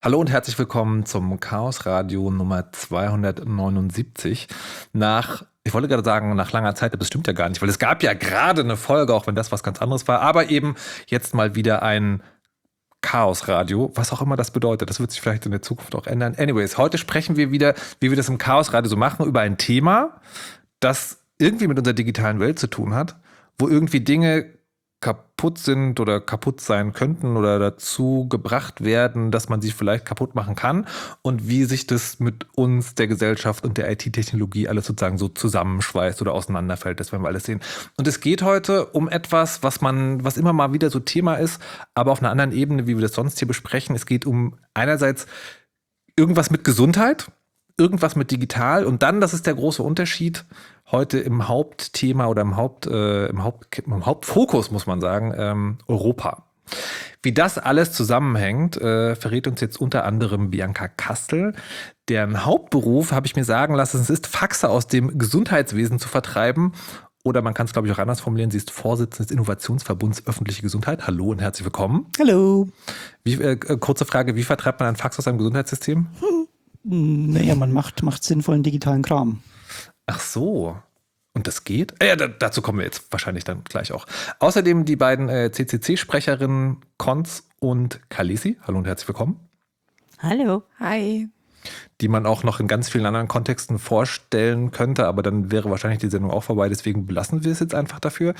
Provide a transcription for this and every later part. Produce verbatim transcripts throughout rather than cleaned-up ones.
Hallo und herzlich willkommen zum Chaos Radio Nummer zweihundertneunundsiebzig. Nach, ich wollte gerade sagen, nach langer Zeit, das stimmt ja gar nicht, weil es gab ja gerade eine Folge, auch wenn das was ganz anderes war, aber eben jetzt mal wieder ein Chaos Radio, was auch immer das bedeutet. Das wird sich vielleicht in der Zukunft auch ändern. Anyways, heute sprechen wir wieder, wie wir das im Chaos Radio so machen, über ein Thema, das irgendwie mit unserer digitalen Welt zu tun hat, wo irgendwie Dinge kaputt sind oder kaputt sein könnten oder dazu gebracht werden, dass man sie vielleicht kaputt machen kann und wie sich das mit uns, der Gesellschaft und der I T-Technologie alles sozusagen so zusammenschweißt oder auseinanderfällt. Das werden wir alles sehen. Und es geht heute um etwas, was man, was immer mal wieder so Thema ist, aber auf einer anderen Ebene, wie wir das sonst hier besprechen. Es geht um einerseits irgendwas mit Gesundheit, irgendwas mit digital und dann, das ist der große Unterschied, heute im Hauptthema oder im, Haupt, äh, im, Haupt, im Hauptfokus, muss man sagen, ähm, Europa. Wie das alles zusammenhängt, äh, verrät uns jetzt unter anderem Bianca Kastel. Deren Hauptberuf, habe ich mir sagen lassen, es ist, Faxe aus dem Gesundheitswesen zu vertreiben. Oder man kann es, glaube ich, auch anders formulieren. Sie ist Vorsitzende des Innovationsverbunds Öffentliche Gesundheit. Hallo und herzlich willkommen. Hallo. Wie, äh, kurze Frage, wie vertreibt man einen Fax aus einem Gesundheitssystem? Hm. Naja, man macht, macht sinnvollen digitalen Kram. Ach so. Und das geht? Ja, da, dazu kommen wir jetzt wahrscheinlich dann gleich auch. Außerdem die beiden äh, C C C-Sprecherinnen Konz und Kalisi. Hallo und herzlich willkommen. Hallo. Hi. Die man auch noch in ganz vielen anderen Kontexten vorstellen könnte, aber dann wäre wahrscheinlich die Sendung auch vorbei, deswegen belassen wir es jetzt einfach dafür.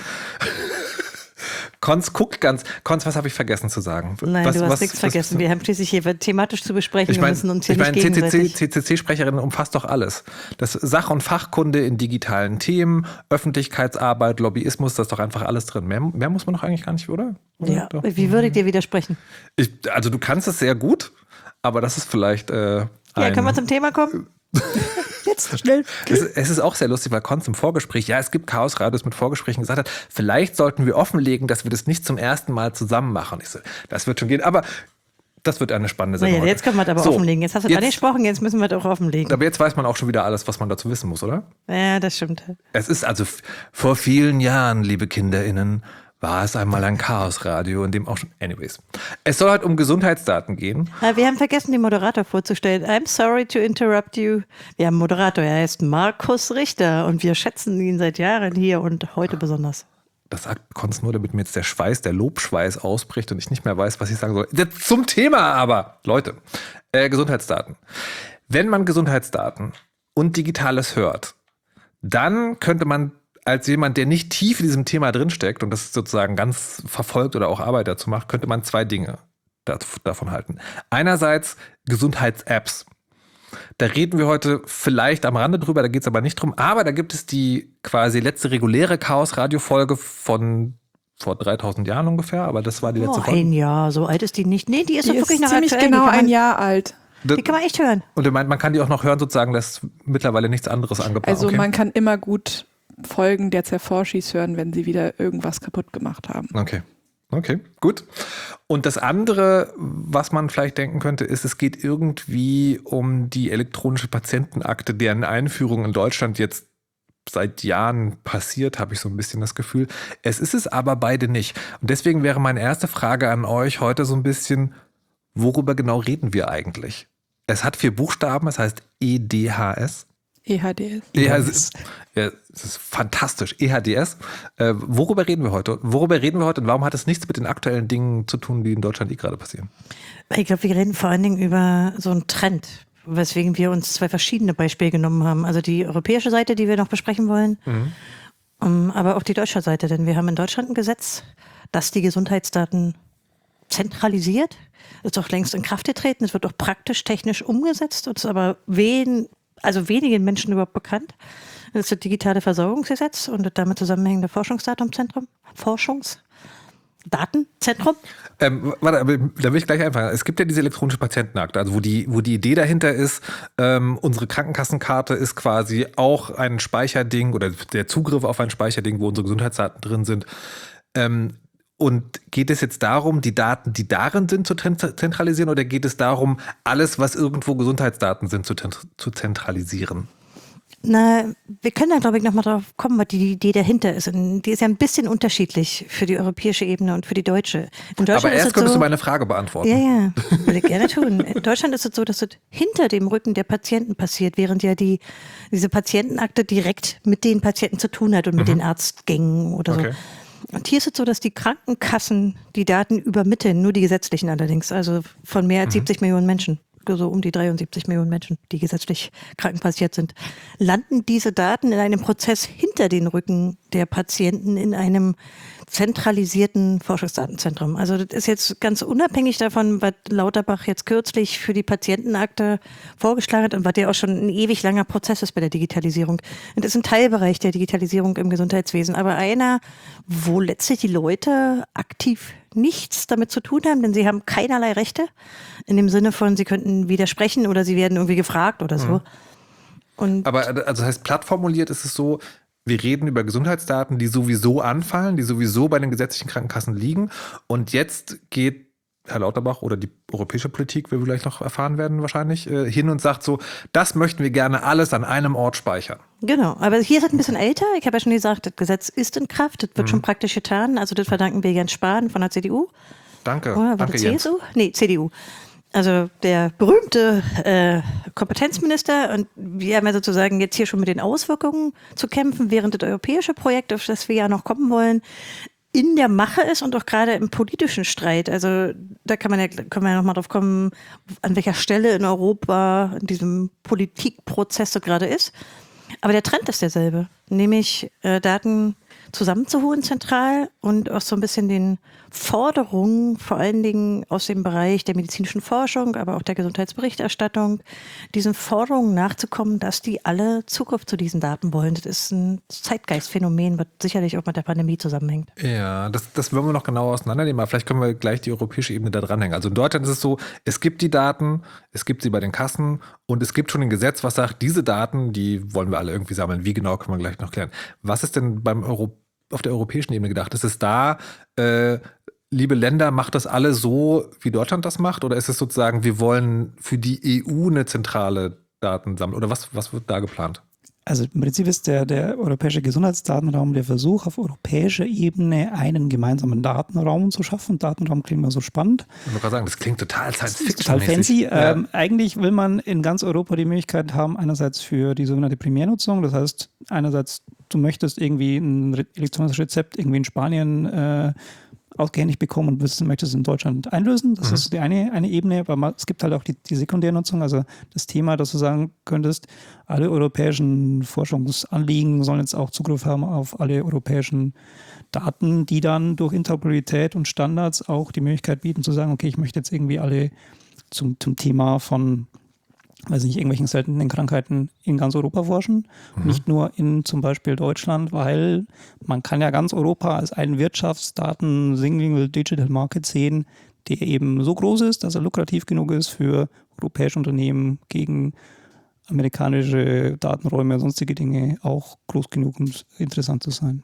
Konz guckt ganz. Konz, was habe ich vergessen zu sagen? Nein, was, du hast was, nichts was, vergessen. Wir haben schließlich hier thematisch zu besprechen. Ich mein, wir müssen uns hier ich mein, nicht gegenseitig... C C C-Sprecherin umfasst doch alles. Das Sach- und Fachkunde in digitalen Themen, Öffentlichkeitsarbeit, Lobbyismus, das ist doch einfach alles drin. Mehr, mehr muss man doch eigentlich gar nicht, oder? oder? Ja, doch. Wie würde ich dir widersprechen? Ich, also du kannst es sehr gut, aber das ist vielleicht äh, ein... Ja, können wir zum Thema kommen? Jetzt schnell. Es, es ist auch sehr lustig, weil Konz im Vorgespräch, ja, es gibt Chaos-Radios mit Vorgesprächen gesagt hat, vielleicht sollten wir offenlegen, dass wir das nicht zum ersten Mal zusammen machen. Ich so, das wird schon gehen, aber das wird eine spannende Sendung. Naja, jetzt können wir es aber so, offenlegen. Jetzt hast du jetzt, da gesprochen, jetzt müssen wir doch offenlegen. Aber jetzt weiß man auch schon wieder alles, was man dazu wissen muss, oder? Ja, das stimmt. Es ist also f- vor vielen Jahren, liebe KinderInnen, war es einmal ein Chaos-Radio, in dem auch schon... Anyways. Es soll halt um Gesundheitsdaten gehen. Wir haben vergessen, den Moderator vorzustellen. I'm sorry to interrupt you. Wir haben einen Moderator, er heißt Markus Richter und wir schätzen ihn seit Jahren hier und heute besonders. Das sagt Konz nur, damit mir jetzt der Schweiß, der Lobschweiß ausbricht und ich nicht mehr weiß, was ich sagen soll. Jetzt zum Thema aber, Leute. Äh, Gesundheitsdaten. Wenn man Gesundheitsdaten und Digitales hört, dann könnte man als jemand, der nicht tief in diesem Thema drinsteckt und das sozusagen ganz verfolgt oder auch Arbeit dazu macht, könnte man zwei Dinge davon halten. Einerseits Gesundheits-Apps. Da reden wir heute vielleicht am Rande drüber, da geht es aber nicht drum. Aber da gibt es die quasi letzte reguläre Chaos-Radio-Folge von vor dreitausend Jahren ungefähr, aber das war die letzte oh, Folge. Ein Jahr, so alt ist die nicht. Nee, die ist Die doch wirklich ist noch ziemlich aktuell. genau die ein man, Jahr alt. Die kann man echt hören. Und er meint, man kann die auch noch hören, sozusagen, dass mittlerweile nichts anderes angepasst. Also okay. man kann immer gut Folgen der Zerforschis hören, wenn sie wieder irgendwas kaputt gemacht haben. Okay. Okay, gut. Und das andere, was man vielleicht denken könnte, ist, es geht irgendwie um die elektronische Patientenakte, deren Einführung in Deutschland jetzt seit Jahren passiert, habe ich so ein bisschen das Gefühl. Es ist es aber beide nicht. Und deswegen wäre meine erste Frage an euch heute so ein bisschen, worüber genau reden wir eigentlich? Es hat vier Buchstaben, es heißt E D H S. E H D S. E H D S. Ja, das ist fantastisch. E H D S. Äh, worüber reden wir heute? Worüber reden wir heute und warum hat es nichts mit den aktuellen Dingen zu tun, die in Deutschland eh gerade passieren? Ich glaube, wir reden vor allen Dingen über so einen Trend, weswegen wir uns zwei verschiedene Beispiele genommen haben. Also die europäische Seite, die wir noch besprechen wollen, mhm. um, aber auch die deutsche Seite. Denn wir haben in Deutschland ein Gesetz, das die Gesundheitsdaten zentralisiert. Das ist auch längst in Kraft getreten. Es wird auch praktisch technisch umgesetzt. Es ist aber wen also wenigen Menschen überhaupt bekannt. Das ist das digitale Versorgungsgesetz und das damit zusammenhängende Forschungsdatenzentrum. Forschungsdatenzentrum? Ähm, warte, da will ich gleich anfangen. Es gibt ja diese elektronische Patientenakte, also wo die, wo die Idee dahinter ist, ähm, unsere Krankenkassenkarte ist quasi auch ein Speicherding oder der Zugriff auf ein Speicherding, wo unsere Gesundheitsdaten drin sind. Ähm, Und geht es jetzt darum, die Daten, die darin sind, zu zentralisieren oder geht es darum, alles, was irgendwo Gesundheitsdaten sind, zu, zu zentralisieren? Na, wir können da, glaube ich, nochmal drauf kommen, was die Idee dahinter ist. Und die ist ja ein bisschen unterschiedlich für die europäische Ebene und für die deutsche. In Deutschland Aber erst ist könntest so, du meine Frage beantworten. Ja, ja, würde ich gerne tun. In Deutschland ist es so, dass es hinter dem Rücken der Patienten passiert, während ja die, diese Patientenakte direkt mit den Patienten zu tun hat und mit Mhm. den Arztgängen oder Okay. so. Und hier ist es so, dass die Krankenkassen die Daten übermitteln, nur die gesetzlichen allerdings, also von mehr als Mhm. siebzig Millionen Menschen. So um die dreiundsiebzig Millionen Menschen, die gesetzlich krankenversichert sind, landen diese Daten in einem Prozess hinter den Rücken der Patienten in einem zentralisierten Forschungsdatenzentrum. Also das ist jetzt ganz unabhängig davon, was Lauterbach jetzt kürzlich für die Patientenakte vorgeschlagen hat und was ja auch schon ein ewig langer Prozess ist bei der Digitalisierung. Und das ist ein Teilbereich der Digitalisierung im Gesundheitswesen, aber einer, wo letztlich die Leute aktiv nichts damit zu tun haben, denn sie haben keinerlei Rechte in dem Sinne von, sie könnten widersprechen oder sie werden irgendwie gefragt oder so. Mhm. Und Aber also das heißt, platt formuliert ist es so, wir reden über Gesundheitsdaten, die sowieso anfallen, die sowieso bei den gesetzlichen Krankenkassen liegen. Und jetzt geht Herr Lauterbach oder die europäische Politik, wie wir gleich noch erfahren werden wahrscheinlich, äh, hin und sagt so, das möchten wir gerne alles an einem Ort speichern. Genau, aber hier ist es ein bisschen älter. Ich habe ja schon gesagt, das Gesetz ist in Kraft, das wird schon praktisch getan. Also das verdanken wir Jens Spahn von der C D U. Danke, Oder war danke das Jens. C S U? Nee, C D U. Also der berühmte äh, Kompetenzminister, und wir haben ja sozusagen jetzt hier schon mit den Auswirkungen zu kämpfen, während das europäische Projekt, auf das wir ja noch kommen wollen, in der Mache ist und auch gerade im politischen Streit. Also da kann man ja, können wir ja nochmal drauf kommen, an welcher Stelle in Europa in diesem Politikprozess das gerade ist. Aber der Trend ist derselbe, nämlich äh, Daten zusammenzuholen zentral und auch so ein bisschen den Forderungen, vor allen Dingen aus dem Bereich der medizinischen Forschung, aber auch der Gesundheitsberichterstattung, diesen Forderungen nachzukommen, dass die alle Zugriff zu diesen Daten wollen. Das ist ein Zeitgeistphänomen, was sicherlich auch mit der Pandemie zusammenhängt. Ja, das, das wollen wir noch genauer auseinandernehmen, aber vielleicht können wir gleich die europäische Ebene da dranhängen. Also in Deutschland ist es so, es gibt die Daten, es gibt sie bei den Kassen und es gibt schon ein Gesetz, was sagt, diese Daten, die wollen wir alle irgendwie sammeln. Wie genau, können wir gleich noch klären. Was ist denn beim Euro, auf der europäischen Ebene gedacht? Ist es da, äh, liebe Länder, macht das alle so, wie Deutschland das macht? Oder ist es sozusagen, wir wollen für die E U eine zentrale Datensammlung? Oder was, was wird da geplant? Also im Prinzip ist der, der europäische Gesundheitsdatenraum der Versuch, auf europäischer Ebene einen gemeinsamen Datenraum zu schaffen. Datenraum klingt immer so spannend. Ich wollte gerade sagen, das klingt total Das ist total Science-Fiction-mäßig. fancy. Ja. Ähm, eigentlich will man in ganz Europa die Möglichkeit haben, einerseits für die sogenannte Primärnutzung, das heißt einerseits, du möchtest irgendwie ein re- elektronisches Rezept irgendwie in Spanien äh, ausgehändigt bekommen und willst, möchtest es in Deutschland einlösen. Das Mhm. ist die eine, eine Ebene, aber man, es gibt halt auch die, die Sekundärnutzung, also das Thema, dass du sagen könntest, alle europäischen Forschungsanliegen sollen jetzt auch Zugriff haben auf alle europäischen Daten, die dann durch Interoperabilität und Standards auch die Möglichkeit bieten zu sagen, okay, ich möchte jetzt irgendwie alle zum, zum Thema von, weiß nicht, irgendwelchen seltenen Krankheiten in ganz Europa forschen. Mhm. Nicht nur in zum Beispiel Deutschland, weil man kann ja ganz Europa als einen Wirtschaftsdaten Single Digital Market sehen, der eben so groß ist, dass er lukrativ genug ist für europäische Unternehmen gegen amerikanische Datenräume und sonstige Dinge auch groß genug, um interessant zu sein.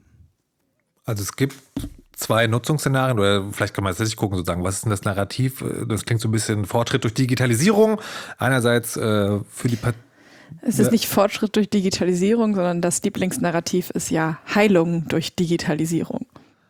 Also es gibt zwei Nutzungsszenarien, oder vielleicht kann man jetzt richtig gucken, sozusagen, was ist denn das Narrativ? Das klingt so ein bisschen Fortschritt durch Digitalisierung. Einerseits äh, für die Pat- Es ist Ja. nicht Fortschritt durch Digitalisierung, sondern das Lieblingsnarrativ ist ja Heilung durch Digitalisierung.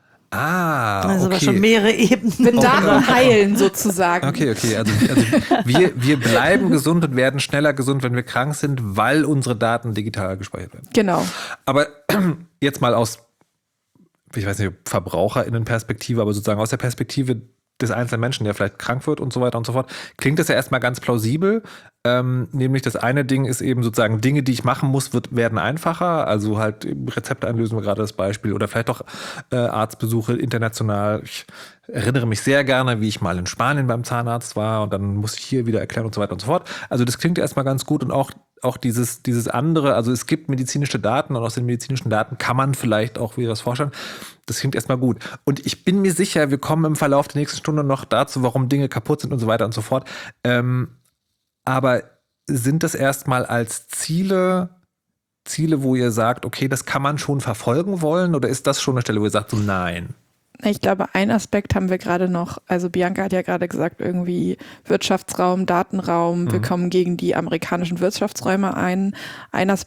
Ah, Also aber okay. schon mehrere Ebenen. Mit Daten heilen sozusagen. Okay, okay. Also, also wir, wir bleiben gesund und werden schneller gesund, wenn wir krank sind, weil unsere Daten digital gespeichert werden. Genau. Aber jetzt mal aus, ich weiß nicht, VerbraucherInnen-Perspektive, aber sozusagen aus der Perspektive des einzelnen Menschen, der vielleicht krank wird und so weiter und so fort, klingt das ja erstmal ganz plausibel. Ähm, nämlich das eine Ding ist eben sozusagen, Dinge, die ich machen muss, wird, werden einfacher. Also halt Rezepte einlösen wir gerade das Beispiel. Oder vielleicht auch äh, Arztbesuche international. Ich erinnere mich sehr gerne, wie ich mal in Spanien beim Zahnarzt war und dann muss ich hier wieder erklären und so weiter und so fort. Also das klingt erstmal ganz gut und auch auch dieses, dieses andere, also es gibt medizinische Daten und aus den medizinischen Daten kann man vielleicht auch wieder was vorstellen. Das klingt erstmal gut. Und ich bin mir sicher, wir kommen im Verlauf der nächsten Stunde noch dazu, warum Dinge kaputt sind und so weiter und so fort. Ähm, aber sind das erstmal als Ziele, Ziele, wo ihr sagt, okay, das kann man schon verfolgen wollen, oder ist das schon eine Stelle, wo ihr sagt, so nein? Ich glaube, ein Aspekt haben wir gerade noch, also Bianca hat ja gerade gesagt, irgendwie Wirtschaftsraum, Datenraum, wir Mhm. kommen gegen die amerikanischen Wirtschaftsräume ein. Ein Aspekt,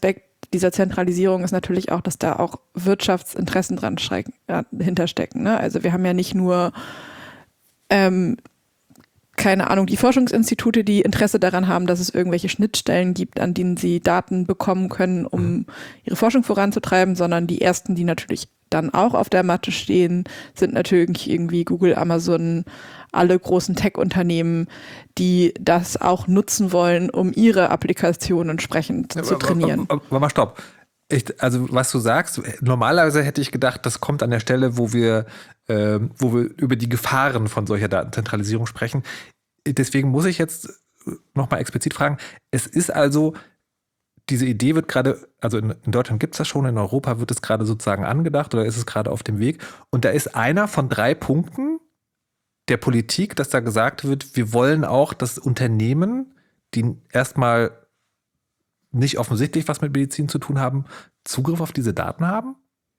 dieser Zentralisierung ist natürlich auch, dass da auch Wirtschaftsinteressen dran schrecken, ja, hinterstecken. Ne? Also wir haben ja nicht nur ähm, keine Ahnung, die Forschungsinstitute, die Interesse daran haben, dass es irgendwelche Schnittstellen gibt, an denen sie Daten bekommen können, um ihre Forschung voranzutreiben, sondern die ersten, die natürlich dann auch auf der Matte stehen, sind natürlich irgendwie Google, Amazon, alle großen Tech-Unternehmen, die das auch nutzen wollen, um ihre Applikationen entsprechend ja, zu trainieren. Aber, aber, aber stopp. Ich, also was du sagst, normalerweise hätte ich gedacht, das kommt an der Stelle, wo wir, äh, wo wir über die Gefahren von solcher Datenzentralisierung sprechen. Deswegen muss ich jetzt nochmal explizit fragen, es ist also, diese Idee wird gerade, also in, in Deutschland gibt es das schon, in Europa wird es gerade sozusagen angedacht oder ist es gerade auf dem Weg. Und da ist einer von drei Punkten der Politik, dass da gesagt wird, wir wollen auch, dass Unternehmen, die erstmal nicht offensichtlich was mit Medizin zu tun haben, Zugriff auf diese Daten haben?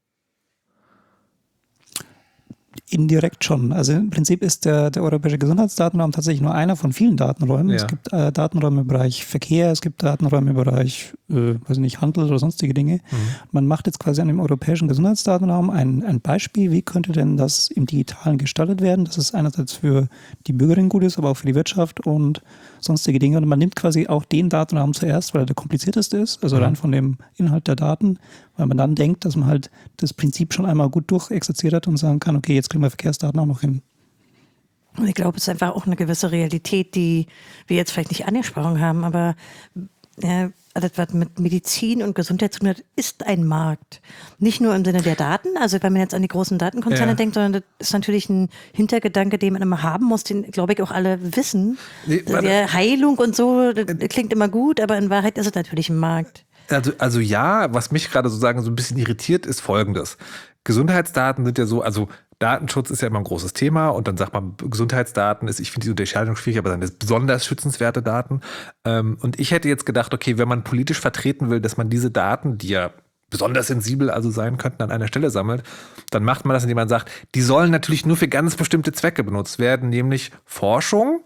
Indirekt schon. Also im Prinzip ist der, der Europäische Gesundheitsdatenraum tatsächlich nur einer von vielen Datenräumen. Ja. Es gibt äh, Datenräume im Bereich Verkehr, es gibt Datenräume im Bereich, äh, weiß nicht, Handel oder sonstige Dinge. Mhm. Man macht jetzt quasi an dem Europäischen Gesundheitsdatenraum ein, ein Beispiel, wie könnte denn das im Digitalen gestaltet werden, dass es einerseits für die Bürgerin gut ist, aber auch für die Wirtschaft und sonstige Dinge. Und man nimmt quasi auch den Datenraum zuerst, weil er der komplizierteste ist, also mhm. rein von dem Inhalt der Daten, weil man dann denkt, dass man halt das Prinzip schon einmal gut durchexerziert hat und sagen kann, okay, jetzt kriegen wir Verkehrsdaten auch noch hin. Und ich glaube, es ist einfach auch eine gewisse Realität, die wir jetzt vielleicht nicht angesprochen haben, aber ja, alles, was mit Medizin und Gesundheit zu tun hat, ist ein Markt. Nicht nur im Sinne der Daten, also wenn man jetzt an die großen Datenkonzerne ja. denkt, sondern das ist natürlich ein Hintergedanke, den man immer haben muss, den, glaube ich, auch alle wissen. Nee, der Heilung und so, das klingt immer gut, aber in Wahrheit ist es natürlich ein Markt. Also, also ja, was mich gerade sozusagen so ein bisschen irritiert, ist Folgendes. Gesundheitsdaten sind ja so, also Datenschutz ist ja immer ein großes Thema und dann sagt man, Gesundheitsdaten ist, ich finde die Unterscheidung schwierig, aber dann ist besonders schützenswerte Daten. Und ich hätte jetzt gedacht, okay, wenn man politisch vertreten will, dass man diese Daten, die ja besonders sensibel also sein könnten, an einer Stelle sammelt, dann macht man das, indem man sagt, die sollen natürlich nur für ganz bestimmte Zwecke benutzt werden, nämlich Forschung,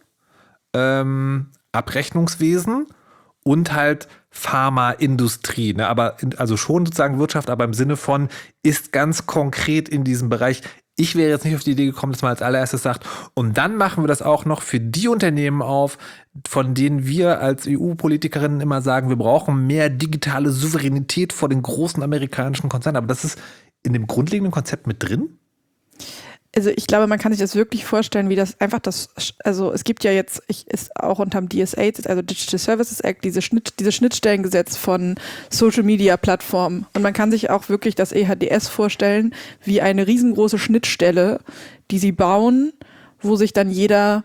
ähm, Abrechnungswesen und halt Pharmaindustrie, ne? Aber in, also schon sozusagen Wirtschaft, aber im Sinne von ist ganz konkret in diesem Bereich. Ich wäre jetzt nicht auf die Idee gekommen, dass man als allererstes sagt, und dann machen wir das auch noch für die Unternehmen auf, von denen wir als E U-Politikerinnen immer sagen, wir brauchen mehr digitale Souveränität vor den großen amerikanischen Konzernen. Aber das ist in dem grundlegenden Konzept mit drin? Also ich glaube, man kann sich das wirklich vorstellen, wie das einfach das, also es gibt ja jetzt, ich, ist auch unterm D S A, also Digital Services Act, diese Schnitt, diese Schnittstellengesetz von Social Media Plattformen. Und man kann sich auch wirklich das E H D S vorstellen, wie eine riesengroße Schnittstelle, die sie bauen, wo sich dann jeder,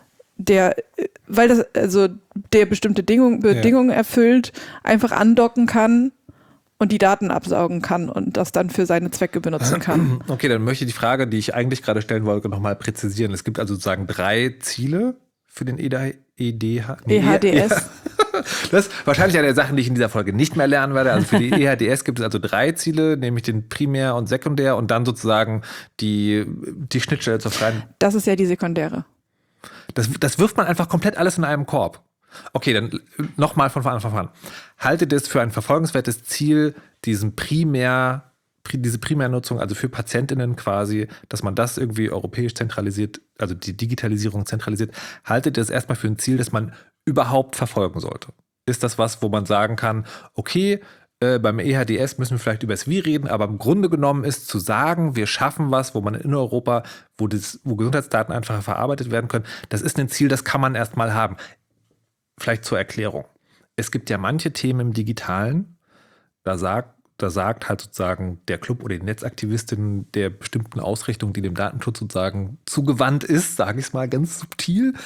der, weil das, also der bestimmte Bedingung, Bedingungen ja. erfüllt, einfach andocken kann und die Daten absaugen kann und das dann für seine Zwecke benutzen kann. Okay, dann möchte ich die Frage, die ich eigentlich gerade stellen wollte, nochmal präzisieren. Es gibt also sozusagen drei Ziele für den E D H. E H D S. Das ist wahrscheinlich eine der Sachen, die ich in dieser Folge nicht mehr lernen werde. Also für die E H D S gibt es also drei Ziele, nämlich den Primär- und Sekundär und dann sozusagen die, die Schnittstelle zur freien. Das ist ja die Sekundäre. Das, das wirft man einfach komplett alles in einem Korb. Okay, dann nochmal von Anfang an. Haltet es für ein verfolgenswertes Ziel, diesen Primär, diese Primärnutzung, also für PatientInnen quasi, dass man das irgendwie europäisch zentralisiert, also die Digitalisierung zentralisiert, haltet es erstmal für ein Ziel, das man überhaupt verfolgen sollte? Ist das was, wo man sagen kann, okay, äh, beim E H D S müssen wir vielleicht über das Wie reden, aber im Grunde genommen ist zu sagen, wir schaffen was, wo man in Europa, wo, das, wo Gesundheitsdaten einfacher verarbeitet werden können, das ist ein Ziel, das kann man erstmal haben. Vielleicht zur Erklärung. Es gibt ja manche Themen im Digitalen, da sagt, da sagt halt sozusagen der Club oder die Netzaktivistin der bestimmten Ausrichtung, die dem Datenschutz sozusagen zugewandt ist, sage ich es mal ganz subtil,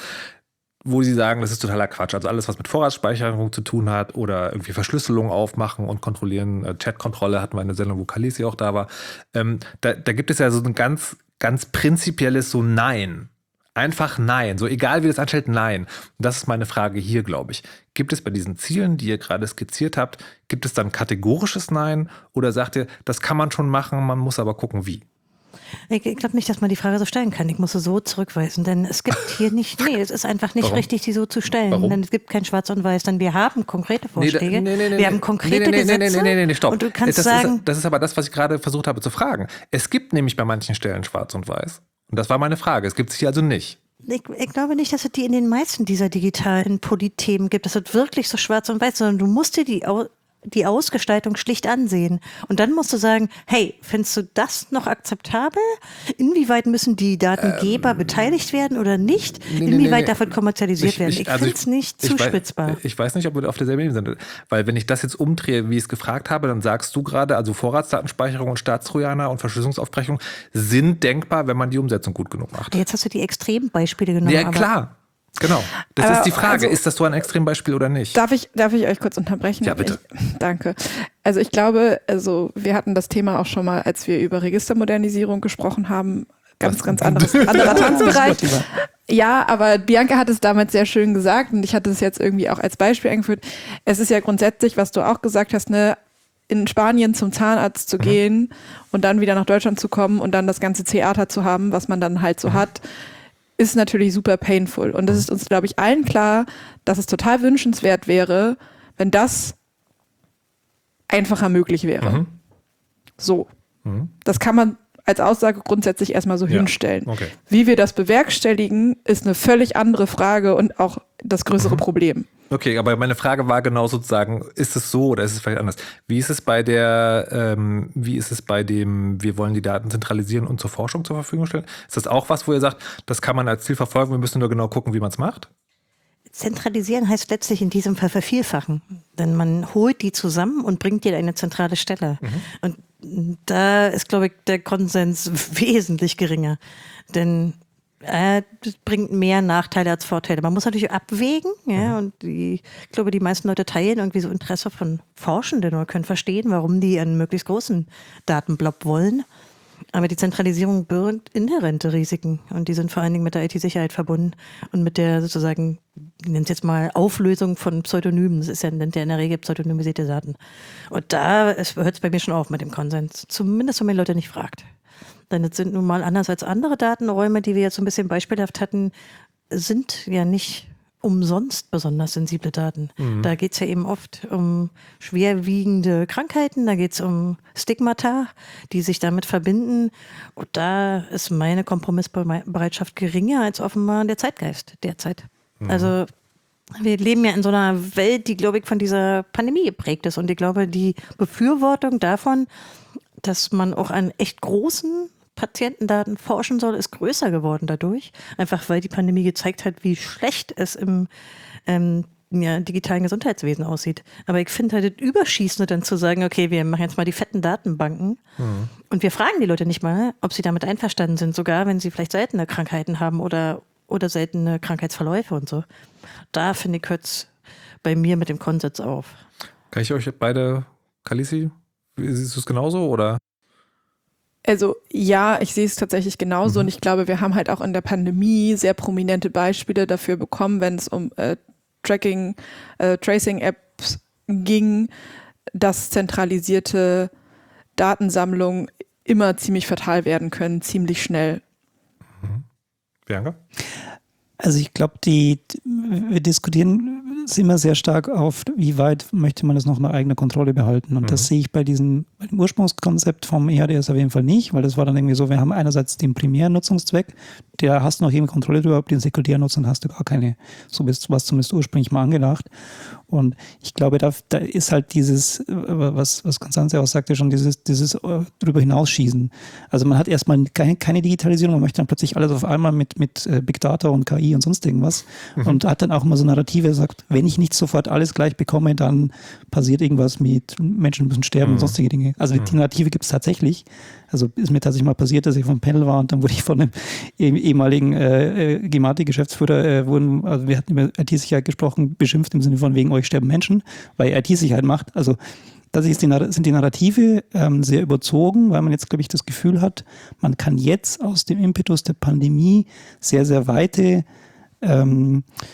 wo sie sagen, das ist totaler Quatsch. Also alles, was mit Vorratsspeicherung zu tun hat oder irgendwie Verschlüsselung aufmachen und kontrollieren, äh, Chatkontrolle hatten wir in der Sendung, wo Khaleesi auch da war. Ähm, da, da gibt es ja so ein ganz, ganz prinzipielles so Nein. Einfach Nein. So egal wie das anstellt, Nein. Und das ist meine Frage hier, glaube ich. Gibt es bei diesen Zielen, die ihr gerade skizziert habt, gibt es dann kategorisches Nein oder sagt ihr, das kann man schon machen, man muss aber gucken, wie? Ich, ich glaube nicht, dass man die Frage so stellen kann. Ich muss sie so zurückweisen, denn es gibt hier nicht, nee, es ist einfach nicht Warum? richtig, die so zu stellen. Warum? Denn es gibt kein Schwarz und Weiß, denn wir haben konkrete Vorschläge, Nee, nee, nee, nee, wir haben konkrete nee, nee, nee, Gesetze nee, nee, nee, nee, stopp. und du kannst das sagen... Ist, das ist aber das, was ich gerade versucht habe zu fragen. Es gibt nämlich bei manchen Stellen Schwarz und Weiß. Und das war meine Frage. Es gibt es hier also nicht. Ich, ich glaube nicht, dass es die in den meisten dieser digitalen Politthemen gibt. Das wird wirklich so schwarz und weiß, sondern du musst dir die, Au- die Ausgestaltung schlicht ansehen. Und dann musst du sagen, hey, findest du das noch akzeptabel? Inwieweit müssen die Datengeber ähm, beteiligt werden oder nicht? Nee, Inwieweit nee, nee, darf es kommerzialisiert ich, werden? Ich, Ich also finde es nicht ich, zuspitzbar. Ich, ich weiß nicht, ob wir auf derselben Ebene sind. Weil wenn ich das jetzt umdrehe, wie ich es gefragt habe, dann sagst du gerade, also Vorratsdatenspeicherung und Staatstrojaner und Verschlüsselungsaufbrechung sind denkbar, wenn man die Umsetzung gut genug macht. Jetzt hast du die Extrembeispiele genommen. Ja, klar. Genau. Das Aber ist die Frage. also, ist das so ein Extrembeispiel oder nicht? Darf ich, darf ich euch kurz unterbrechen? Ja, bitte. Ich, danke. Also ich glaube, also wir hatten das Thema auch schon mal, als wir über Registermodernisierung gesprochen haben. Ganz, Was? ganz anderes, anderer Tanzbereich. Ja, aber Bianca hat es damals sehr schön gesagt und ich hatte es jetzt irgendwie auch als Beispiel eingeführt. Es ist ja grundsätzlich, was du auch gesagt hast, ne, in Spanien zum Zahnarzt zu mhm. gehen und dann wieder nach Deutschland zu kommen und dann das ganze Theater zu haben, was man dann halt so mhm. hat, ist natürlich super painful. Und es ist uns, glaube ich, allen klar, dass es total wünschenswert wäre, wenn das einfacher möglich wäre. Mhm. So. Mhm. Das kann man als Aussage grundsätzlich erstmal so ja. hinstellen. Okay. Wie wir das bewerkstelligen, ist eine völlig andere Frage und auch das größere mhm. Problem. Okay, aber meine Frage war genau sozusagen, ist es so oder ist es vielleicht anders? Wie ist es bei der, ähm, wie ist es bei dem, wir wollen die Daten zentralisieren und zur Forschung zur Verfügung stellen? Ist das auch was, wo ihr sagt, das kann man als Ziel verfolgen, wir müssen nur genau gucken, wie man es macht? Zentralisieren heißt letztlich in diesem Fall vervielfachen. Denn man holt die zusammen und bringt die an eine zentrale Stelle. Mhm. Und da ist, glaube ich, der Konsens wesentlich geringer. Denn Äh, das bringt mehr Nachteile als Vorteile. Man muss natürlich abwägen, ja, und die, ich glaube, die meisten Leute teilen irgendwie so Interesse von Forschenden oder können verstehen, warum die einen möglichst großen Datenblob wollen. Aber die Zentralisierung birgt inhärente Risiken und die sind vor allen Dingen mit der I T-Sicherheit verbunden und mit der sozusagen, ich nenne es jetzt mal Auflösung von Pseudonymen. Das ist ja, nennt ja in der Regel pseudonymisierte Daten. Und da hört es bei mir schon auf mit dem Konsens. Zumindest, wenn man die Leute nicht fragt. Denn es sind nun mal anders als andere Datenräume, die wir jetzt so ein bisschen beispielhaft hatten, sind ja nicht umsonst besonders sensible Daten. Mhm. Da geht es ja eben oft um schwerwiegende Krankheiten, da geht es um Stigmata, die sich damit verbinden. Und da ist meine Kompromissbereitschaft geringer als offenbar der Zeitgeist derzeit. Mhm. Also wir leben ja in so einer Welt, die, glaube ich, von dieser Pandemie geprägt ist. Und ich glaube, die Befürwortung davon, dass man auch an echt großen Patientendaten forschen soll, ist größer geworden dadurch. Einfach weil die Pandemie gezeigt hat, wie schlecht es im ähm, ja, digitalen Gesundheitswesen aussieht. Aber ich finde halt das Überschießende dann zu sagen, okay, wir machen jetzt mal die fetten Datenbanken mhm. und wir fragen die Leute nicht mal, ob sie damit einverstanden sind, sogar wenn sie vielleicht seltene Krankheiten haben oder, oder seltene Krankheitsverläufe und so. Da finde ich, hört es bei mir mit dem Konsens auf. Kann ich euch beide, Kalisi, siehst du es genauso oder? Also ja, ich sehe es tatsächlich genauso mhm. und ich glaube, wir haben halt auch in der Pandemie sehr prominente Beispiele dafür bekommen, wenn es um äh, Tracking, äh, Tracing-Apps ging, dass zentralisierte Datensammlungen immer ziemlich fatal werden können, ziemlich schnell. Mhm. Bianca? Also ich glaube, die, wir diskutieren immer sehr stark auf, wie weit möchte man das noch eine eigene Kontrolle behalten. Und mhm. das sehe ich bei diesem, bei dem Ursprungskonzept vom E H D S auf jeden Fall nicht, weil das war dann irgendwie so, wir haben einerseits den primären Nutzungszweck, der hast du noch eben Kontrolle drüber, den sekundären Nutzung hast du gar keine, so bist was zumindest ursprünglich mal angedacht. Und ich glaube, da, da ist halt dieses, was, was Konstanze auch sagte schon, dieses, dieses drüber hinausschießen. Also man hat erstmal keine, keine Digitalisierung, man möchte dann plötzlich alles auf einmal mit, mit Big Data und K I und sonst irgendwas mhm. und hat dann auch immer so Narrative, sagt, wenn ich nicht sofort alles gleich bekomme, dann passiert irgendwas mit Menschen müssen sterben mhm. und sonstige Dinge. Also die Narrative gibt es tatsächlich. Also ist mir tatsächlich mal passiert, dass ich vom Panel war und dann wurde ich von einem ehemaligen äh, Gematik-Geschäftsführer, äh, wurden, also wir hatten über I T-Sicherheit gesprochen, beschimpft im Sinne von wegen euch sterben Menschen, weil ihr I T-Sicherheit macht. Also das ist die, sind die Narrative ähm, sehr überzogen, weil man jetzt, glaube ich, das Gefühl hat, man kann jetzt aus dem Impetus der Pandemie sehr, sehr weite ähm,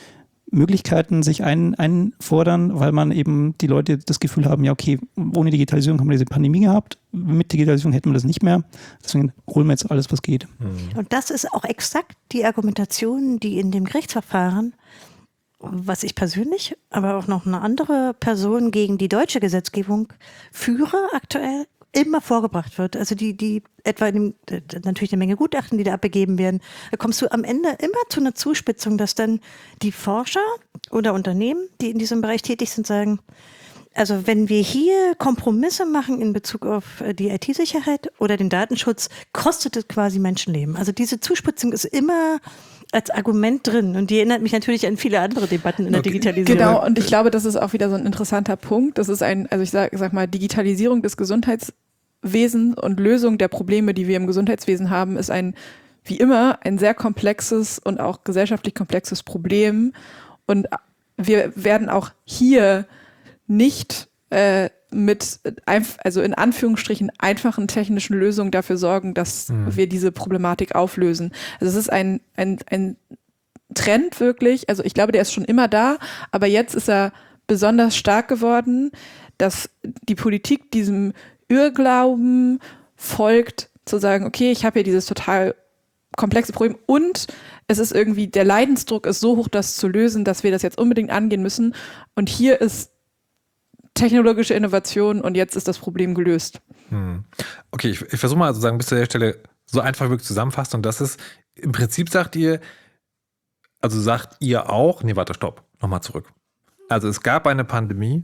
Möglichkeiten sich ein, einfordern, weil man eben die Leute das Gefühl haben, ja okay, ohne Digitalisierung haben wir diese Pandemie gehabt, mit Digitalisierung hätten wir das nicht mehr, deswegen holen wir jetzt alles, was geht. Und das ist auch exakt die Argumentation, die in dem Gerichtsverfahren, was ich persönlich, aber auch noch eine andere Person gegen die deutsche Gesetzgebung führe aktuell, immer vorgebracht wird. Also die, die etwa in dem, natürlich eine Menge Gutachten, die da abgegeben werden, da kommst du am Ende immer zu einer Zuspitzung, dass dann die Forscher oder Unternehmen, die in diesem Bereich tätig sind, sagen, also wenn wir hier Kompromisse machen in Bezug auf die I T-Sicherheit oder den Datenschutz, kostet es quasi Menschenleben. Also diese Zuspitzung ist immer als Argument drin und die erinnert mich natürlich an viele andere Debatten in der Okay. Digitalisierung. Genau, und ich glaube, das ist auch wieder so ein interessanter Punkt. Das ist ein, also ich sag, sag mal, Digitalisierung des Gesundheitswesens und Lösung der Probleme, die wir im Gesundheitswesen haben, ist ein, wie immer, ein sehr komplexes und auch gesellschaftlich komplexes Problem. Und wir werden auch hier nicht äh, mit, einf- also in Anführungsstrichen, einfachen technischen Lösungen dafür sorgen, dass Mhm. wir diese Problematik auflösen. Also es ist ein, ein, ein Trend wirklich, also ich glaube, der ist schon immer da, aber jetzt ist er besonders stark geworden, dass die Politik diesem Irrglauben folgt, zu sagen, okay, ich habe hier dieses total komplexe Problem und es ist irgendwie, der Leidensdruck ist so hoch, das zu lösen, dass wir das jetzt unbedingt angehen müssen. Und hier ist technologische Innovation und jetzt ist das Problem gelöst. Hm. Okay, ich, ich versuche mal sozusagen bis zu der Stelle so einfach wirklich zusammenfassen. Und das ist, im Prinzip sagt ihr, also sagt ihr auch, nee, warte, stopp, nochmal zurück. Also es gab eine Pandemie,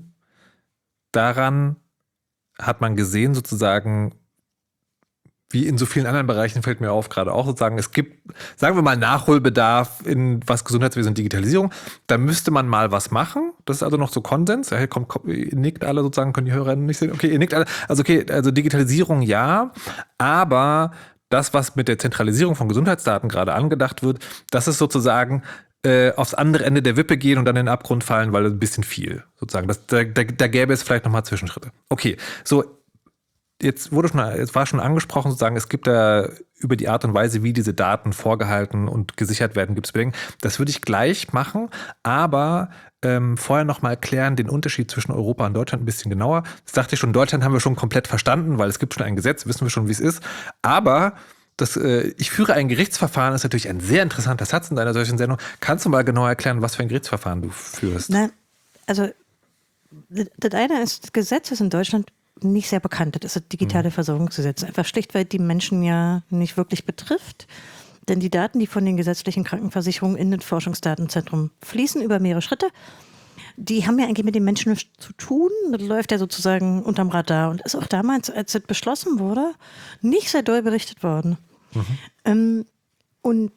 daran hat man gesehen sozusagen, wie in so vielen anderen Bereichen fällt mir auf, gerade auch sozusagen, es gibt, sagen wir mal, Nachholbedarf in was Gesundheitswesen und Digitalisierung. Da müsste man mal was machen. Das ist also noch so Konsens. Ja, kommt, kommt, ihr nickt alle sozusagen, können die Hörerinnen nicht sehen. Okay, ihr nickt alle. Also okay, also Digitalisierung ja, aber das, was mit der Zentralisierung von Gesundheitsdaten gerade angedacht wird, das ist sozusagen äh, aufs andere Ende der Wippe gehen und dann in den Abgrund fallen, weil ein bisschen viel sozusagen. Das, da, da, da gäbe es vielleicht nochmal Zwischenschritte. Okay, so Jetzt wurde schon, jetzt war schon angesprochen, sozusagen, es gibt da über die Art und Weise, wie diese Daten vorgehalten und gesichert werden, gibt es Bedenken. Das würde ich gleich machen, aber ähm, vorher nochmal erklären, den Unterschied zwischen Europa und Deutschland ein bisschen genauer. Das dachte ich schon, Deutschland haben wir schon komplett verstanden, weil es gibt schon ein Gesetz, wissen wir schon, wie es ist. Aber das, äh, ich führe ein Gerichtsverfahren, ist natürlich ein sehr interessanter Satz in deiner solchen Sendung. Kannst du mal genau erklären, was für ein Gerichtsverfahren du führst? Nein, also das eine ist, das Gesetz ist in Deutschland nicht sehr bekannt. Das ist das digitale Versorgungsgesetz. Einfach schlicht, weil die Menschen ja nicht wirklich betrifft. Denn die Daten, die von den gesetzlichen Krankenversicherungen in das Forschungsdatenzentrum fließen über mehrere Schritte, die haben ja eigentlich mit den Menschen nichts zu tun. Das läuft ja sozusagen unterm Radar und ist auch damals, als das beschlossen wurde, nicht sehr doll berichtet worden. Mhm. Ähm, und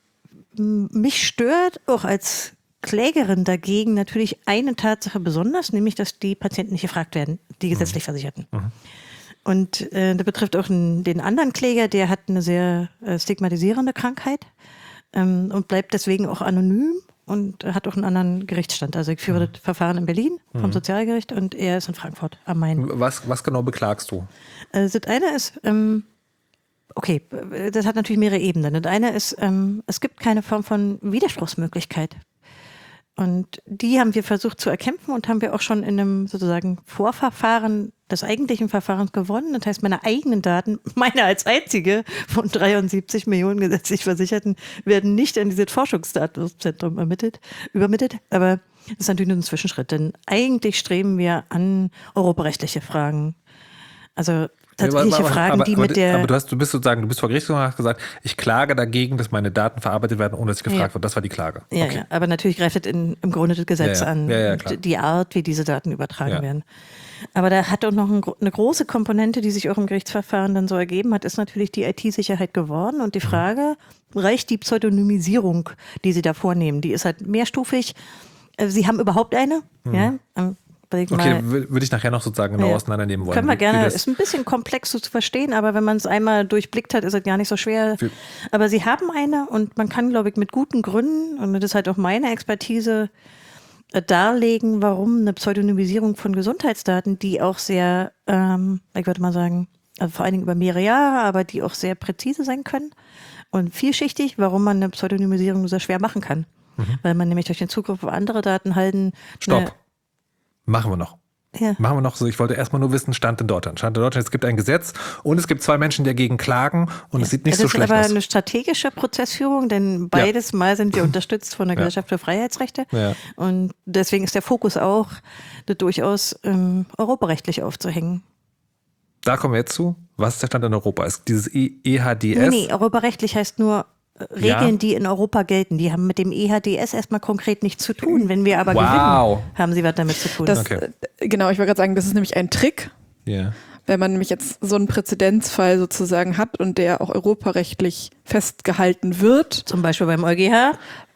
mich stört auch als Klägerin dagegen natürlich eine Tatsache besonders, nämlich, dass die Patienten nicht gefragt werden, die gesetzlich Versicherten. Mhm. Und äh, das betrifft auch einen, den anderen Kläger, der hat eine sehr äh, stigmatisierende Krankheit ähm, und bleibt deswegen auch anonym und hat auch einen anderen Gerichtsstand. Also ich führe mhm. das Verfahren in Berlin vom mhm. Sozialgericht und er ist in Frankfurt am Main. Was, was genau beklagst du? Äh, das eine ist, ähm, okay, das hat natürlich mehrere Ebenen. Das eine ist, ähm, es gibt keine Form von Widerspruchsmöglichkeit. Und die haben wir versucht zu erkämpfen und haben wir auch schon in einem sozusagen Vorverfahren des eigentlichen Verfahrens gewonnen. Das heißt, meine eigenen Daten, meine als einzige von dreiundsiebzig Millionen gesetzlich Versicherten, werden nicht in dieses Forschungsdatenzentrum ermittelt, übermittelt. Aber das ist natürlich nur ein Zwischenschritt, denn eigentlich streben wir an europarechtliche Fragen. Also tatsächliche aber, Fragen, aber, die aber, mit der... Aber du, hast, du bist sozusagen, du bist vor Gericht gegangen und hast gesagt, ich klage dagegen, dass meine Daten verarbeitet werden, ohne dass ich gefragt ja. wird. Das war die Klage. Ja, okay. ja, aber natürlich greift es in, im Grunde das Gesetz ja, ja. an, Ja, ja, klar. die Art, wie diese Daten übertragen ja. werden. Aber da hat auch noch ein, eine große Komponente, die sich auch im Gerichtsverfahren dann so ergeben hat, ist natürlich die I T-Sicherheit geworden. Und die Frage, mhm. reicht die Pseudonymisierung, die Sie da vornehmen? Die ist halt mehrstufig. Sie haben überhaupt eine, mhm. ja, Okay, würde ich nachher noch sozusagen genau ja. auseinandernehmen wollen. Können wir wie, gerne, wie ist ein bisschen komplex zu verstehen, aber wenn man es einmal durchblickt hat, ist es gar nicht so schwer. Wie, aber sie haben eine und man kann, glaube ich, mit guten Gründen, und das ist halt auch meine Expertise, darlegen, warum eine Pseudonymisierung von Gesundheitsdaten, die auch sehr, ähm, ich würde mal sagen, also vor allen Dingen über mehrere Jahre, aber die auch sehr präzise sein können und vielschichtig, warum man eine Pseudonymisierung sehr schwer machen kann. mhm. weil man nämlich durch den Zugriff auf andere Daten halten. Stopp. Machen wir noch. Ja. Machen wir noch so. Ich wollte erstmal nur wissen, Stand in Deutschland. Stand in Deutschland, es gibt ein Gesetz und es gibt zwei Menschen, die dagegen klagen und ja. es sieht nicht das so schlecht aus. Das ist aber eine strategische Prozessführung, denn beides ja. Mal sind wir unterstützt von der ja. Gesellschaft für Freiheitsrechte ja. und deswegen ist der Fokus auch, das durchaus ähm, europarechtlich aufzuhängen. Da kommen wir jetzt zu. Was ist der Stand in Europa? Ist dieses E H D S? Nee, nee, europarechtlich heißt nur Regeln, ja. die in Europa gelten. Die haben mit dem E H D S erstmal konkret nichts zu tun. Wenn wir aber wow. gewinnen, haben sie was damit zu tun. Das, okay. Genau, ich wollte gerade sagen, das ist nämlich ein Trick. Yeah. Wenn man nämlich jetzt so einen Präzedenzfall sozusagen hat und der auch europarechtlich festgehalten wird. Zum Beispiel beim EuGH.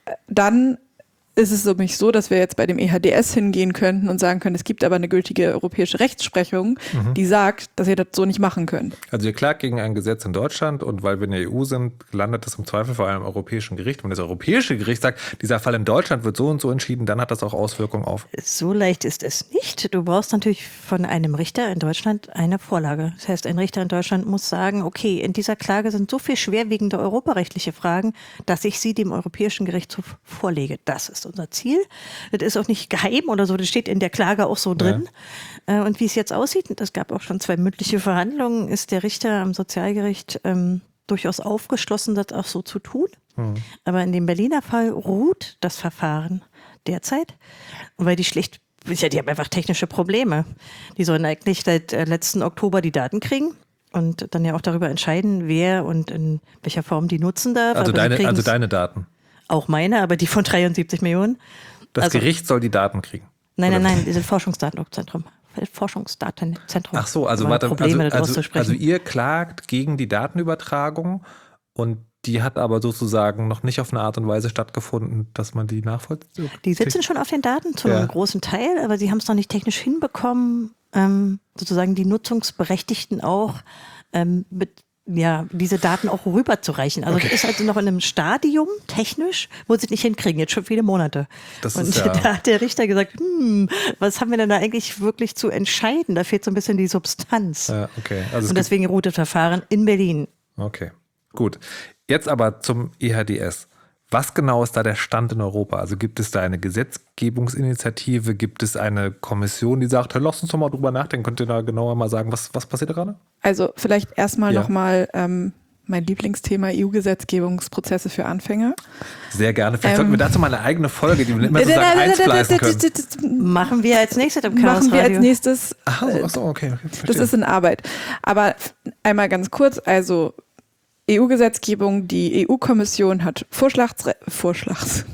Dann ist es nämlich so, dass wir jetzt bei dem E H D S hingehen könnten und sagen können, es gibt aber eine gültige europäische Rechtsprechung, mhm. die sagt, dass ihr das so nicht machen könnt. Also ihr klagt gegen ein Gesetz in Deutschland und weil wir in der E U sind, landet das im Zweifel vor allem im Europäischen Gericht. Wenn das Europäische Gericht sagt, dieser Fall in Deutschland wird so und so entschieden, dann hat das auch Auswirkungen auf. So leicht ist es nicht. Du brauchst natürlich von einem Richter in Deutschland eine Vorlage. Das heißt, ein Richter in Deutschland muss sagen, okay, in dieser Klage sind so viel schwerwiegende europarechtliche Fragen, dass ich sie dem Europäischen Gerichtshof vorlege. Das ist unser Ziel. Das ist auch nicht geheim oder so, das steht in der Klage auch so drin. Ja. Und wie es jetzt aussieht, und es gab auch schon zwei mündliche Verhandlungen, ist der Richter am Sozialgericht ähm, durchaus aufgeschlossen, das auch so zu tun. Hm. Aber in dem Berliner Fall ruht das Verfahren derzeit, weil die schlicht, ja, die haben einfach technische Probleme. Die sollen eigentlich seit äh, letzten Oktober die Daten kriegen. Und dann ja auch darüber entscheiden, wer und in welcher Form die nutzen darf. Also, deine, also deine Daten? Auch meine, aber die von dreiundsiebzig Millionen. Das also, Gericht soll die Daten kriegen? Nein, nein, nein, dieses Forschungsdatenzentrum. Forschungsdatenzentrum. Ach so, also, warte, also, also, also ihr klagt gegen die Datenübertragung und die hat aber sozusagen noch nicht auf eine Art und Weise stattgefunden, dass man die nachvollzieht? Die sitzen schon auf den Daten zu einem ja. großen Teil, aber sie haben es noch nicht technisch hinbekommen, ähm, sozusagen die Nutzungsberechtigten auch ähm, mit ja, diese Daten auch rüberzureichen. Also okay. das ist also noch in einem Stadium, technisch, wo sie es nicht hinkriegen, jetzt schon viele Monate. Das und ist ja da hat der Richter gesagt, hm, was haben wir denn da eigentlich wirklich zu entscheiden? Da fehlt so ein bisschen die Substanz. Ja, okay. Also und deswegen ruht das Verfahren in Berlin. Okay, gut. Jetzt aber zum E H D S. Was genau ist da der Stand in Europa? Also gibt es da eine Gesetzgebungsinitiative? Gibt es eine Kommission, die sagt, hey, lass uns doch mal drüber nachdenken. Könnt ihr da genauer mal sagen, was, was passiert da gerade? Also vielleicht erstmal ja. nochmal ähm, mein Lieblingsthema E U-Gesetzgebungsprozesse für Anfänger. Sehr gerne. Vielleicht ähm, sollten wir dazu mal eine eigene Folge, die wir immer sozusagen einspleißen können. Machen wir als nächstes im Chaos Machen wir als nächstes. Ach, ach so, okay. okay das ist in Arbeit. Aber einmal ganz kurz, also E U-Gesetzgebung, die E U-Kommission hat Vorschlagsre- Vorschlags-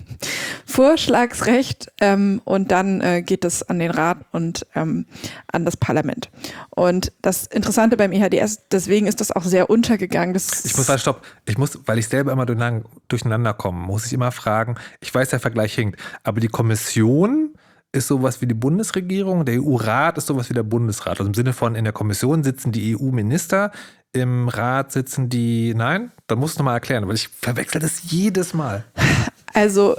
Vorschlagsrecht ähm, und dann äh, geht es an den Rat und ähm, an das Parlament. Und das Interessante beim E H D S, deswegen ist das auch sehr untergegangen. Das ich muss, stopp, ich muss, weil ich selber immer durcheinander komme, muss ich immer fragen, ich weiß, der Vergleich hinkt, aber die Kommission ist sowas wie die Bundesregierung, der E U-Rat ist sowas wie der Bundesrat. Also im Sinne von, in der Kommission sitzen die E U-Minister, im Rat sitzen die, nein? Dann musst du mal erklären, weil ich verwechsel das jedes Mal. Also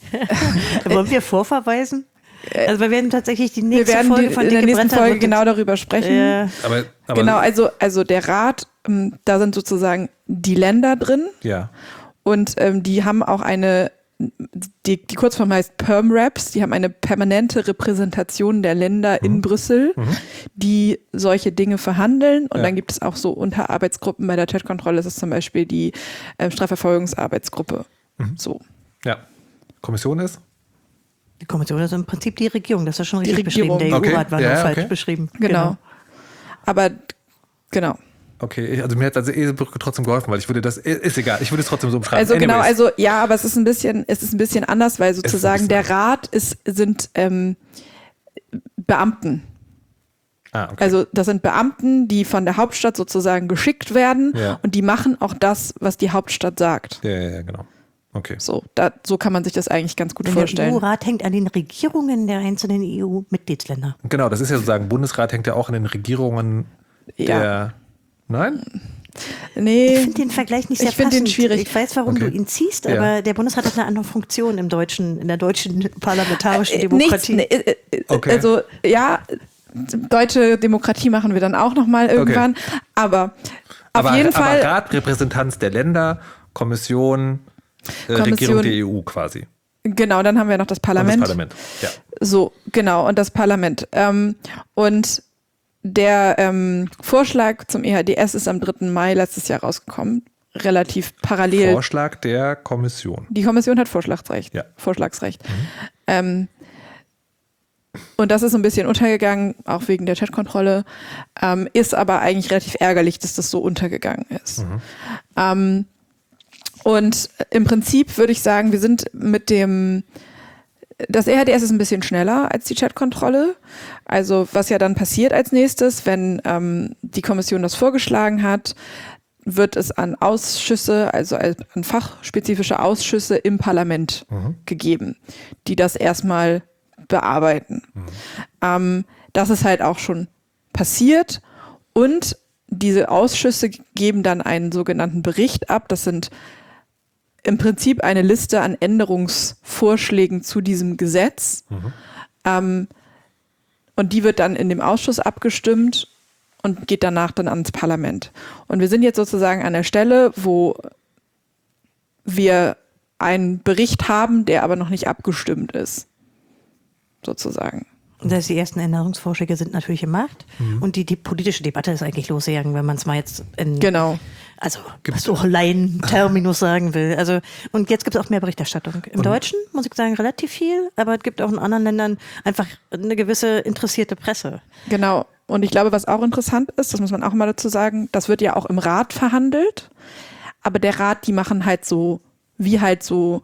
wollen wir vorverweisen? Also wir werden tatsächlich die nächste wir werden Folge die, von in der nächsten Folge Brenta genau darüber sprechen. Äh, aber, aber genau, also, also der Rat, ähm, da sind sozusagen die Länder drin. Ja. Und ähm, die haben auch eine, die, die Kurzform heißt Perm-Reps, die haben eine permanente Repräsentation der Länder mhm. in Brüssel, mhm. die solche Dinge verhandeln. Und ja. dann gibt es auch so Unterarbeitsgruppen. Bei der Chat-Kontrolle ist es zum Beispiel die äh, Strafverfolgungsarbeitsgruppe. Mhm. So. Ja. Kommission ist? Die Kommission ist im Prinzip die Regierung, das ist schon Die richtig Regierung. beschrieben. Der Okay. E U-Rat war Ja, nur okay. falsch beschrieben. Genau. genau. Aber genau. Okay, also mir hat also Eselsbrücke trotzdem geholfen, weil ich würde das, ist egal, ich würde es trotzdem so umschreiben. Also Anyways. genau, also ja, aber es ist ein bisschen, es ist ein bisschen anders, weil sozusagen der Rat ist, sind ähm, Beamten. Ah, okay. Also das sind Beamten, die von der Hauptstadt sozusagen geschickt werden Ja. und die machen auch das, was die Hauptstadt sagt. Ja, ja, ja, genau. Okay. So, da, so kann man sich das eigentlich ganz gut Der vorstellen. E U- Rat hängt an den Regierungen der einzelnen E U-Mitgliedsländer. Genau, das ist ja sozusagen, Bundesrat hängt ja auch an den Regierungen der... Ja. Nein? Nee. Ich finde den Vergleich nicht sehr Ich finde passend. den schwierig. Ich weiß, warum Okay. du ihn ziehst, Ja. aber der Bundesrat hat eine andere Funktion im deutschen, in der deutschen parlamentarischen Äh, Demokratie. Nichts, nee, äh, Okay. Also ja, deutsche Demokratie machen wir dann auch nochmal irgendwann. Okay. Aber auf aber, jeden aber Fall. Rat, Repräsentanz der Länder, Kommission, äh, Kommission Regierung der E U quasi. Genau, dann haben wir noch das Parlament. Und das Parlament, ja. So, genau, und das Parlament. Ähm, und der ähm, Vorschlag zum E H D S ist am dritten Mai letztes Jahr rausgekommen. Relativ parallel. Vorschlag der Kommission. Die Kommission hat Vorschlagsrecht. Ja. Vorschlagsrecht. Mhm. Ähm, und das ist ein bisschen untergegangen, auch wegen der Chatkontrolle. Ähm, ist aber eigentlich relativ ärgerlich, dass das so untergegangen ist. Mhm. Ähm, und im Prinzip würde ich sagen, wir sind mit dem Das E H D S ist ein bisschen schneller als die Chatkontrolle. Also was ja dann passiert als nächstes, wenn ähm, die Kommission das vorgeschlagen hat, wird es an Ausschüsse, also an fachspezifische Ausschüsse im Parlament mhm. gegeben, die das erstmal bearbeiten. Mhm. Ähm, das ist halt auch schon passiert und diese Ausschüsse geben dann einen sogenannten Bericht ab. Das sind im Prinzip eine Liste an Änderungsvorschlägen zu diesem Gesetz. Mhm. Ähm, und die wird dann in dem Ausschuss abgestimmt und geht danach dann ans Parlament. Und wir sind jetzt sozusagen an der Stelle, wo wir einen Bericht haben, der aber noch nicht abgestimmt ist. Sozusagen. Das heißt, die ersten Änderungsvorschläge sind natürlich im Markt mhm. und die, die politische Debatte ist eigentlich losgegangen, wenn man es mal jetzt in genau. also was so Laien-Terminus sagen will. Also und jetzt gibt es auch mehr Berichterstattung. Im und Deutschen muss ich sagen relativ viel, aber es gibt auch in anderen Ländern einfach eine gewisse interessierte Presse. Genau. Und ich glaube, was auch interessant ist, das muss man auch mal dazu sagen, das wird ja auch im Rat verhandelt, aber der Rat, die machen halt so, wie halt so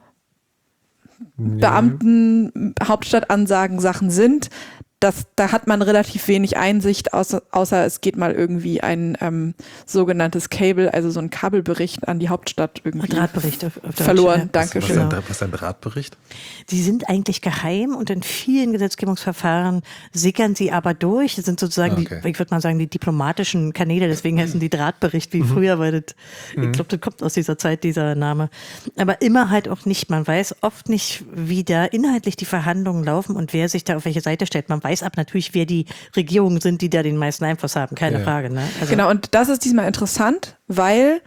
Beamten, Hauptstadtansagen Sachen sind, das, da hat man relativ wenig Einsicht, außer, außer es geht mal irgendwie ein ähm, sogenanntes Cable, also so ein Kabelbericht an die Hauptstadt irgendwie. Drahtbericht auf, auf verloren. Ja. Danke was, schön. Was ist, ein, ein Drahtbericht? Sie sind eigentlich geheim und in vielen Gesetzgebungsverfahren sickern sie aber durch. Das sind sozusagen, ah, okay. die, ich würde mal sagen, die diplomatischen Kanäle, deswegen heißen die Drahtbericht wie mhm. früher, weil das, mhm. ich glaube, das kommt aus dieser Zeit, dieser Name. Aber immer halt auch nicht. Man weiß oft nicht, wie da inhaltlich die Verhandlungen laufen und wer sich da auf welche Seite stellt. Man weiß aber natürlich, wer die Regierungen sind, die da den meisten Einfluss haben. Keine ja. Frage. Ne? Also genau, und das ist diesmal interessant, weil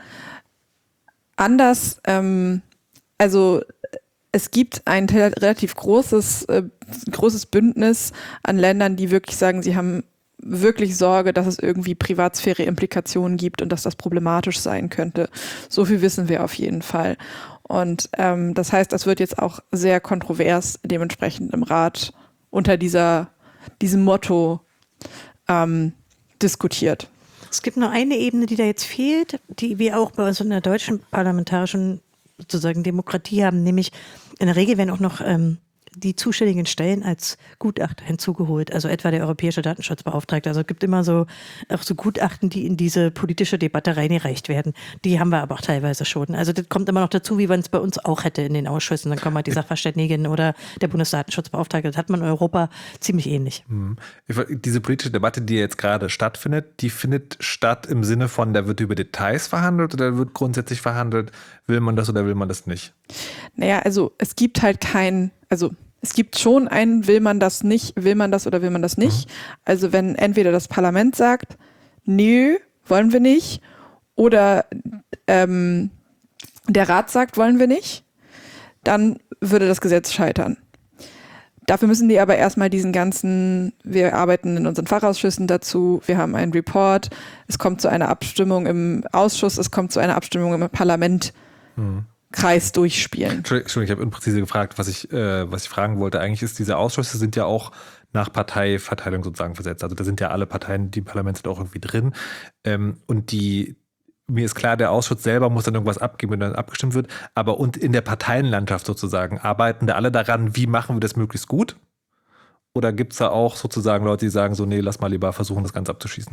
anders, ähm, also es gibt ein relativ großes, äh, großes Bündnis an Ländern, die wirklich sagen, sie haben wirklich Sorge, dass es irgendwie Privatsphäre-Implikationen gibt und dass das problematisch sein könnte. So viel wissen wir auf jeden Fall. Und ähm, das heißt, das wird jetzt auch sehr kontrovers dementsprechend im Rat unter dieser diesem Motto ähm, diskutiert. Es gibt nur eine Ebene, die da jetzt fehlt, die wir auch bei uns in der deutschen parlamentarischen sozusagen Demokratie haben, nämlich in der Regel werden auch noch ähm, die zuständigen Stellen als Gutachter hinzugeholt, also etwa der Europäische Datenschutzbeauftragte. Also es gibt immer so auch so Gutachten, die in diese politische Debatte reingereicht werden. Die haben wir aber auch teilweise schon. Also das kommt immer noch dazu, wie man es bei uns auch hätte in den Ausschüssen. Dann kommen halt die Sachverständigen oder der Bundesdatenschutzbeauftragte. Das hat man in Europa ziemlich ähnlich. Mhm. Diese politische Debatte, die jetzt gerade stattfindet, die findet statt im Sinne von, da wird über Details verhandelt oder wird grundsätzlich verhandelt, will man das oder will man das nicht? Naja, also es gibt halt kein, also es gibt schon einen, will man das nicht, will man das oder will man das nicht. Mhm. Also wenn entweder das Parlament sagt, nö, wollen wir nicht, oder ähm, der Rat sagt, wollen wir nicht, dann würde das Gesetz scheitern. Dafür müssen die aber erstmal diesen ganzen, wir arbeiten in unseren Fachausschüssen dazu, wir haben einen Report, es kommt zu einer Abstimmung im Ausschuss, es kommt zu einer Abstimmung im Parlament. Mhm. Kreis durchspielen. Entschuldigung, ich habe unpräzise gefragt, was ich, äh, was ich fragen wollte. Eigentlich ist, diese Ausschüsse sind ja auch nach Parteiverteilung sozusagen versetzt. Also da sind ja alle Parteien, die im Parlament sind, auch irgendwie drin. Ähm, und die, mir ist klar, der Ausschuss selber muss dann irgendwas abgeben, wenn dann abgestimmt wird. Aber und in der Parteienlandschaft sozusagen, arbeiten da alle daran, wie machen wir das möglichst gut? Oder gibt es da auch sozusagen Leute, die sagen so, nee, lass mal lieber versuchen, das Ganze abzuschießen?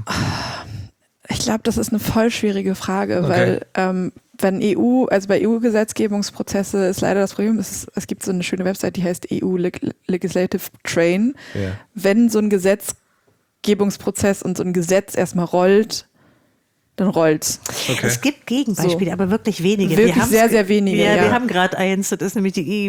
Ich glaube, das ist eine voll schwierige Frage, okay. weil ähm, wenn E U, also bei E U-Gesetzgebungsprozesse ist leider das Problem, es, ist, es gibt so eine schöne Website, die heißt E U Legislative Train. Yeah. Wenn so ein Gesetzgebungsprozess und so ein Gesetz erstmal rollt, dann rollt's. Okay. Es gibt Gegenbeispiele, so. Aber wirklich wenige. Wirklich wir sehr, sehr wenige. Ja, ja. Wir haben gerade eins, das ist nämlich die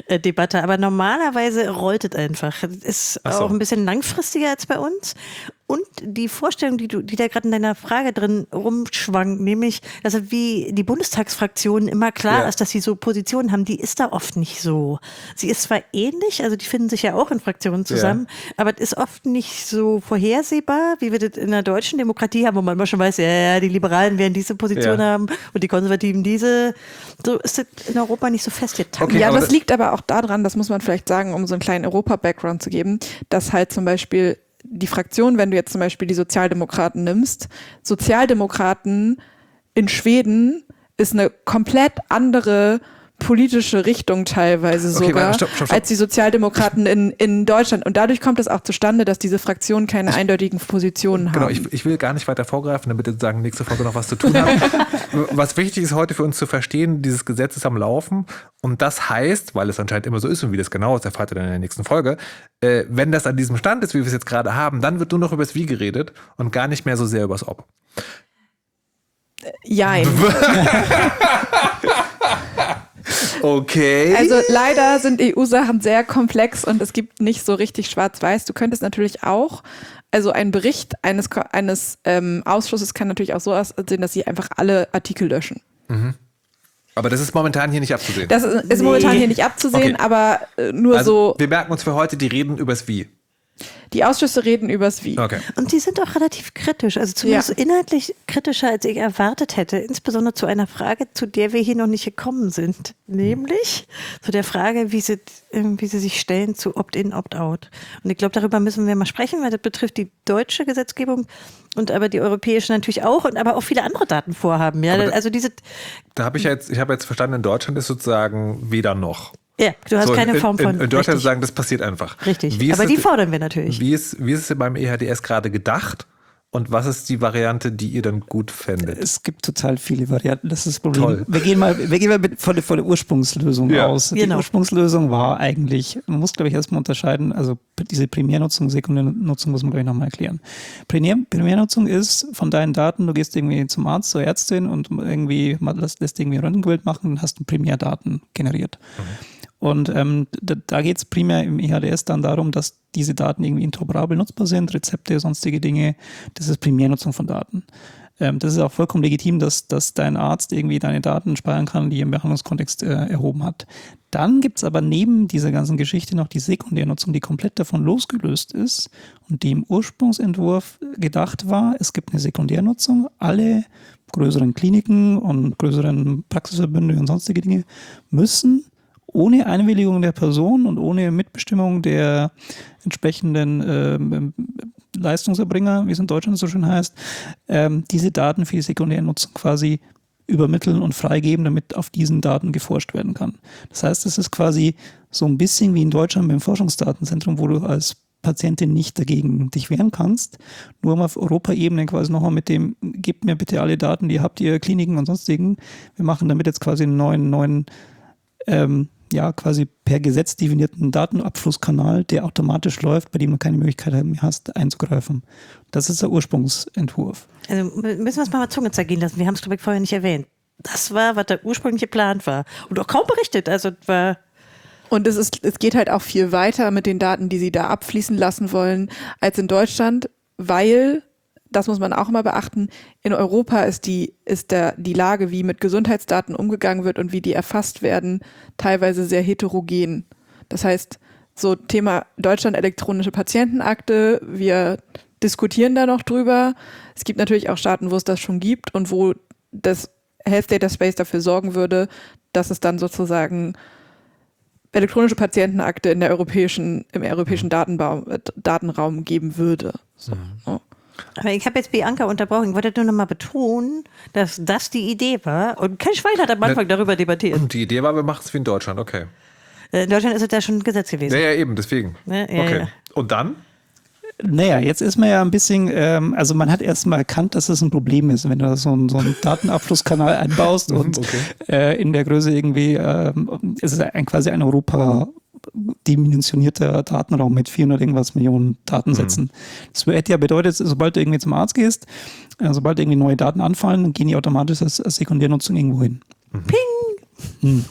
E-Privacy-Debatte. Aber normalerweise rollt es einfach. Das ist Ach so. auch ein bisschen langfristiger als bei uns. und die Vorstellung, die du, die da gerade in deiner Frage drin rumschwang, nämlich, dass wie die Bundestagsfraktion immer klar Ja. ist, dass sie so Positionen haben, die ist da oft nicht so. Sie ist zwar ähnlich, also die finden sich ja auch in Fraktionen zusammen, ja. aber es ist oft nicht so vorhersehbar, wie wir das in der deutschen Demokratie haben, wo man immer schon weiß, ja, ja, die Liberalen werden diese Position ja. haben und die Konservativen diese. So ist das in Europa nicht so festgetaktet. Okay, ja, das liegt aber auch daran, das muss man vielleicht sagen, um so einen kleinen Europa-Background zu geben, dass halt zum Beispiel die Fraktion, wenn du jetzt zum Beispiel die Sozialdemokraten nimmst, Sozialdemokraten in Schweden ist eine komplett andere politische Richtung teilweise okay, sogar, warte, stopp, stopp, stopp. als die Sozialdemokraten in, in Deutschland. Und dadurch kommt es auch zustande, dass diese Fraktionen keine eindeutigen Positionen haben. Genau, ich, ich will gar nicht weiter vorgreifen, damit wir sagen, nächste Folge noch was zu tun haben. Was wichtig ist heute für uns zu verstehen, dieses Gesetz ist am Laufen und das heißt, weil es anscheinend immer so ist und wie das genau ist, erfahrt ihr dann in der nächsten Folge, äh, wenn das an diesem Stand ist, wie wir es jetzt gerade haben, dann wird nur noch über das Wie geredet und gar nicht mehr so sehr über das Ob. Jein. Okay. Also leider sind E U-Sachen sehr komplex und es gibt nicht so richtig schwarz-weiß. Du könntest natürlich auch, also ein Bericht eines, eines ähm, Ausschusses kann natürlich auch so aussehen, dass sie einfach alle Artikel löschen. Mhm. Aber das ist momentan hier nicht abzusehen. Das ist, ist nee. momentan hier nicht abzusehen, okay. aber äh, nur also, so. Wir merken uns für heute, die reden übers Wie. Die Ausschüsse reden übers Wie. Okay. Und die sind auch relativ kritisch, also zumindest ja. inhaltlich kritischer, als ich erwartet hätte. Insbesondere zu einer Frage, zu der wir hier noch nicht gekommen sind. Nämlich zu der Frage, wie sie, wie sie sich stellen zu Opt-in, Opt-out. Und ich glaube, darüber müssen wir mal sprechen, weil das betrifft die deutsche Gesetzgebung und aber die europäische natürlich auch und aber auch viele andere Datenvorhaben. Ja? Da, also diese. Da habe ich ja jetzt, ich habe jetzt verstanden, in Deutschland ist sozusagen weder noch. Ja, du hast so, keine in, Form von. In, in Deutschland richtig. Sagen, das passiert einfach. Richtig, aber die es, fordern wir natürlich. Wie ist, wie ist es beim E H D S gerade gedacht und was ist die Variante, die ihr dann gut fändet? Es gibt total viele Varianten, das ist das Problem. Toll. Wir gehen mal, wir gehen mal von, der, von der Ursprungslösung ja. aus. Die genau. Ursprungslösung war eigentlich, man muss glaube ich erstmal unterscheiden, also diese Primärnutzung, Sekundärnutzung muss man glaube ich nochmal erklären. Primär, Primärnutzung ist von deinen Daten, du gehst irgendwie zum Arzt, zur Ärztin und irgendwie lässt, lässt irgendwie ein Röntgenbild machen und hast du Primärdaten generiert. Mhm. Und ähm, da, da geht es primär im E H D S dann darum, dass diese Daten irgendwie interoperabel nutzbar sind, Rezepte, sonstige Dinge. Das ist Primärnutzung von Daten. Ähm, das ist auch vollkommen legitim, dass, dass dein Arzt irgendwie deine Daten speichern kann, die er im Behandlungskontext äh, erhoben hat. Dann gibt es aber neben dieser ganzen Geschichte noch die Sekundärnutzung, die komplett davon losgelöst ist und die im Ursprungsentwurf gedacht war, es gibt eine Sekundärnutzung, alle größeren Kliniken und größeren Praxisverbünde und sonstige Dinge müssen ohne Einwilligung der Person und ohne Mitbestimmung der entsprechenden ähm, Leistungserbringer, wie es in Deutschland so schön heißt, ähm, diese Daten für die sekundäre Nutzung quasi übermitteln und freigeben, damit auf diesen Daten geforscht werden kann. Das heißt, es ist quasi so ein bisschen wie in Deutschland beim Forschungsdatenzentrum, wo du als Patientin nicht dagegen dich wehren kannst, nur um auf Europaebene quasi nochmal mit dem, gebt mir bitte alle Daten, die habt ihr, Kliniken und sonstigen. Wir machen damit jetzt quasi einen neuen, neuen ähm, ja, quasi per Gesetz definierten Datenabflusskanal, der automatisch läuft, bei dem du keine Möglichkeit mehr hast, einzugreifen. Das ist der Ursprungsentwurf. Also müssen wir es mal mit Zunge zergehen lassen. Wir haben es, glaube ich, vorher nicht erwähnt. Das war, was der ursprüngliche Plan war. Und auch kaum berichtet. Also war Und es, ist, es geht halt auch viel weiter mit den Daten, die sie da abfließen lassen wollen, als in Deutschland, weil, das muss man auch immer beachten, in Europa ist die, ist der, die Lage, wie mit Gesundheitsdaten umgegangen wird und wie die erfasst werden, teilweise sehr heterogen. Das heißt, so Thema Deutschland elektronische Patientenakte, wir diskutieren da noch drüber. Es gibt natürlich auch Staaten, wo es das schon gibt und wo das Health Data Space dafür sorgen würde, dass es dann sozusagen elektronische Patientenakte in der europäischen, im europäischen Datenbaum, äh, Datenraum geben würde. So, mhm. ja. Aber ich habe jetzt Bianca unterbrochen. Ich wollte nur noch mal betonen, dass das die Idee war. Und kein Schwein hat am Anfang ne, darüber debattiert. Die Idee war, wir machen es wie in Deutschland, okay. In Deutschland ist es ja schon ein Gesetz gewesen. Ja, ja, eben, deswegen. Ja, ja, okay. Ja. Und dann? Naja, jetzt ist man ja ein bisschen, ähm, also man hat erst mal erkannt, dass es ein Problem ist, wenn du so einen, so einen Datenabflusskanal einbaust und okay. äh, in der Größe irgendwie, ähm, es ist ein, quasi ein Europa dimensionierter Datenraum mit vierhundert irgendwas Millionen Datensätzen. Mhm. Das hätte ja bedeutet, sobald du irgendwie zum Arzt gehst, äh, sobald irgendwie neue Daten anfallen, dann gehen die automatisch als, als Sekundärnutzung irgendwo hin. Mhm. Ping! Hm.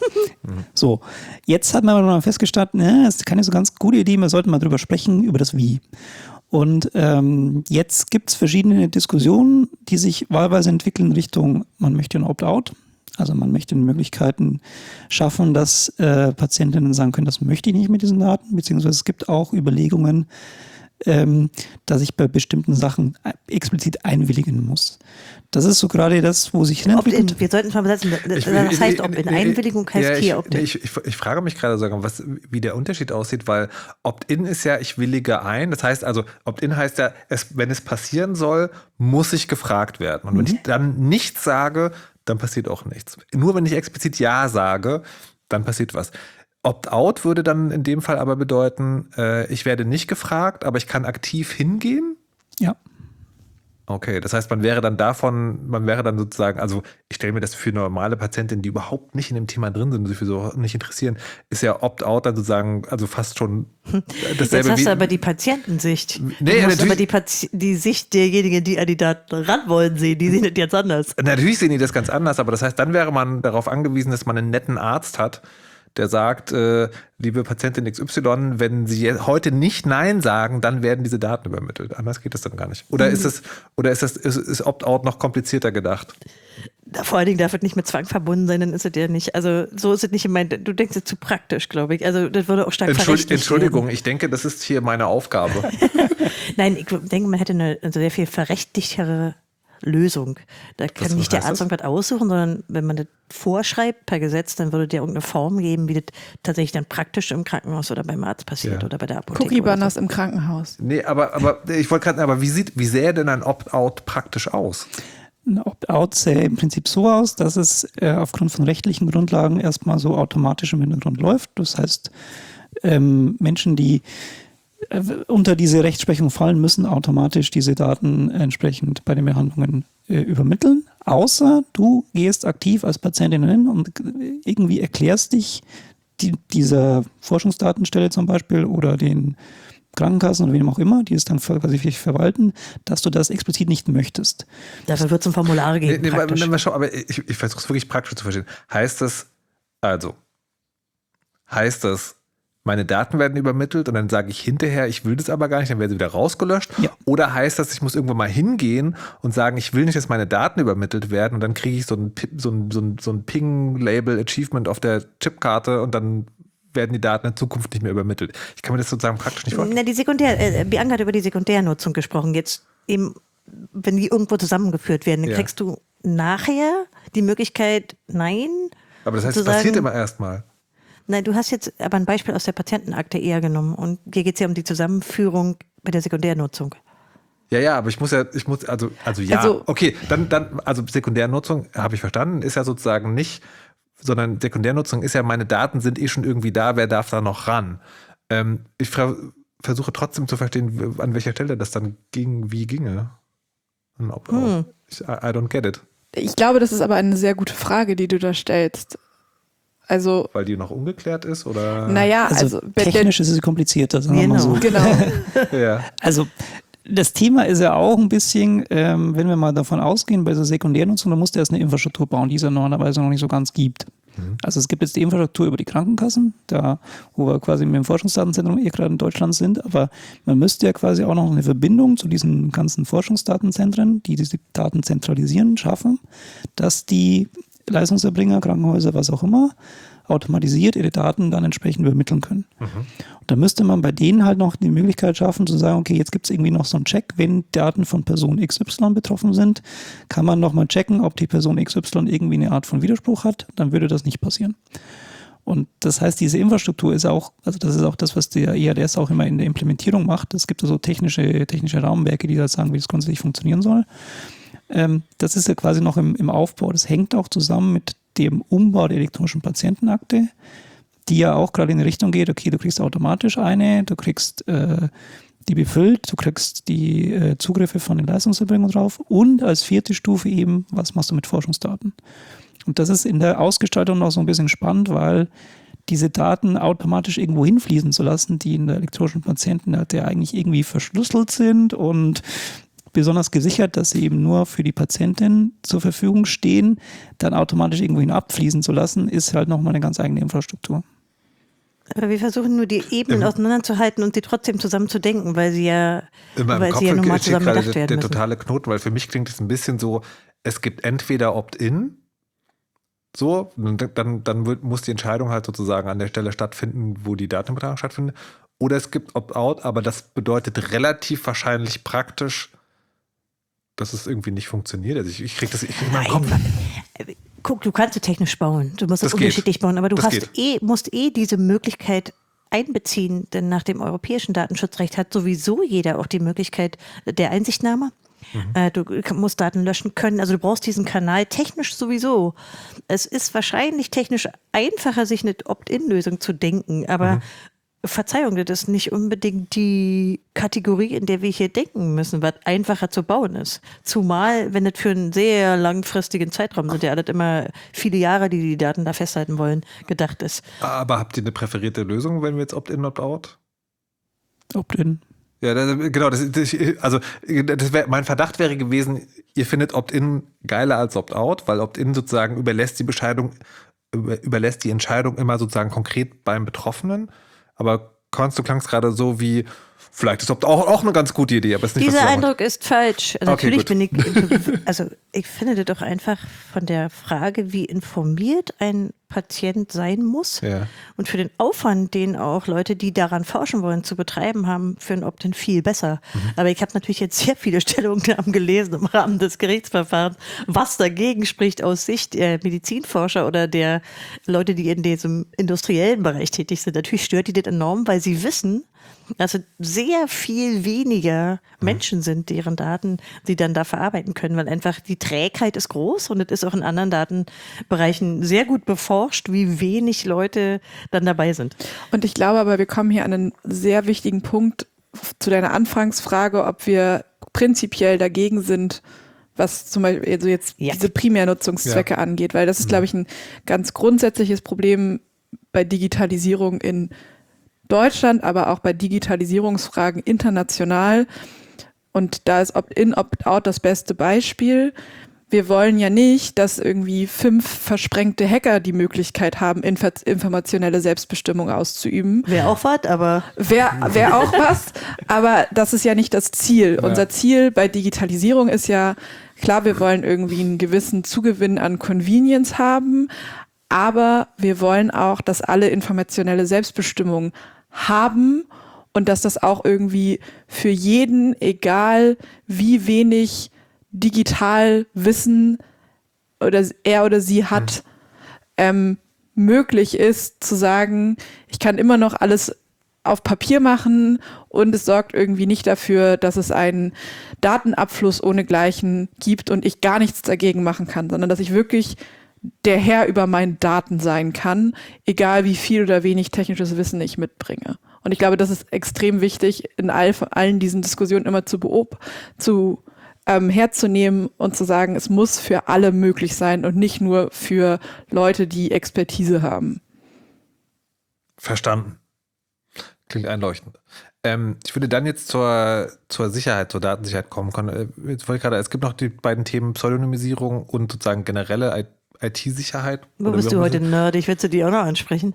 So, jetzt hat man aber noch festgestellt, ne, das ist keine so ganz gute Idee, wir sollten mal drüber sprechen, über das Wie. Und ähm, jetzt gibt es verschiedene Diskussionen, die sich wahlweise entwickeln in Richtung, man möchte ein Opt-out. Also man möchte Möglichkeiten schaffen, dass äh, Patientinnen sagen können, das möchte ich nicht mit diesen Daten, beziehungsweise es gibt auch Überlegungen, ähm, dass ich bei bestimmten Sachen explizit einwilligen muss. Das ist so gerade das, wo sich Opt-in. Wir sollten es mal besetzen. Das heißt Opt-in. Einwilligung heißt ja, ich, hier Opt-in. Ich, ich, ich frage mich gerade sogar, was, wie der Unterschied aussieht, weil Opt-in ist ja, ich willige ein. Das heißt also, Opt-in heißt ja, es, wenn es passieren soll, muss ich gefragt werden. Und wenn mhm. ich dann nichts sage, dann passiert auch nichts. Nur wenn ich explizit Ja sage, dann passiert was. Opt-out würde dann in dem Fall aber bedeuten, äh, ich werde nicht gefragt, aber ich kann aktiv hingehen? Ja. Okay, das heißt, man wäre dann davon, man wäre dann sozusagen, also ich stelle mir das für normale Patientinnen, die überhaupt nicht in dem Thema drin sind, sich für so nicht interessieren, ist ja Opt-out dann sozusagen, also fast schon dasselbe. Jetzt hast wie, du aber die Patientensicht. Nee, du musst aber die, Pati- die Sicht derjenigen, die an die Daten ran wollen, sehen, die sehen das jetzt anders. Natürlich sehen die das ganz anders, aber das heißt, dann wäre man darauf angewiesen, dass man einen netten Arzt hat, der sagt, äh, liebe Patientin X Y, wenn Sie heute nicht Nein sagen, dann werden diese Daten übermittelt. Anders geht das dann gar nicht. Oder mhm. ist es, oder ist das, ist, ist Opt-out noch komplizierter gedacht? Vor allen Dingen darf es nicht mit Zwang verbunden sein, dann ist es ja nicht. Also so ist es nicht gemeint. Du denkst es zu praktisch, glaube ich. Also das würde auch stark Entschuld, verrechtlicht Entschuldigung, werden. Ich denke, das ist hier meine Aufgabe. Nein, ich denke, man hätte eine also sehr viel verrechtlichere Lösung. Da kann Was nicht der heißt Arzt das? irgendwas aussuchen, sondern wenn man das vorschreibt per Gesetz, dann würde der irgendeine Form geben, wie das tatsächlich dann praktisch im Krankenhaus oder beim Arzt passiert Ja. oder bei der Apotheke. Cookie-Banners so. im Krankenhaus. Nee, aber, aber ich wollte gerade, aber wie sieht, wie sähe denn ein Opt-out praktisch aus? Ein Opt-out sähe im Prinzip so aus, dass es äh, aufgrund von rechtlichen Grundlagen erstmal so automatisch im Hintergrund läuft. Das heißt, ähm, Menschen, die äh, unter diese Rechtsprechung fallen, müssen automatisch diese Daten entsprechend bei den Behandlungen äh, übermitteln. Außer du gehst aktiv als Patientin hin und irgendwie erklärst dich die, dieser Forschungsdatenstelle zum Beispiel oder den Krankenkassen oder wem auch immer, die es dann quasi für dich verwalten, dass du das explizit nicht möchtest. Dafür wird es ein Formular Nee, geben. nee, praktisch. mal, mal schau, aber ich, ich versuche es wirklich praktisch zu verstehen. Heißt das, also, heißt das, meine Daten werden übermittelt und dann sage ich hinterher, ich will das aber gar nicht, dann werden sie wieder rausgelöscht? Ja. Oder heißt das, ich muss irgendwann mal hingehen und sagen, ich will nicht, dass meine Daten übermittelt werden und dann kriege ich so ein, Pi- so ein, so ein, so ein Ping-Label Achievement auf der Chipkarte und dann werden die Daten in Zukunft nicht mehr übermittelt. Ich kann mir das sozusagen praktisch nicht vorstellen. Na, die Sekundär, äh, Bianca hat über die Sekundärnutzung gesprochen. Jetzt eben, wenn die irgendwo zusammengeführt werden, dann Ja. kriegst du nachher die Möglichkeit, nein. Aber das heißt, zu es passiert sagen- immer erstmal. Nein, du hast jetzt aber ein Beispiel aus der Patientenakte eher genommen und hier geht es ja um die Zusammenführung bei der Sekundärnutzung. Ja, ja, aber ich muss ja, ich muss, also, also ja, Also- okay, dann, dann, also Sekundärnutzung, habe ich verstanden, ist ja sozusagen nicht, sondern Sekundärnutzung ist ja, meine Daten sind eh schon irgendwie da, wer darf da noch ran? Ähm, ich fra- versuche trotzdem zu verstehen, an welcher Stelle das dann ging, wie ginge. Ein Opt-out. Hm. Ich, I, I don't get it. Ich glaube, das ist aber eine sehr gute Frage, die du da stellst. Also, Weil die noch ungeklärt ist, oder? naja, Also, also, wenn der- technisch ist es komplizierter, sagen wir mal so. Genau. genau. Ja. Also das Thema ist ja auch ein bisschen, ähm, wenn wir mal davon ausgehen, bei der Sekundärnutzung, da musst du erst eine Infrastruktur bauen, die es ja normalerweise noch nicht so ganz gibt. Mhm. Also es gibt jetzt die Infrastruktur über die Krankenkassen, da wo wir quasi mit dem Forschungsdatenzentrum eh gerade in Deutschland sind, aber man müsste ja quasi auch noch eine Verbindung zu diesen ganzen Forschungsdatenzentren, die diese Daten zentralisieren, schaffen, dass die Leistungserbringer, Krankenhäuser, was auch immer, automatisiert ihre Daten dann entsprechend übermitteln können. Mhm. Und da müsste man bei denen halt noch die Möglichkeit schaffen, zu sagen, okay, jetzt gibt es irgendwie noch so einen Check, wenn Daten von Person X Y betroffen sind, kann man nochmal checken, ob die Person X Y irgendwie eine Art von Widerspruch hat, dann würde das nicht passieren. Und das heißt, diese Infrastruktur ist auch, also das ist auch das, was der E A D S auch immer in der Implementierung macht. Es gibt so technische, technische Rahmenwerke, die da sagen, wie das grundsätzlich funktionieren soll. Ähm, das ist ja quasi noch im, im Aufbau. Das hängt auch zusammen mit dem Umbau der elektronischen Patientenakte, die ja auch gerade in die Richtung geht, okay, du kriegst automatisch eine, du kriegst äh, die befüllt, du kriegst die äh, Zugriffe von den Leistungserbringern drauf und als vierte Stufe eben, was machst du mit Forschungsdaten? Und das ist in der Ausgestaltung noch so ein bisschen spannend, weil diese Daten automatisch irgendwo hinfließen zu lassen, die in der elektronischen Patientenakte eigentlich irgendwie verschlüsselt sind und besonders gesichert, dass sie eben nur für die Patientin zur Verfügung stehen, dann automatisch irgendwohin abfließen zu lassen, ist halt nochmal eine ganz eigene Infrastruktur. Aber wir versuchen nur die Ebenen Im, auseinanderzuhalten und sie trotzdem zusammen zu denken, weil sie ja, in meinem weil Kopf sie ja normal zusammen gerade gedacht der, werden der müssen. totale Knoten, weil für mich klingt es ein bisschen so, es gibt entweder Opt-in, so, dann, dann wird, muss die Entscheidung halt sozusagen an der Stelle stattfinden, wo die Datenübertragung stattfindet, oder es gibt Opt-out, aber das bedeutet relativ wahrscheinlich praktisch, dass es irgendwie nicht funktioniert. Also ich, ich kriege das ich in meinem Kopf. Guck, du kannst es technisch bauen, du musst es Das geht. unterschiedlich bauen, aber du Das hast geht. eh, musst eh diese Möglichkeit einbeziehen, denn nach dem europäischen Datenschutzrecht hat sowieso jeder auch die Möglichkeit der Einsichtnahme. Mhm. Äh, du musst Daten löschen können, also du brauchst diesen Kanal technisch sowieso. Es ist wahrscheinlich technisch einfacher, sich eine Opt-in-Lösung zu denken, aber mhm. Verzeihung, das ist nicht unbedingt die Kategorie, in der wir hier denken müssen, was einfacher zu bauen ist. Zumal, wenn das für einen sehr langfristigen Zeitraum sind, ja das immer viele Jahre, die die Daten da festhalten wollen, gedacht ist. Aber habt ihr eine präferierte Lösung, wenn wir jetzt Opt-in, Opt-out? Opt-in. Ja, das, genau. Das, das, also das wär, mein Verdacht wäre gewesen, ihr findet Opt-in geiler als Opt-out, weil Opt-in sozusagen überlässt die Bescheidung, über, überlässt die Entscheidung immer sozusagen konkret beim Betroffenen. Aber Konst, du klangst gerade so wie, vielleicht ist auch, auch eine ganz gute Idee, aber es ist nicht Dieser was du Eindruck ist falsch. Natürlich okay, bin ich, also ich finde das doch einfach von der Frage, wie informiert ein Patient sein muss ja. und für den Aufwand, den auch Leute, die daran forschen wollen, zu betreiben haben, für ein Opt-in viel besser. Mhm. Aber ich habe natürlich jetzt sehr viele Stellungnahmen gelesen im Rahmen des Gerichtsverfahrens, was dagegen spricht aus Sicht der Medizinforscher oder der Leute, die in diesem industriellen Bereich tätig sind. Natürlich stört die das enorm, weil sie wissen, dass es sehr viel weniger Menschen sind, deren Daten sie dann da verarbeiten können, weil einfach die Trägheit ist groß und es ist auch in anderen Datenbereichen sehr gut beforscht, wie wenig Leute dann dabei sind. Und ich glaube aber, wir kommen hier an einen sehr wichtigen Punkt zu deiner Anfangsfrage, ob wir prinzipiell dagegen sind, was zum Beispiel also jetzt ja. diese Primärnutzungszwecke ja. angeht, weil das ist, glaube ich, ein ganz grundsätzliches Problem bei Digitalisierung in Deutschland, aber auch bei Digitalisierungsfragen international. Und da ist Opt-in, Opt-out das beste Beispiel. Wir wollen ja nicht, dass irgendwie fünf versprengte Hacker die Möglichkeit haben, inf- informationelle Selbstbestimmung auszuüben. Wäre auch was, aber... Wäre wär auch was, aber das ist ja nicht das Ziel. Ja. Unser Ziel bei Digitalisierung ist ja, klar, wir wollen irgendwie einen gewissen Zugewinn an Convenience haben, aber wir wollen auch, dass alle informationelle Selbstbestimmung haben und dass das auch irgendwie für jeden, egal wie wenig digital Wissen oder er oder sie hat, ähm, möglich ist zu sagen, ich kann immer noch alles auf Papier machen und es sorgt irgendwie nicht dafür, dass es einen Datenabfluss ohnegleichen gibt und ich gar nichts dagegen machen kann, sondern dass ich wirklich der Herr über meine Daten sein kann, egal wie viel oder wenig technisches Wissen ich mitbringe. Und ich glaube, das ist extrem wichtig, in all, allen diesen Diskussionen immer zu beob- zu ähm, herzunehmen und zu sagen, es muss für alle möglich sein und nicht nur für Leute, die Expertise haben. Verstanden. Klingt einleuchtend. Ähm, ich würde dann jetzt zur, zur Sicherheit, zur Datensicherheit kommen. Jetzt wollte ich gerade, es gibt noch die beiden Themen Pseudonymisierung und sozusagen generelle I T-Sicherheit. Wo bist du heute nerdig? Willst du die auch noch ansprechen?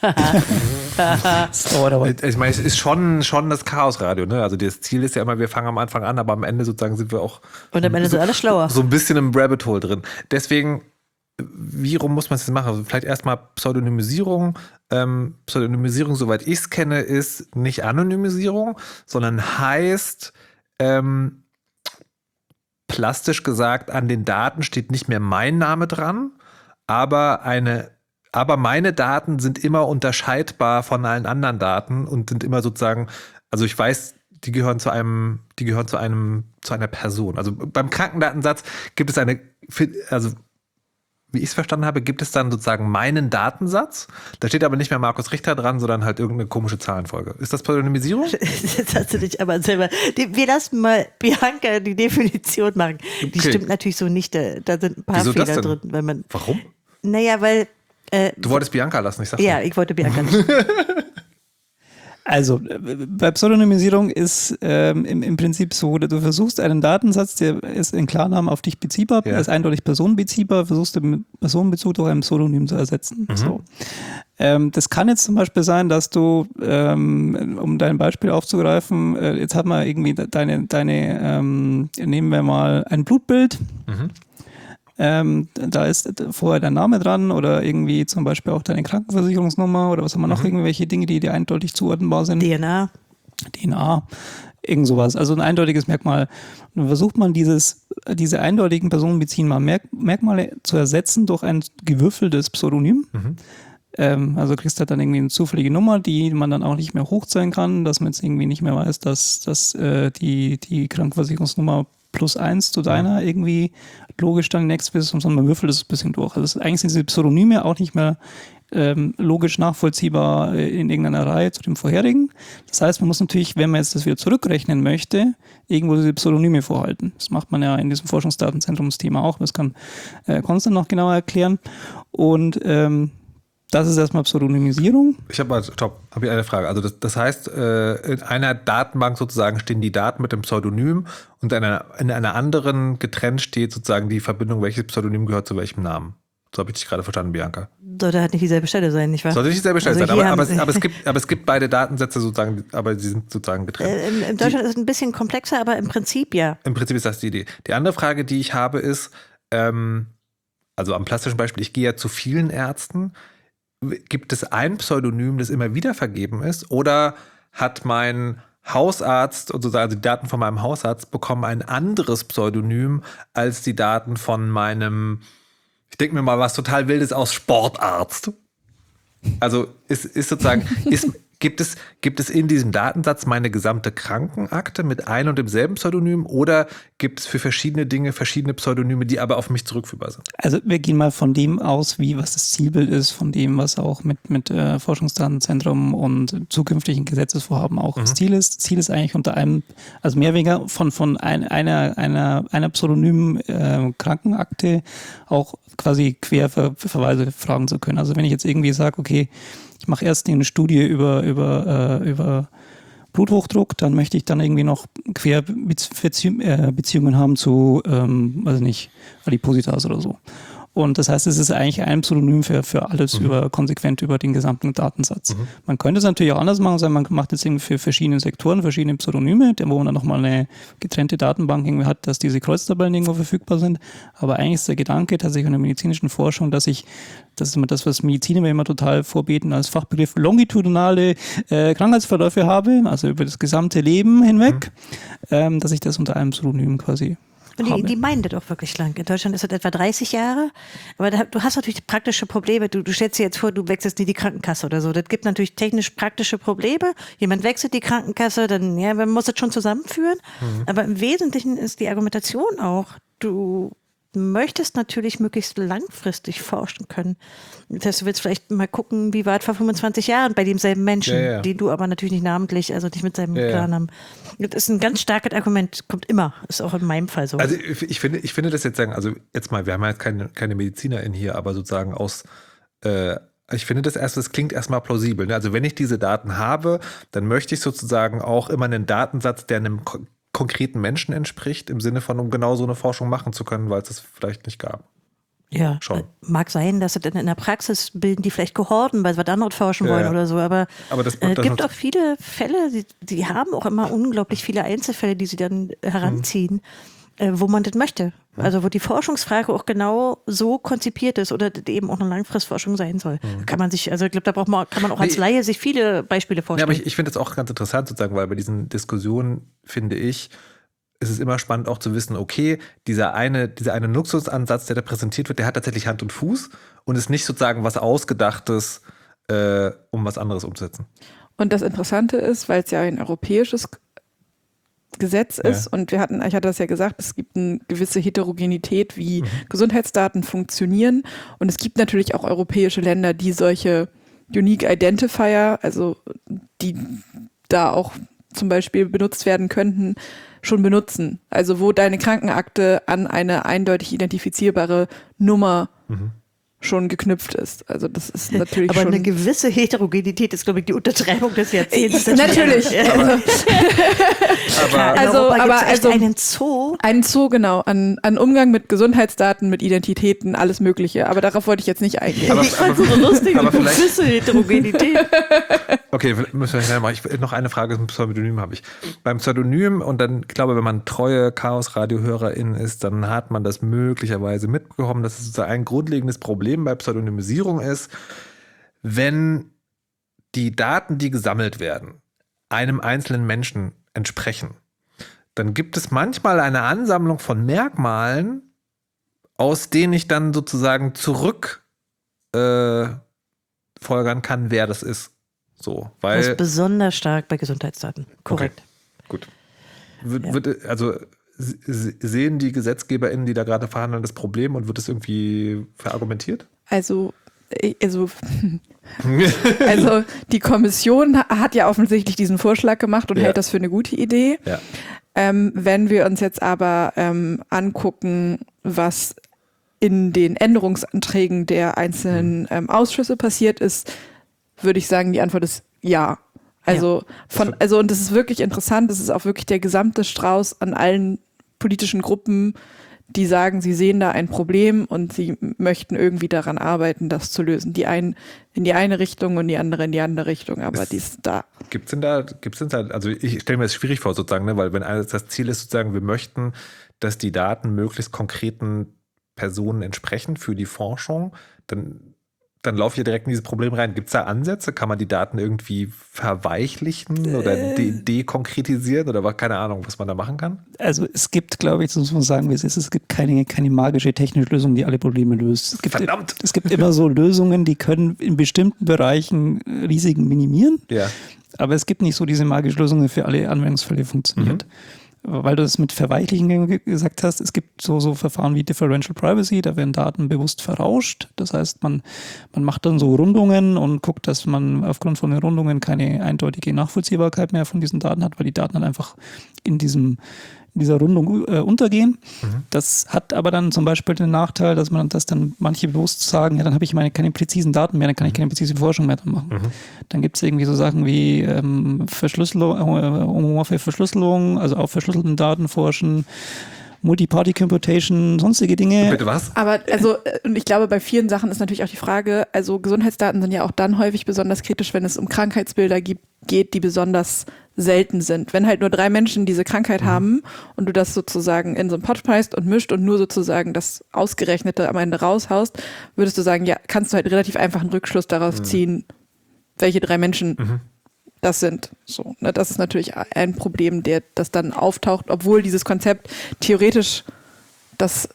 Ich meine, es ist schon, schon das Chaosradio, ne? Also das Ziel ist ja immer, wir fangen am Anfang an, aber am Ende sozusagen sind wir auch und am Ende so, sind alle schlauer. So ein bisschen im Rabbit Hole drin. Deswegen, wie rum muss man es machen? Also vielleicht erstmal Pseudonymisierung. Ähm, Pseudonymisierung, soweit ich es kenne, ist nicht Anonymisierung, sondern heißt, ähm, plastisch gesagt, an den Daten steht nicht mehr mein Name dran, aber eine, aber meine Daten sind immer unterscheidbar von allen anderen Daten und sind immer sozusagen, also ich weiß, die gehören zu einem, die gehören zu einem, zu einer Person. Also beim Krankendatensatz gibt es eine, also wie ich es verstanden habe, gibt es dann sozusagen meinen Datensatz. Da steht aber nicht mehr Markus Richter dran, sondern halt irgendeine komische Zahlenfolge. Ist das Pseudonymisierung? Jetzt hast du dich aber selber. Wir lassen mal Bianca die Definition machen. Die Okay. stimmt natürlich so nicht. Da, da sind ein paar Wieso das Fehler denn? drin. Wenn man, Warum? naja, weil. Äh, Du wolltest Bianca lassen, ich sag ja, ich wollte Bianca nicht. Also, bei Pseudonymisierung ist ähm, im, im Prinzip so, du versuchst einen Datensatz, der ist in Klarnamen auf dich beziehbar, Ja. der ist eindeutig personenbeziehbar, versuchst den Personenbezug durch ein Pseudonym zu ersetzen. Mhm. So. Ähm, das kann jetzt zum Beispiel sein, dass du, ähm, um dein Beispiel aufzugreifen, äh, jetzt hat man irgendwie deine, deine ähm, nehmen wir mal ein Blutbild. Mhm. Ähm, da ist vorher dein Name dran oder irgendwie zum Beispiel auch deine Krankenversicherungsnummer oder was haben wir noch, mhm. irgendwelche Dinge, die dir eindeutig zuordnenbar sind. D N A. D N A, irgend sowas. Also ein eindeutiges Merkmal. Dann versucht man dieses, diese eindeutigen personenbeziehenden Merk- Merkmale zu ersetzen durch ein gewürfeltes Pseudonym. Mhm. Ähm, also kriegst du halt dann irgendwie eine zufällige Nummer, die man dann auch nicht mehr hochzählen kann, dass man jetzt irgendwie nicht mehr weiß, dass, dass äh, die, die Krankenversicherungsnummer plus eins zu deiner ja. irgendwie logisch dann next ist, sondern man würfelt es ein bisschen durch. Also eigentlich sind diese Pseudonyme auch nicht mehr ähm, logisch nachvollziehbar in irgendeiner Reihe zu dem vorherigen. Das heißt, man muss natürlich, wenn man jetzt das wieder zurückrechnen möchte, irgendwo diese Pseudonyme vorhalten. Das macht man ja in diesem Forschungsdatenzentrumsthema auch. Das kann äh, Konstantin noch genauer erklären. Und ähm, das ist erstmal Pseudonymisierung. Ich habe mal, top, habe ich eine Frage. Also das, das heißt, äh, in einer Datenbank sozusagen stehen die Daten mit dem Pseudonym und in einer, in einer anderen getrennt steht sozusagen die Verbindung, welches Pseudonym gehört zu welchem Namen. So habe ich dich gerade verstanden, Bianca. Sollte halt nicht dieselbe Stelle sein, nicht wahr? Sollte nicht dieselbe Stelle also sein, aber, aber, es, aber, es gibt, aber es gibt beide Datensätze sozusagen, aber sie sind sozusagen getrennt. Äh, in, in Deutschland die, ist es ein bisschen komplexer, aber im Prinzip ja. Im Prinzip ist das die Idee. Die andere Frage, die ich habe, ist, ähm, also am plastischen Beispiel, ich gehe ja zu vielen Ärzten. Gibt es ein Pseudonym, das immer wieder vergeben ist? Oder hat mein Hausarzt, also die Daten von meinem Hausarzt, bekommen ein anderes Pseudonym als die Daten von meinem, ich denke mir mal was total Wildes aus, Sportarzt? Also ist, ist sozusagen, ist, gibt es, gibt es in diesem Datensatz meine gesamte Krankenakte mit ein und demselben Pseudonym oder gibt es für verschiedene Dinge verschiedene Pseudonyme, die aber auf mich zurückführbar sind? Also wir gehen mal von dem aus, wie was das Zielbild ist, von dem, was auch mit, mit äh, Forschungsdatenzentrum und zukünftigen Gesetzesvorhaben auch mhm. das Ziel ist. Ziel ist eigentlich unter einem, also mehr oder weniger von, von ein, einer, einer, einer pseudonymen äh, Krankenakte auch quasi Querverweise fragen zu können. Also wenn ich jetzt irgendwie sage, okay, ich mache erst eine Studie über, über, äh, über Bluthochdruck, dann möchte ich dann irgendwie noch Querbeziehungen haben zu, ähm, weiß nicht, Adipositas oder so. Und das heißt, es ist eigentlich ein Pseudonym für, für alles mhm. über, konsequent über den gesamten Datensatz. Mhm. Man könnte es natürlich auch anders machen, sagen, man macht jetzt irgendwie für verschiedene Sektoren verschiedene Pseudonyme, wo man dann nochmal eine getrennte Datenbank irgendwie hat, dass diese Kreuztabellen irgendwo verfügbar sind. Aber eigentlich ist der Gedanke tatsächlich in der medizinischen Forschung, dass ich, das ist immer das, was Mediziner immer total vorbeten als Fachbegriff, longitudinale äh, Krankheitsverläufe habe, also über das gesamte Leben hinweg, mhm. ähm, dass ich das unter einem Pseudonym quasi Und die, die meinen das auch wirklich lang. In Deutschland ist das etwa dreißig Jahre. Aber da, du hast natürlich praktische Probleme. Du, du stellst dir jetzt vor, du wechselst nie die Krankenkasse oder so. Das gibt natürlich technisch praktische Probleme. Jemand wechselt die Krankenkasse, dann ja, man muss das schon zusammenführen. Mhm. Aber im Wesentlichen ist die Argumentation auch, du möchtest natürlich möglichst langfristig forschen können. Das heißt, du willst vielleicht mal gucken, wie war es vor fünfundzwanzig Jahren bei demselben Menschen, ja, ja. den du aber natürlich nicht namentlich, also nicht mit seinem ja, Klarnamen. Das ist ein ganz starkes Argument, kommt immer, ist auch in meinem Fall so. Also ich finde, ich finde das jetzt sagen, also jetzt mal, wir haben ja jetzt keine, keine MedizinerInnen hier, aber sozusagen aus, äh, ich finde das erst, das klingt erstmal plausibel. Ne? Also wenn ich diese Daten habe, dann möchte ich sozusagen auch immer einen Datensatz, der einem konkreten Menschen entspricht, im Sinne von, um genau so eine Forschung machen zu können, weil es das vielleicht nicht gab. Ja, schon. Mag sein, dass es in der Praxis bilden, die vielleicht Kohorten, weil sie was anderes forschen ja, wollen ja. oder so, aber, aber es äh, gibt auch viele Fälle, die, die haben auch immer unglaublich viele Einzelfälle, die sie dann heranziehen, mhm. äh, wo man das möchte. Also wo die Forschungsfrage auch genau so konzipiert ist oder eben auch eine Langfristforschung sein soll. Mhm. Kann man sich, also ich glaube, da braucht man, kann man auch als nee, Laie sich viele Beispiele vorstellen. Ja, aber ich, ich finde das auch ganz interessant sozusagen, weil bei diesen Diskussionen, finde ich, ist es immer spannend auch zu wissen, okay, dieser eine, dieser eine Nutzungsansatz, der da präsentiert wird, der hat tatsächlich Hand und Fuß und ist nicht sozusagen was Ausgedachtes, äh, um was anderes umzusetzen. Und das Interessante ist, weil es ja ein europäisches Gesetz ist ja. und wir hatten, ich hatte das ja gesagt, es gibt eine gewisse Heterogenität, wie mhm. Gesundheitsdaten funktionieren und es gibt natürlich auch europäische Länder, die solche Unique Identifier, also die da auch zum Beispiel benutzt werden könnten, schon benutzen. Also wo deine Krankenakte an eine eindeutig identifizierbare Nummer mhm. schon geknüpft ist. Also das ist natürlich aber schon... Aber eine gewisse Heterogenität ist, glaube ich, die Untertreibung des Jahrzehnts. Natürlich. Aber, Tja, in Also, Europa aber gibt's echt also- einen Zoo. Ein Zoo, genau, an, an Umgang mit Gesundheitsdaten, mit Identitäten, alles Mögliche. Aber darauf wollte ich jetzt nicht eingehen. Aber, Ich fand so lustig, aber vielleicht- gewisse Heterogenität. Okay, müssen wir schnell machen. Ich, noch eine Frage zum Pseudonym habe ich. Beim Pseudonym, und dann, ich glaube, wenn man treue Chaos-Radio-HörerInnen ist, dann hat man das möglicherweise mitbekommen, dass es sozusagen ein grundlegendes Problem bei Pseudonymisierung ist, wenn die Daten, die gesammelt werden, einem einzelnen Menschen entsprechen, dann gibt es manchmal eine Ansammlung von Merkmalen, aus denen ich dann sozusagen zurück äh, folgern kann, wer das ist. So, weil, Das ist besonders stark bei Gesundheitsdaten. Korrekt. gut. Wird, Ja. wird, also s- s- sehen die GesetzgeberInnen, die da gerade verhandeln, das Problem und wird es irgendwie verargumentiert? Also, äh, also, also die Kommission ha- hat ja offensichtlich diesen Vorschlag gemacht und Ja. hält das für eine gute Idee. Ja. Ähm, wenn wir uns jetzt aber ähm, angucken, was in den Änderungsanträgen der einzelnen ähm, Ausschüsse passiert ist, würde ich sagen, die Antwort ist ja. Also von, also und das ist wirklich interessant, das ist auch wirklich der gesamte Strauß an allen politischen Gruppen, die sagen, sie sehen da ein Problem und sie möchten irgendwie daran arbeiten, das zu lösen. Die einen in die eine Richtung und die andere in die andere Richtung, aber Es- die ist da. Gibt es denn da, gibt's denn da, also ich stelle mir das schwierig vor sozusagen, ne, weil wenn eines das Ziel ist sozusagen, wir möchten, dass die Daten möglichst konkreten Personen entsprechen für die Forschung, dann, dann laufe ich ja direkt in dieses Problem rein. Gibt es da Ansätze? Kann man die Daten irgendwie verweichlichen oder de dekonkretisieren oder was, keine Ahnung, was man da machen kann? Also es gibt, glaube ich, das muss man sagen, wie es ist, es gibt keine, keine magische technische Lösung, die alle Probleme löst. Es gibt, Verdammt! Es gibt immer so Lösungen, die können in bestimmten Bereichen Risiken minimieren, Ja. aber es gibt nicht so diese magische Lösung, die für alle Anwendungsfälle funktioniert. Weil du das mit Verweichlichen ge- gesagt hast, es gibt so, so Verfahren wie Differential Privacy, da werden Daten bewusst verrauscht. Das heißt, man, man macht dann so Rundungen und guckt, dass man aufgrund von den Rundungen keine eindeutige Nachvollziehbarkeit mehr von diesen Daten hat, weil die Daten dann einfach in diesem in dieser Rundung äh, untergehen. Das hat aber dann zum Beispiel den Nachteil, dass man dass dann manche bewusst sagen, ja, dann habe ich meine keine präzisen Daten mehr, dann kann ich keine präzise Forschung mehr dran machen. Dann gibt es irgendwie so Sachen wie ähm, Verschlüsselung, äh, homomorphe Verschlüsselung, also auf verschlüsselten Daten forschen, Multi-Party Computation, sonstige Dinge. Bitte was? Aber also, äh, und ich glaube, bei vielen Sachen ist natürlich auch die Frage, also Gesundheitsdaten sind ja auch dann häufig besonders kritisch, wenn es um Krankheitsbilder gibt, geht, die besonders selten sind. Wenn halt nur drei Menschen diese Krankheit haben und du das sozusagen in so einen Pot schmeißt und mischt und nur sozusagen das Ausgerechnete am Ende raushaust, würdest du sagen, ja, kannst du halt relativ einfach einen Rückschluss darauf ziehen, welche drei Menschen das sind. So, ne, das ist natürlich ein Problem, der das dann auftaucht, obwohl dieses Konzept theoretisch das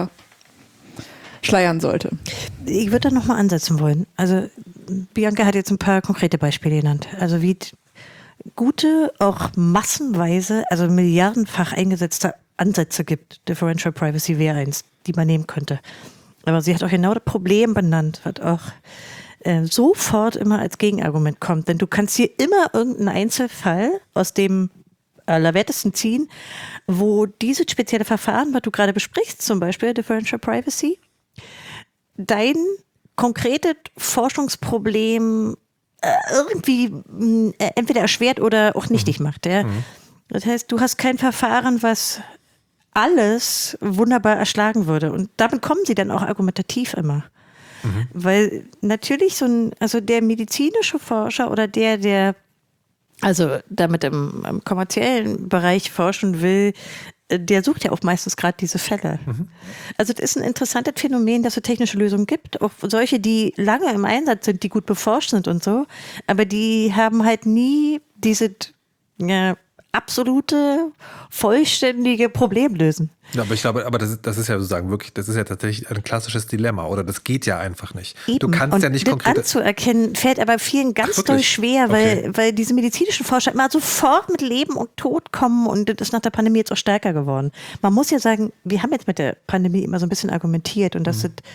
verschleiern sollte. Ich würde da nochmal ansetzen wollen. Also Bianca hat jetzt ein paar konkrete Beispiele genannt. Also wie t- gute, auch massenweise, also milliardenfach eingesetzte Ansätze gibt. Differential Privacy wäre eins, die man nehmen könnte. Aber sie hat auch genau das Problem benannt, was auch äh, sofort immer als Gegenargument kommt. Denn du kannst hier immer irgendeinen Einzelfall aus dem Allerwertesten ziehen, wo dieses spezielle Verfahren, was du gerade besprichst, zum Beispiel Differential Privacy, dein konkretes Forschungsproblem äh, irgendwie mh, äh, entweder erschwert oder auch nichtig macht. Ja? Das heißt, du hast kein Verfahren, was alles wunderbar erschlagen würde. Und damit kommen sie dann auch argumentativ immer. Weil natürlich so ein, also der medizinische Forscher oder der, der also damit im, im kommerziellen Bereich forschen will, äh, der sucht ja auch meistens gerade diese Fälle. Also das ist ein interessantes Phänomen, dass es technische Lösungen gibt, auch solche, die lange im Einsatz sind, die gut beforscht sind und so, aber die haben halt nie diese ja, absolute, vollständige Problemlösen. Ja, aber ich glaube, aber das ist, das ist ja sozusagen wirklich, das ist ja tatsächlich ein klassisches Dilemma, oder das geht ja einfach nicht. Eben. Du kannst und ja nicht das konkret. anzuerkennen, fällt aber vielen ganz Ach, doll wirklich? schwer, weil, Okay. weil diese medizinischen Forscher immer sofort mit Leben und Tod kommen und das ist nach der Pandemie jetzt auch stärker geworden. Man muss ja sagen, wir haben jetzt mit der Pandemie immer so ein bisschen argumentiert und dass Mhm. es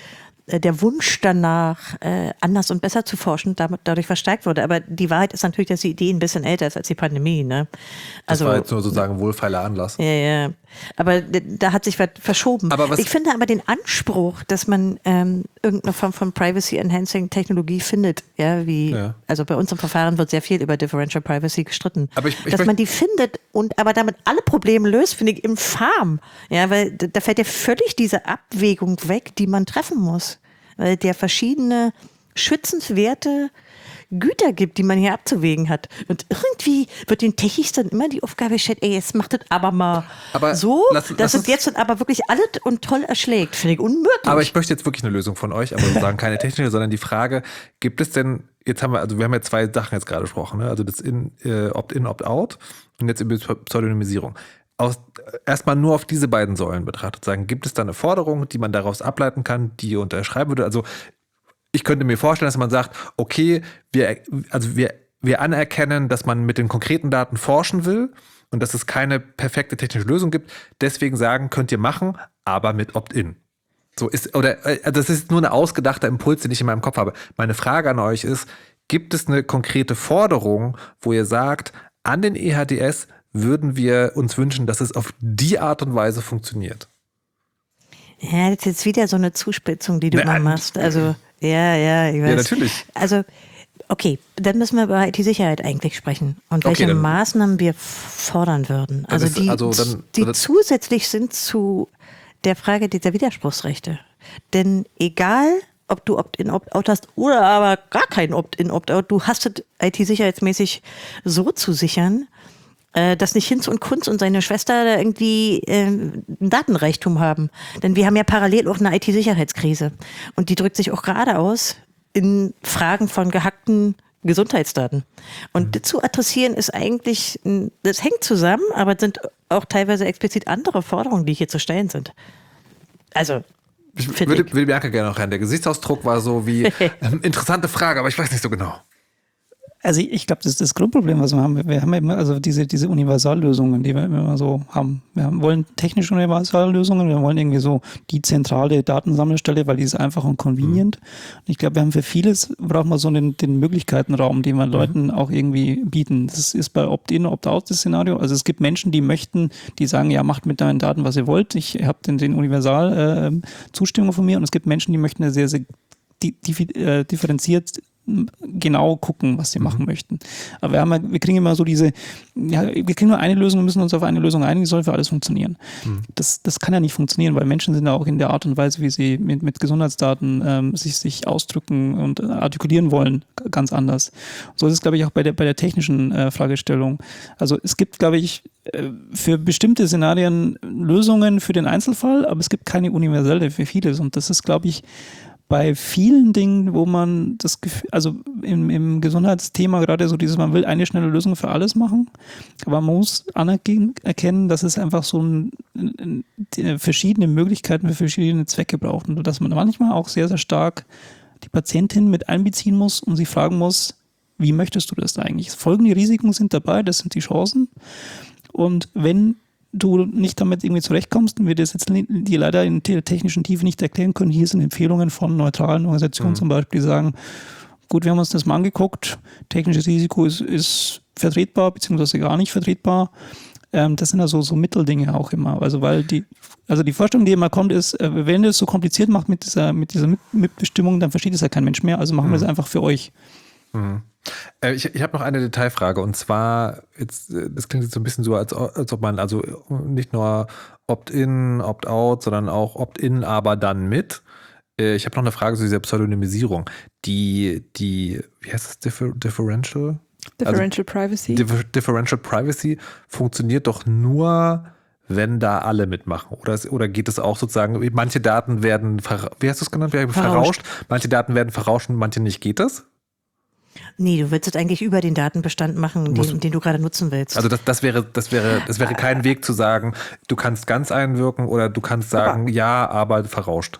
der Wunsch danach, äh, anders und besser zu forschen, damit, dadurch verstärkt wurde. Aber die Wahrheit ist natürlich, dass die Idee ein bisschen älter ist als die Pandemie. Ne? Also, das war jetzt nur sozusagen wohlfeiler Anlass. Ja, ja. Aber da hat sich was verschoben. Aber was ich finde aber den Anspruch, dass man ähm, irgendeine Form von Privacy-Enhancing-Technologie findet, ja, wie, ja. also bei uns im Verfahren wird sehr viel über Differential Privacy gestritten. Aber ich, ich dass man die findet und aber damit alle Probleme löst, finde ich infam. Ja, weil da fällt ja völlig diese Abwägung weg, die man treffen muss. Weil der verschiedene schützenswerte Güter gibt, die man hier abzuwägen hat. Und irgendwie wird den Techis dann immer die Aufgabe gestellt, ey, jetzt macht das aber mal aber so, lass, dass lass es jetzt dann aber wirklich alles und toll erschlägt. Finde ich unmöglich. Aber ich möchte jetzt wirklich eine Lösung von euch, aber sozusagen keine technische, sondern die Frage, gibt es denn, jetzt haben wir, also wir haben ja zwei Sachen jetzt gerade gesprochen, ne? Also das in, äh, Opt-in, Opt-out und jetzt über Pseudonymisierung. Aus, erstmal nur auf diese beiden Säulen betrachtet, sagen, gibt es da eine Forderung, die man daraus ableiten kann, die ihr unterschreiben würde? Also ich könnte mir vorstellen, dass man sagt, okay, wir, also wir, wir anerkennen, dass man mit den konkreten Daten forschen will und dass es keine perfekte technische Lösung gibt. Deswegen sagen, könnt ihr machen, aber mit Opt-in. So ist, oder das ist nur ein ausgedachter Impuls, den ich in meinem Kopf habe. Meine Frage an euch ist, gibt es eine konkrete Forderung, wo ihr sagt, an den E H D S würden wir uns wünschen, dass es auf die Art und Weise funktioniert? Ja, das ist jetzt wieder so eine Zuspitzung, die du Na, mal machst. Also Ja, ja, ich weiß. Ja, natürlich. Also, okay, dann müssen wir über I T-Sicherheit eigentlich sprechen und welche okay, Maßnahmen wir fordern würden. Also, ist, die, also dann, die oder? zusätzlich sind zu der Frage dieser Widerspruchsrechte. Denn egal, ob du Opt-in, Opt-out hast oder aber gar kein Opt-in, Opt-out, du hast es I T-sicherheitsmäßig so zu sichern, dass nicht Hinz und Kunz und seine Schwester da irgendwie äh, ein Datenreichtum haben. Denn wir haben ja parallel auch eine I T-Sicherheitskrise. Und die drückt sich auch gerade aus in Fragen von gehackten Gesundheitsdaten. Und mhm. das zu adressieren ist eigentlich, das hängt zusammen, aber es sind auch teilweise explizit andere Forderungen, die hier zu stellen sind. Also, ich würde, ich. würde Bianca gerne noch rein. Der Gesichtsausdruck war so wie, ähm, interessante Frage, aber ich weiß nicht so genau. Also ich, ich glaube, das ist das Grundproblem, was wir haben. Wir haben ja immer also diese, diese Universallösungen, die wir immer so haben. Wir haben, wollen technische Universallösungen, wir wollen irgendwie so die zentrale Datensammelstelle, weil die ist einfach und convenient. Mhm. Und ich glaube, wir haben für vieles, brauchen wir so den, den Möglichkeitenraum, den wir mhm. Leuten auch irgendwie bieten. Das ist bei Opt-in, Opt-out das Szenario. Also es gibt Menschen, die möchten, die sagen, ja, macht mit deinen Daten, was ihr wollt. Ich habe den, den Universal äh, Zustimmung von mir. Und es gibt Menschen, die möchten eine sehr, sehr di- di- äh, differenziert genau gucken, was sie mhm. machen möchten. Aber wir, haben, wir kriegen immer so diese, ja, wir kriegen nur eine Lösung und müssen uns auf eine Lösung einigen, die soll für alles funktionieren. Mhm. Das, das kann ja nicht funktionieren, weil Menschen sind ja auch in der Art und Weise, wie sie mit, mit Gesundheitsdaten ähm, sich, sich ausdrücken und artikulieren wollen, ganz anders. So ist es, glaube ich, auch bei der, bei der technischen äh, Fragestellung. Also es gibt, glaube ich, für bestimmte Szenarien Lösungen für den Einzelfall, aber es gibt keine universelle für vieles. Und das ist, glaube ich, bei vielen Dingen, wo man das Gefühl, also im, im Gesundheitsthema gerade so dieses, man will eine schnelle Lösung für alles machen, aber man muss anerkennen, dass es einfach so ein, ein, verschiedene Möglichkeiten für verschiedene Zwecke braucht und dass man manchmal auch sehr, sehr stark die Patientin mit einbeziehen muss und sie fragen muss, wie möchtest du das eigentlich? Folgende Risiken sind dabei, das sind die Chancen und wenn du nicht damit irgendwie zurechtkommst und wir das jetzt dir leider in der technischen Tiefe nicht erklären können. Hier sind Empfehlungen von neutralen Organisationen mhm. zum Beispiel, die sagen, gut, wir haben uns das mal angeguckt, technisches Risiko ist, ist vertretbar, beziehungsweise gar nicht vertretbar. Ähm, das sind ja so, so Mitteldinge auch immer. Also weil die, also die Vorstellung, die immer kommt, ist, äh, wenn ihr es so kompliziert macht mit dieser, mit dieser Mitbestimmung, dann versteht es ja kein Mensch mehr, also machen mhm. wir es einfach für euch. Mhm. Ich, ich habe noch eine Detailfrage und zwar, jetzt, das klingt jetzt so ein bisschen so, als, als ob man also nicht nur Opt-in, Opt-out, sondern auch Opt-in, aber dann mit. Ich habe noch eine Frage zu dieser Pseudonymisierung. Die, die, wie heißt das, Differ, Differential? Differential also, Privacy. Differ, Differential Privacy funktioniert doch nur, wenn da alle mitmachen. Oder, oder geht es auch sozusagen, manche Daten werden, ver, wie hast du es genannt, verrauscht. verrauscht, manche Daten werden verrauscht und manche nicht. Geht das? Nee, du willst es eigentlich über den Datenbestand machen, den, den du gerade nutzen willst. Also das, das wäre, das wäre, das wäre kein Weg zu sagen, du kannst ganz einwirken oder du kannst sagen, aber ja, aber verrauscht.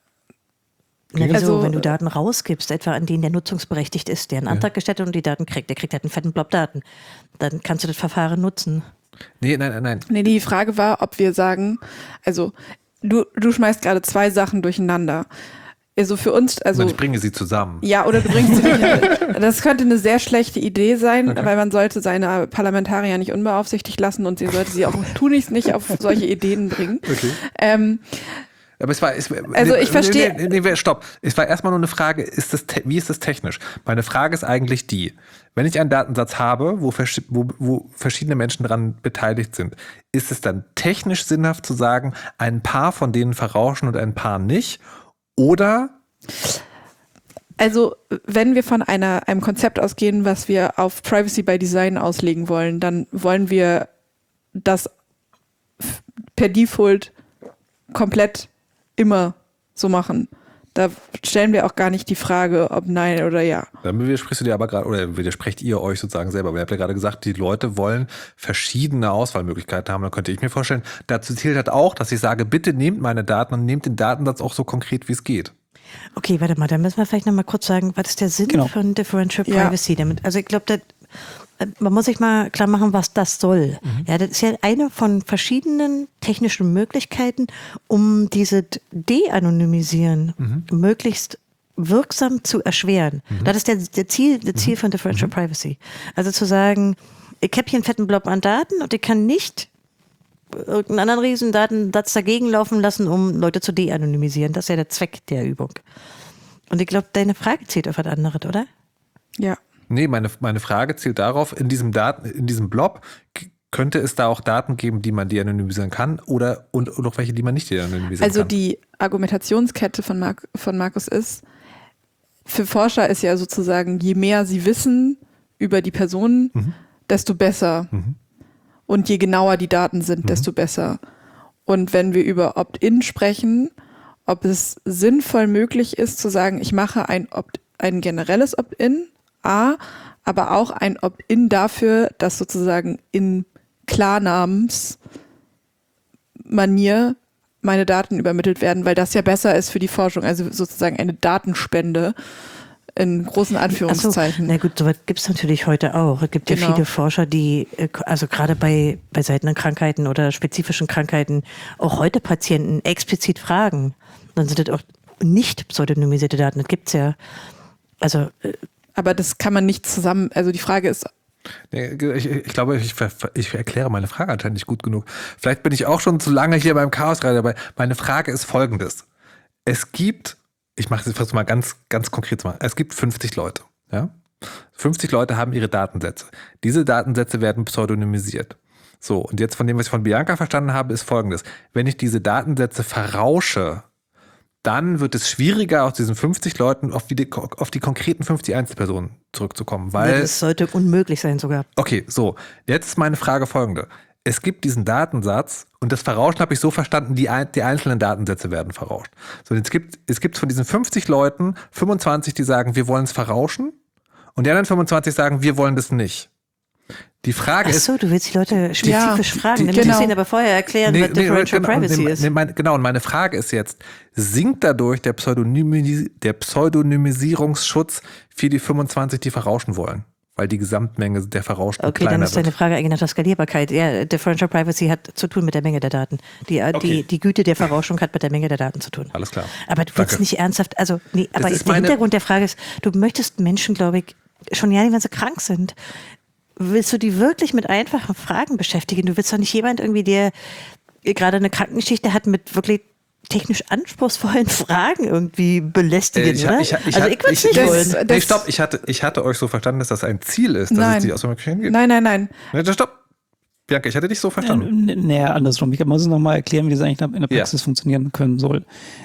Na, wieso, also, wenn du Daten rausgibst, etwa an den der nutzungsberechtigt ist, der einen Antrag ja. gestellt hat und die Daten kriegt, der kriegt halt einen fetten Blob Daten, dann kannst du das Verfahren nutzen. Nee, nein, nein, nein. Nee, die Frage war, ob wir sagen, also du, du schmeißt gerade zwei Sachen durcheinander. Also für uns, also. Und ich bringe sie zusammen. Ja, oder du bringst sie nicht. Das könnte eine sehr schlechte Idee sein, Okay. weil man sollte seine Parlamentarier nicht unbeaufsichtigt lassen und sie sollte sie auch tunlichst nicht auf solche Ideen bringen. Okay. Ähm, Aber es war, es, Also nee, ich verstehe- Nee, nee, nee, stopp. Es war erstmal nur eine Frage, ist das, te- wie ist das technisch? Meine Frage ist eigentlich die, wenn ich einen Datensatz habe, wo, vers- wo, wo verschiedene Menschen daran beteiligt sind, ist es dann technisch sinnhaft zu sagen, ein paar von denen verrauschen und ein paar nicht? Oder? Also, wenn wir von einer, einem Konzept ausgehen, was wir auf Privacy by Design auslegen wollen, dann wollen wir das f- per Default komplett immer so machen. Da stellen wir auch gar nicht die Frage, ob nein oder ja. Dann widersprichst du dir aber gerade, oder widersprecht ihr euch sozusagen selber. Aber ihr habt ja gerade gesagt, die Leute wollen verschiedene Auswahlmöglichkeiten haben. Dann könnte ich mir vorstellen, dazu zählt halt auch, dass ich sage, bitte nehmt meine Daten und nehmt den Datensatz auch so konkret, wie es geht. Okay, warte mal, da müssen wir vielleicht nochmal kurz sagen, was ist der Sinn Genau. von Differential Ja. Privacy damit? Also ich glaube, man muss sich mal klar machen, was das soll. Ja, das ist ja eine von verschiedenen technischen Möglichkeiten, um diese De-Anonymisieren möglichst wirksam zu erschweren. Das ist der, der Ziel, der Ziel von Differential Privacy. Also zu sagen, ich habe hier einen fetten Blob an Daten und ich kann nicht irgendeinen anderen riesen Datensatz dagegen laufen lassen, um Leute zu de-anonymisieren. Das ist ja der Zweck der Übung. Und ich glaube, deine Frage zählt auf was anderes, oder? Ja. Nee, meine, meine Frage zielt darauf, in diesem Daten, in diesem Blob k- könnte es da auch Daten geben, die man de-anonymisieren kann oder und, und auch welche, die man nicht de-anonymisieren Also kann. die Argumentationskette von, Mark, von Markus ist, für Forscher ist ja sozusagen, je mehr sie wissen über die Person, Mhm. desto besser. Mhm. Und je genauer die Daten sind, Mhm. desto besser. Und wenn wir über Opt-in sprechen, ob es sinnvoll möglich ist zu sagen, ich mache ein, Opt ein generelles Opt-in, A, aber auch ein Opt-in dafür, dass sozusagen in Klarnamensmanier meine Daten übermittelt werden, weil das ja besser ist für die Forschung, also sozusagen eine Datenspende in großen Anführungszeichen. Ach so, na gut, sowas gibt es natürlich heute auch. Es gibt ja Genau. viele Forscher, die, äh, also gerade bei, bei seltenen Krankheiten oder spezifischen Krankheiten, auch heute Patienten explizit fragen. Dann sind das auch nicht pseudonymisierte Daten. Das gibt es ja. Also, äh, Aber das kann man nicht zusammen, also die Frage ist, Nee, Ich, ich glaube, ich, ver- ich erkläre meine Frage anscheinend nicht gut genug. Vielleicht bin ich auch schon zu lange hier beim Chaosradio dabei. Meine Frage ist folgendes. Es gibt, ich mache es jetzt mal ganz, ganz konkret zu machen. Es gibt fünfzig Leute. Ja? fünfzig Leute haben ihre Datensätze. Diese Datensätze werden pseudonymisiert. So, und jetzt von dem, was ich von Bianca verstanden habe, ist folgendes. Wenn ich diese Datensätze verrausche, dann wird es schwieriger, aus diesen fünfzig Leuten auf die, auf die konkreten fünfzig Einzelpersonen zurückzukommen. Weil das sollte unmöglich sein sogar. Okay, so. Jetzt ist meine Frage folgende. Es gibt diesen Datensatz und das Verrauschen habe ich so verstanden, die, ein, die einzelnen Datensätze werden verrauscht. So, jetzt gibt, es gibt von diesen fünfzig Leuten fünfundzwanzig, die sagen, wir wollen es verrauschen und die anderen fünfundzwanzig sagen, wir wollen das nicht. Die Frage Ach ist, so, du willst die Leute spezifisch Ja, fragen. die- Dann genau. musst du ihnen aber vorher erklären, was Differential genau, Privacy nee, ist. nee, mein, genau, und meine Frage ist jetzt, sinkt dadurch der, Pseudonymi der Pseudonymisierungsschutz für die fünfundzwanzig, die verrauschen wollen? Weil die Gesamtmenge der Verrauschten Okay, dann kleiner ist deine wird. Frage eigentlich nach der Skalierbarkeit. Ja, Differential Privacy hat zu tun mit der Menge der Daten. Die, äh, Okay. die, die Güte der Verrauschung hat mit der Menge der Daten zu tun. Alles klar. Aber du willst Danke. nicht ernsthaft, also, nee, aber ist der meine- Hintergrund der Frage ist, du möchtest Menschen, glaube ich, schon ja, wenn sie krank sind, willst du die wirklich mit einfachen Fragen beschäftigen? Du willst doch nicht jemand irgendwie, der gerade eine Krankengeschichte hat mit wirklich technisch anspruchsvollen Fragen irgendwie belästigen, Äh, ich, oder? ich, ich, also ich, ich würde es ich, nicht ich, wollen. Das- Nee, stopp, ich hatte, ich hatte euch so verstanden, dass das ein Ziel ist, dass Nein. es die Auswahlmöglichkeiten gibt. nein, nein, nein. Nee, stopp. Bianca, ich hatte dich so verstanden. Naja, andersrum. Ich muss es nochmal erklären, wie das eigentlich in der Ja. Praxis funktionieren können soll.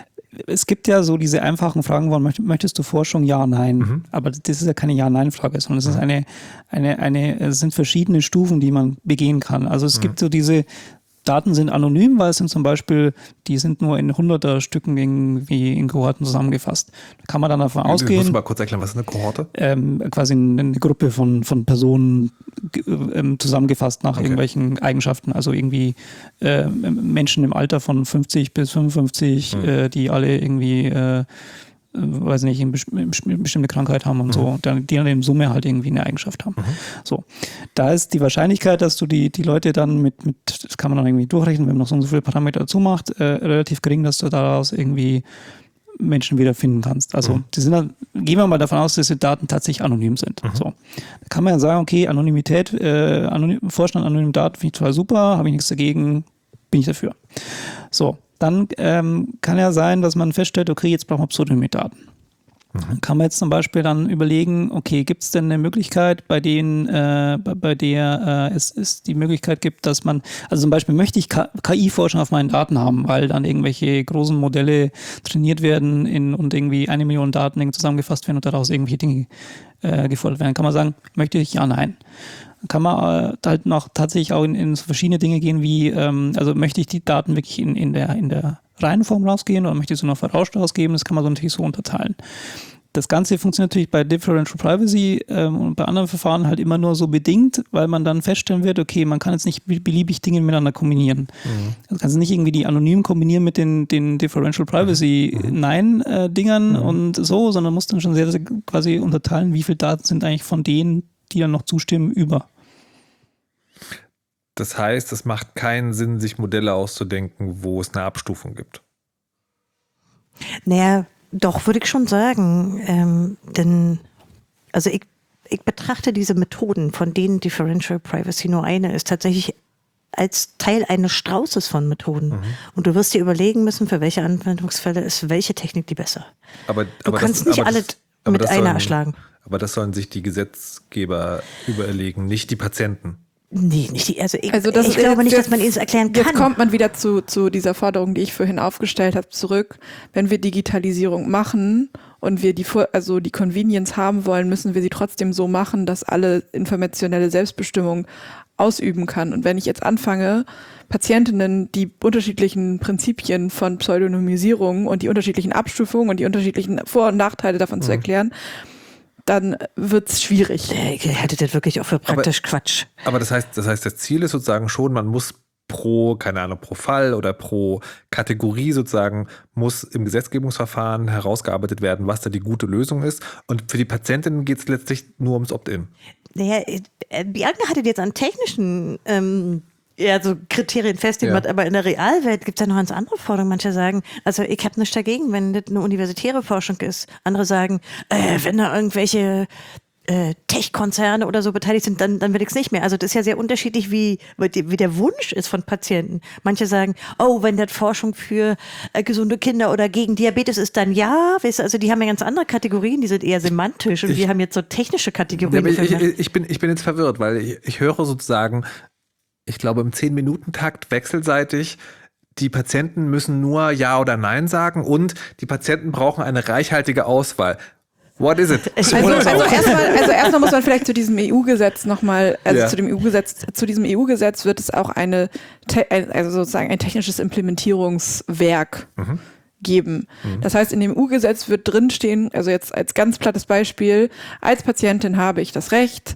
Es gibt ja so diese einfachen Fragen, wann möcht- möchtest du Forschung? Ja, nein. Mhm. Aber das ist ja keine Ja-Nein-Frage, sondern es ist eine, eine, eine, es sind verschiedene Stufen, die man begehen kann. Also es Mhm. gibt so diese Daten sind anonym, weil es sind zum Beispiel, die sind nur in hunderter Stücken irgendwie in Kohorten zusammengefasst. Da kann man dann davon Ich muss ausgehen, mal kurz erklären, was ist eine Kohorte? ähm, quasi eine Gruppe von, von Personen ge- ähm, zusammengefasst nach Okay. irgendwelchen Eigenschaften. Also irgendwie äh, Menschen im Alter von fünfzig bis fünfundfünfzig, Mhm. äh, die alle irgendwie, äh, äh, weiß nicht, eine bes- eine bestimmte Krankheit haben und Mhm. so, dann, die dann in Summe halt irgendwie eine Eigenschaft haben. Mhm. So, da ist die Wahrscheinlichkeit, dass du die, die Leute dann mit, mit, das kann man dann irgendwie durchrechnen, wenn man noch so und so viele Parameter dazu macht, äh, relativ gering, dass du daraus irgendwie Menschen wiederfinden kannst. Also Mhm. die sind dann, gehen wir mal davon aus, dass die Daten tatsächlich anonym sind. Mhm. So. Da kann man ja sagen, okay, Anonymität, äh, anonym, Vorstand anonymen Daten finde ich total super, habe ich nichts dagegen, bin ich dafür. So, dann ähm, kann ja sein, dass man feststellt, okay, jetzt brauchen wir pseudonyme Daten. Dann kann man jetzt zum Beispiel dann überlegen, okay, gibt es denn eine Möglichkeit, bei denen, äh, bei, bei der äh, es, es die Möglichkeit gibt, dass man, also zum Beispiel möchte ich K I-Forschung auf meinen Daten haben, weil dann irgendwelche großen Modelle trainiert werden in, und irgendwie eine Million Daten irgendwie zusammengefasst werden und daraus irgendwelche Dinge äh, gefordert werden. Kann man sagen, möchte ich? Ja, nein. Dann kann man äh, halt noch tatsächlich auch in, in so verschiedene Dinge gehen, wie, ähm, also möchte ich die Daten wirklich in, in der, in der reinen Form rausgehen oder möchte ich sie noch verrauscht rausgeben? Das kann man so natürlich so unterteilen. Das Ganze funktioniert natürlich bei Differential Privacy ähm, und bei anderen Verfahren halt immer nur so bedingt, weil man dann feststellen wird, okay, man kann jetzt nicht beliebig Dinge miteinander kombinieren. Mhm. Also kannst du nicht irgendwie die anonym kombinieren mit den, den Differential Privacy mhm. Nein-Dingern mhm. und so, sondern musst dann schon sehr, sehr quasi unterteilen, wie viele Daten sind eigentlich von denen, die dann noch zustimmen, über. Das heißt, es macht keinen Sinn, sich Modelle auszudenken, wo es eine Abstufung gibt. Naja, doch, würde ich schon sagen. Ähm, denn, also ich, ich betrachte diese Methoden, von denen Differential Privacy nur eine ist, tatsächlich als Teil eines Straußes von Methoden. Mhm. Und du wirst dir überlegen müssen, für welche Anwendungsfälle ist welche Technik die besser. Aber, du aber kannst das, nicht aber alle das, mit das einer sollen, erschlagen. Aber das sollen sich die Gesetzgeber überlegen, nicht die Patienten. Nee, nicht die, also ich, also das ich glaube jetzt, nicht, dass man ihnen das erklären kann. Jetzt kommt man wieder zu, zu dieser Forderung, die ich vorhin aufgestellt habe, zurück. Wenn wir Digitalisierung machen und wir die, also die Convenience haben wollen, müssen wir sie trotzdem so machen, dass alle informationelle Selbstbestimmung ausüben kann. Und wenn ich jetzt anfange, Patientinnen die unterschiedlichen Prinzipien von Pseudonymisierung und die unterschiedlichen Abstufungen und die unterschiedlichen Vor- und Nachteile davon mhm. zu erklären, dann wird's schwierig. Ich halte das wirklich auch für praktisch aber, Quatsch. Aber das heißt, das heißt, das Ziel ist sozusagen schon, man muss pro, keine Ahnung, pro Fall oder pro Kategorie sozusagen, muss im Gesetzgebungsverfahren herausgearbeitet werden, was da die gute Lösung ist. Und für die Patientinnen geht es letztlich nur ums Opt-in. Naja, Bianca hatte jetzt an technischen ähm, ja, so Kriterien festgemacht, ja. Aber in der Realwelt gibt es ja noch ganz andere Forderungen. Manche sagen, also ich habe nichts dagegen, wenn das eine universitäre Forschung ist. Andere sagen, äh, wenn da irgendwelche äh, Tech-Konzerne oder so beteiligt sind, dann, dann will ich es nicht mehr. Also das ist ja sehr unterschiedlich, wie, wie der Wunsch ist von Patienten. Manche sagen, oh, wenn das Forschung für äh, gesunde Kinder oder gegen Diabetes ist, dann ja. Weißt du, also die haben ja ganz andere Kategorien, die sind eher semantisch und ich, wir haben jetzt so technische Kategorien. Ja, ich, ich, ich, bin, ich bin jetzt verwirrt, weil ich, ich höre sozusagen, ich glaube, im zehn-Minuten-Takt wechselseitig, die Patienten müssen nur Ja oder Nein sagen und die Patienten brauchen eine reichhaltige Auswahl. What is it? Also, also erstmal also erstmal muss man vielleicht zu diesem E U-Gesetz nochmal, also ja. zu dem E U-Gesetz, zu diesem E U-Gesetz wird es auch eine, also sozusagen ein technisches Implementierungswerk mhm. geben. Mhm. Das heißt, in dem E U-Gesetz wird drinstehen, also jetzt als ganz plattes Beispiel, als Patientin habe ich das Recht,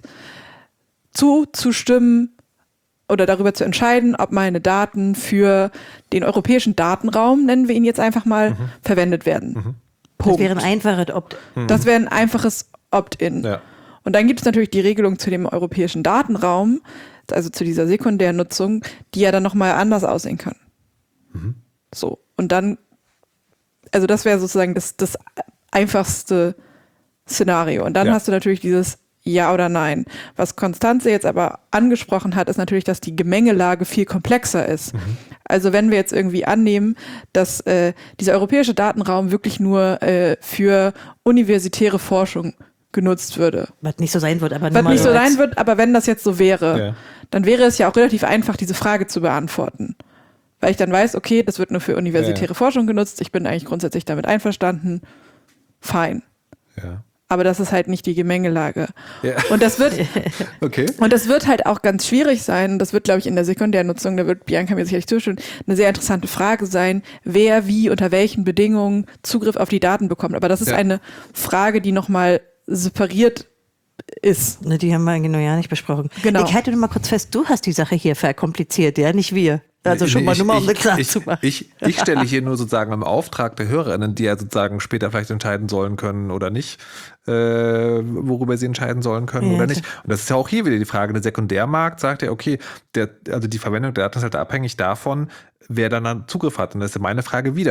zuzustimmen, oder darüber zu entscheiden, ob meine Daten für den europäischen Datenraum, nennen wir ihn jetzt einfach mal, mhm. verwendet werden. Mhm. Das wäre ein einfaches Opt-in. Das wäre ein einfaches Opt-in. Ja. Und dann gibt es natürlich die Regelung zu dem europäischen Datenraum, also zu dieser Sekundärnutzung, die ja dann nochmal anders aussehen kann. Mhm. So. Und dann, also das wäre sozusagen das, das einfachste Szenario. Und dann ja. hast du natürlich dieses Ja oder Nein. Was Konstanze jetzt aber angesprochen hat, ist natürlich, dass die Gemengelage viel komplexer ist. Mhm. Also wenn wir jetzt irgendwie annehmen, dass äh, dieser europäische Datenraum wirklich nur äh, für universitäre Forschung genutzt würde. Was nicht so sein wird, aber Was nicht so als sein wird, aber wenn das jetzt so wäre, ja. dann wäre es ja auch relativ einfach, diese Frage zu beantworten. Weil ich dann weiß, okay, das wird nur für universitäre ja. Forschung genutzt, ich bin eigentlich grundsätzlich damit einverstanden, fein. Ja. Aber das ist halt nicht die Gemengelage. Ja. Und das wird okay. und das wird halt auch ganz schwierig sein. Das wird, glaube ich, in der Sekundärnutzung, da wird Bianca mir sicherlich zustimmen, eine sehr interessante Frage sein, wer wie unter welchen Bedingungen Zugriff auf die Daten bekommt. Aber das ist ja. eine Frage, die nochmal separiert ist. Ne, die haben wir genau ja nicht besprochen. Genau. Ich halte nur mal kurz fest, du hast die Sache hier verkompliziert, ja, nicht wir. Also schon nee, mal ich, nur mal, um ich, eine klar ich, zu machen. Ich, ich stelle hier nur sozusagen im Auftrag der HörerInnen, die ja sozusagen später vielleicht entscheiden sollen können oder nicht, äh, worüber sie entscheiden sollen können ja, oder nicht. Und das ist ja auch hier wieder die Frage. Der Sekundärmarkt sagt ja, okay, der, also die Verwendung der Daten ist halt abhängig davon, wer dann, dann Zugriff hat. Und das ist ja meine Frage wieder.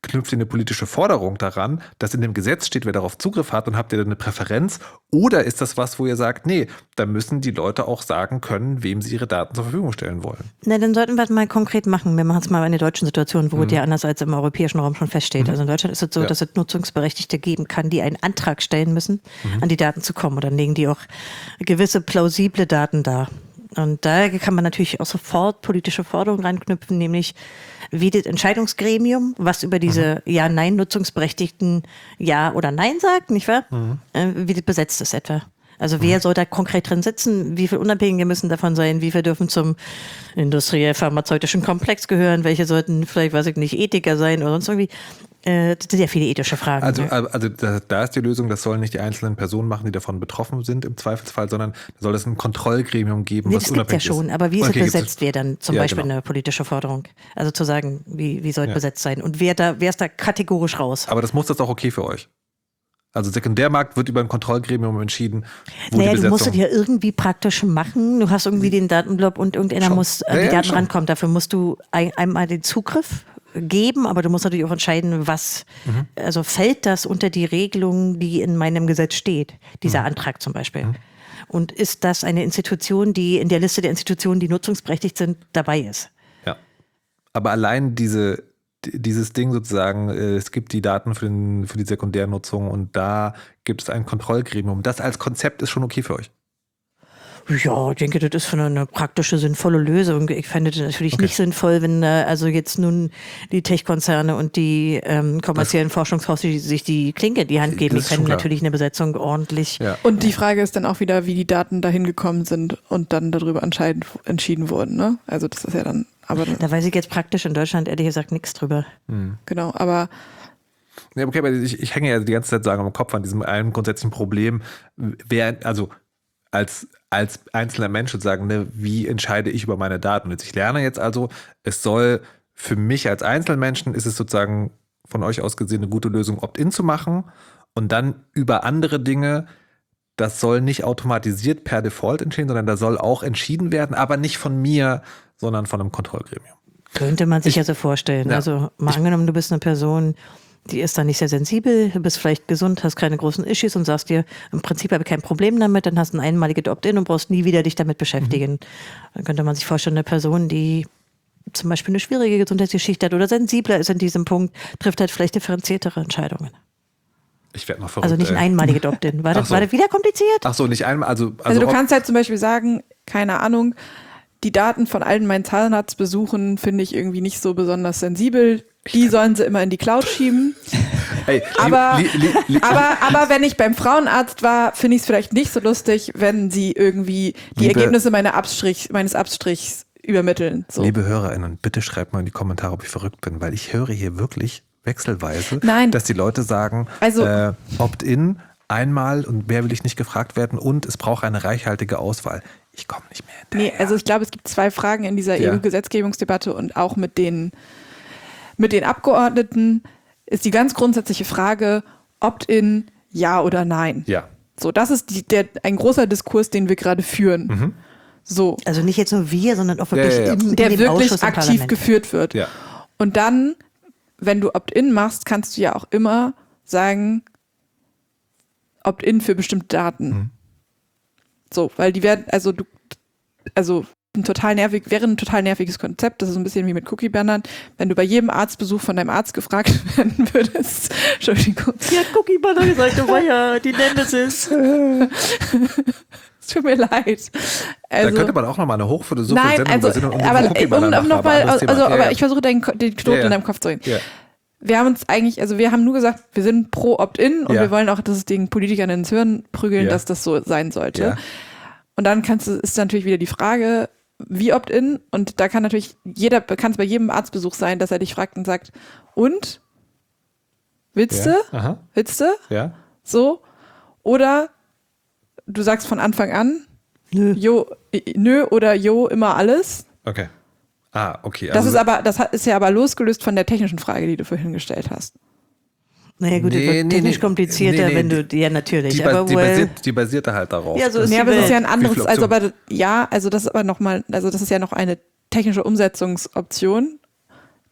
knüpft ihr eine politische Forderung daran, dass in dem Gesetz steht, wer darauf Zugriff hat und habt ihr da eine Präferenz? Oder ist das was, wo ihr sagt, nee, da müssen die Leute auch sagen können, wem sie ihre Daten zur Verfügung stellen wollen? Na, dann sollten wir es mal konkret machen. Wir machen es mal in der deutschen Situation, wo mhm. es ja anders als im europäischen Raum schon feststeht. Mhm. Also in Deutschland ist es so, ja. dass es Nutzungsberechtigte geben kann, die einen Antrag stellen müssen, mhm. an die Daten zu kommen. Und dann legen die auch gewisse plausible Daten dar. Und da kann man natürlich auch sofort politische Forderungen reinknüpfen, nämlich wie das Entscheidungsgremium, was über diese mhm. Ja-Nein-Nutzungsberechtigten Ja oder Nein sagt, nicht wahr? Mhm. Äh, wie das besetzt ist etwa. Also wer mhm. soll da konkret drin sitzen? Wie viele Unabhängige müssen davon sein? Wie viele dürfen zum industriell-pharmazeutischen Komplex gehören? Welche sollten vielleicht, weiß ich nicht, Ethiker sein oder sonst irgendwie? Äh, das sind ja viele ethische Fragen. Also, ja. also da, da ist die Lösung, das sollen nicht die einzelnen Personen machen, die davon betroffen sind im Zweifelsfall, sondern da soll es ein Kontrollgremium geben, nee, was das unabhängig ist. Das gibt ja schon, aber wie okay, besetzt wir dann zum ja, Beispiel genau. eine politische Forderung? Also zu sagen, wie, wie soll es ja. besetzt sein? Und wer da, wer ist da kategorisch raus? Aber das muss das auch okay für euch. Also Sekundärmarkt wird über ein Kontrollgremium entschieden. Wo naja, die du musst es ja irgendwie praktisch machen. Du hast irgendwie den Datenblock und irgendeiner schon. muss an ja, die ja, Daten schon. rankommen. Dafür musst du ein, einmal den Zugriff geben, aber du musst natürlich auch entscheiden, was, mhm. also fällt das unter die Regelung, die in meinem Gesetz steht, dieser mhm. Antrag zum Beispiel. Mhm. Und ist das eine Institution, die in der Liste der Institutionen, die nutzungsberechtigt sind, dabei ist? Ja, aber allein diese dieses Ding sozusagen, es gibt die Daten für, den, für die Sekundärnutzung und da gibt es ein Kontrollgremium. Das als Konzept ist schon okay für euch? Ja, ich denke, das ist für eine praktische, sinnvolle Lösung. Ich fände das natürlich okay. nicht sinnvoll, wenn äh, also jetzt nun die Tech-Konzerne und die ähm, kommerziellen das, Forschungshäuser sich die Klinke in die Hand geben. Ich fände natürlich eine Besetzung ordentlich. Ja. Und die Frage ist dann auch wieder, wie die Daten dahin gekommen sind und dann darüber entschieden wurden. Ne? Also das ist ja dann Aber da weiß ich jetzt praktisch in Deutschland ehrlich gesagt nichts drüber. Hm. Genau, aber ja, okay, aber ich, ich hänge ja die ganze Zeit sagen am Kopf an diesem einen grundsätzlichen Problem, wer, also als, als einzelner Mensch sozusagen, ne, wie entscheide ich über meine Daten? Und jetzt, ich lerne jetzt also, es soll für mich als Einzelmenschen, ist es sozusagen von euch aus gesehen eine gute Lösung, Opt-in zu machen und dann über andere Dinge, das soll nicht automatisiert per Default entstehen, sondern da soll auch entschieden werden, aber nicht von mir, sondern von einem Kontrollgremium. Könnte man sich ich, ja so vorstellen. Ja, also mal ich, angenommen, du bist eine Person, die ist dann nicht sehr sensibel, du bist vielleicht gesund, hast keine großen Issues und sagst dir, im Prinzip habe ich kein Problem damit, dann hast du ein einmaliges Opt-in und brauchst nie wieder dich damit beschäftigen. Mhm. Dann könnte man sich vorstellen, eine Person, die zum Beispiel eine schwierige Gesundheitsgeschichte hat oder sensibler ist in diesem Punkt, trifft halt vielleicht differenziertere Entscheidungen. Ich werde noch verrückt. Also nicht ein einmaliges Opt-in. War, das, so. war das wieder kompliziert? Ach so, nicht einmal. Also, also, also du kannst halt zum Beispiel sagen, keine Ahnung, die Daten von allen meinen Zahnarztbesuchen finde ich irgendwie nicht so besonders sensibel. Die sollen sie immer in die Cloud schieben. Hey, aber, li, li, li, aber, aber wenn ich beim Frauenarzt war, finde ich es vielleicht nicht so lustig, wenn sie irgendwie die liebe, Ergebnisse meiner Abstrich, meines Abstrichs übermitteln. So. Liebe HörerInnen, bitte schreibt mal in die Kommentare, ob ich verrückt bin, weil ich höre hier wirklich wechselweise, Nein. dass die Leute sagen, also, äh, Opt-in einmal und mehr will ich nicht gefragt werden und es braucht eine reichhaltige Auswahl. Ich komme nicht mehr hinterher. Nee, also ich glaube, es gibt zwei Fragen in dieser ja. E U-Gesetzgebungsdebatte und auch mit den, mit den Abgeordneten ist die ganz grundsätzliche Frage, Opt-in, ja oder nein. Ja. So, das ist die, der, ein großer Diskurs, den wir gerade führen. Mhm. So. Also nicht jetzt nur wir, sondern auch wirklich ja, ja, ja. im, der in dem wirklich Ausschuss im aktiv Parlament. geführt wird. Ja. Und dann, wenn du Opt-in machst, kannst du ja auch immer sagen, Opt-in für bestimmte Daten. Mhm. So, weil die werden, also du, also ein total nervig, wäre ein total nerviges Konzept, das ist so ein bisschen wie mit Cookie-Bannern, wenn du bei jedem Arztbesuch von deinem Arzt gefragt werden würdest. Entschuldigung. Die hat Cookie-Banner gesagt, oh ja, die Nemesis. Es tut mir leid. Also, da könnte man auch nochmal eine hochphilosophische nein, Sendung also, übersehen und aber Cookie-Banner um, um machen, noch mal, aber also, ja, aber ja. ich versuche den, den Knoten ja, ja. in deinem Kopf zu reden. Ja. Wir haben uns eigentlich, also wir haben nur gesagt, wir sind pro Opt-in und ja. wir wollen auch, dass es den Politikern ins Hirn prügeln, ja. dass das so sein sollte. Ja. Und dann kannst du, ist natürlich wieder die Frage, wie Opt-in? Und da kann natürlich jeder, kann es bei jedem Arztbesuch sein, dass er dich fragt und sagt, und? Willst ja. du? Aha. Willst du? Ja. So? Oder du sagst von Anfang an, nö, jo, nö oder jo, immer alles. Okay. Ah, okay. Das Also, ist aber, das ist ja aber losgelöst von der technischen Frage, die du vorhin gestellt hast. Naja gut, Nee, das wird nee, technisch nee. komplizierter, Nee, nee, wenn du, ja natürlich, die, aber die, well, basiert, die basierte halt darauf. Ja, so ist Nee, die aber es ist ja ein Welt. anderes, viele also Optionen? aber ja, also das ist aber nochmal, also das ist ja noch eine technische Umsetzungsoption.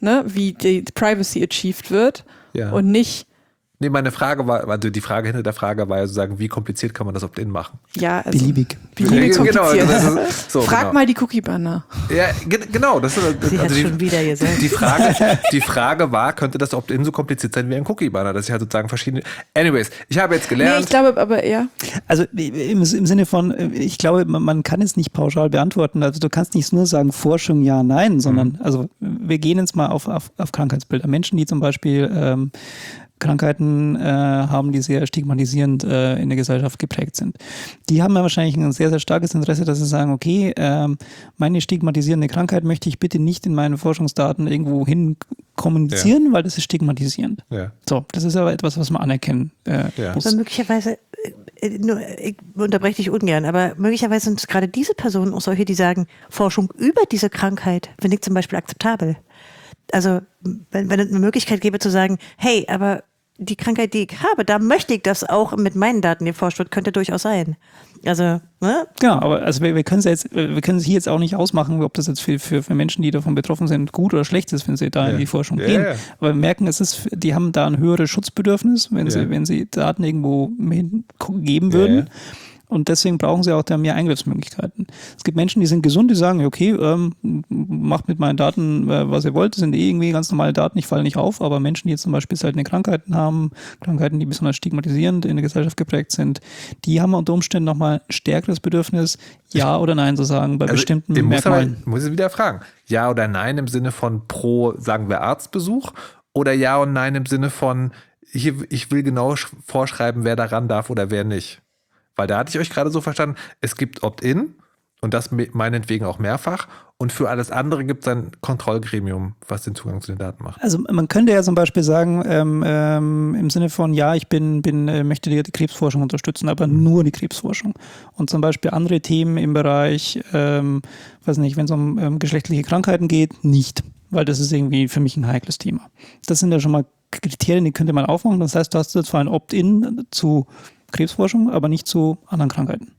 ne, wie die Privacy achieved wird Ja. und nicht, Nee, meine Frage war, also die Frage hinter der Frage war ja sozusagen, wie kompliziert kann man das Opt-in machen? ja, also Beliebig. beliebig Genau, kompliziert. das ist- so, Frag genau. mal die Cookie-Banner. Ja, ge- genau. Das ist, Sie hat also die, schon wieder gesagt. die, Frage, die Frage war, könnte das Opt-in so kompliziert sein wie ein Cookie-Banner? Das ist ja sozusagen verschiedene. Anyways, ich habe jetzt Nee, gelernt. ich glaube aber eher, Also im, im Sinne von, ich glaube, man, man kann es nicht pauschal beantworten. Also du kannst nicht nur sagen Forschung ja, nein, sondern also wir gehen jetzt mal auf, auf, auf Krankheitsbilder. Menschen, die zum Beispiel ähm, Krankheiten äh, haben, die sehr stigmatisierend äh, in der Gesellschaft geprägt sind. Die haben ja wahrscheinlich ein sehr, sehr starkes Interesse, dass sie sagen, okay, ähm, meine stigmatisierende Krankheit möchte ich bitte nicht in meinen Forschungsdaten irgendwo hin kommunizieren, ja. weil das ist stigmatisierend. Ja. So, das ist aber etwas, was man anerkennen äh, Ja. muss. Aber möglicherweise, äh, nur, ich unterbreche dich ungern, aber möglicherweise sind es gerade diese Personen auch solche, die sagen, Forschung über diese Krankheit finde ich zum Beispiel akzeptabel. Also wenn, wenn es eine Möglichkeit gäbe zu sagen, hey, aber die Krankheit, die ich habe, da möchte ich, dass auch mit meinen Daten geforscht wird, könnte durchaus sein. Also, ne? Genau, aber also wir, wir können es jetzt, wir können es hier jetzt auch nicht ausmachen, ob das jetzt für, für, für Menschen, die davon betroffen sind, gut oder schlecht ist, wenn sie da Ja. in die Forschung Ja, gehen. ja. Aber wir merken, es ist, die haben da ein höheres Schutzbedürfnis, wenn Ja. sie, wenn sie Daten irgendwo hingeben würden. Ja, ja. Und deswegen brauchen sie auch da mehr Eingriffsmöglichkeiten. Es gibt Menschen, die sind gesund, die sagen, okay, ähm, macht mit meinen Daten, äh, was ihr wollt, das sind eh irgendwie ganz normale Daten, ich falle nicht auf, aber Menschen, die jetzt zum Beispiel seltene Krankheiten haben, Krankheiten, die besonders stigmatisierend in der Gesellschaft geprägt sind, die haben unter Umständen nochmal ein stärkeres Bedürfnis, Ja oder Nein zu sagen bei Also, bestimmten ich muss, aber, Merkmalen. muss ich wieder fragen. Ja oder nein im Sinne von pro, sagen wir, Arztbesuch oder ja und nein im Sinne von, hier, ich will genau sch- vorschreiben, wer daran darf oder wer nicht. Weil da hatte ich euch gerade so verstanden, es gibt Opt-in und das me- meinetwegen auch mehrfach und für alles andere gibt es ein Kontrollgremium, was den Zugang zu den Daten macht. Also man könnte ja zum Beispiel sagen, ähm, ähm, im Sinne von, ja, ich bin, bin, äh, möchte die, die Krebsforschung unterstützen, aber nur die Krebsforschung. Und zum Beispiel andere Themen im Bereich, ähm, weiß nicht, wenn es um ähm, geschlechtliche Krankheiten geht, nicht. Weil das ist irgendwie für mich ein heikles Thema. Das sind ja schon mal Kriterien, die könnte man aufmachen. Das heißt, du hast zwar ein Opt-in zu Krebsforschung, aber nicht zu anderen Krankheiten.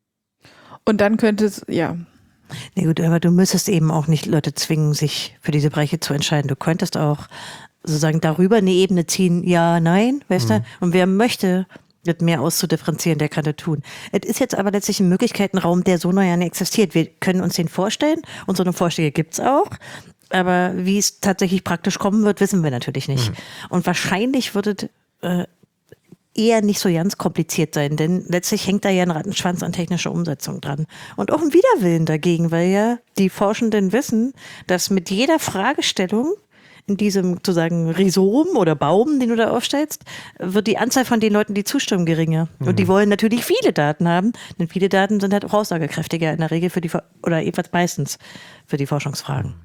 und dann könnte es, ja, Na gut, aber du müsstest eben auch nicht Leute zwingen, sich für diese Bereiche zu entscheiden. Du könntest auch sozusagen darüber eine Ebene ziehen, ja, nein, weißt du? Und wer möchte, das mehr auszudifferenzieren, der kann das tun. Es ist jetzt aber letztlich ein Möglichkeitenraum, der so noch ja nicht existiert. Wir können uns den vorstellen und so eine Vorschläge gibt's auch. Aber wie es tatsächlich praktisch kommen wird, wissen wir natürlich nicht. Und wahrscheinlich wird es äh, eher nicht so ganz kompliziert sein, denn letztlich hängt da ja ein Rattenschwanz an technischer Umsetzung dran. Und auch ein Widerwillen dagegen, weil ja die Forschenden wissen, dass mit jeder Fragestellung in diesem sozusagen Rhizom oder Baum, den du da aufstellst, wird die Anzahl von den Leuten, die zustimmen, geringer. Mhm. Und die wollen natürlich viele Daten haben, denn viele Daten sind halt auch aussagekräftiger in der Regel für die, oder jedenfalls meistens für die Forschungsfragen.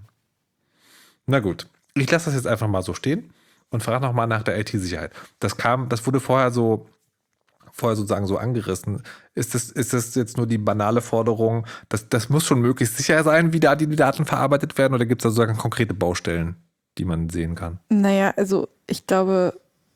Na gut, ich lasse das jetzt einfach mal so stehen und frage nochmal nach der I T-Sicherheit. Das kam, das wurde vorher so, vorher sozusagen so angerissen. Ist das, ist das jetzt nur die banale Forderung, dass das muss schon möglichst sicher sein, wie da die Daten verarbeitet werden, oder gibt es da sozusagen konkrete Baustellen, die man sehen kann? naja, also ich glaube,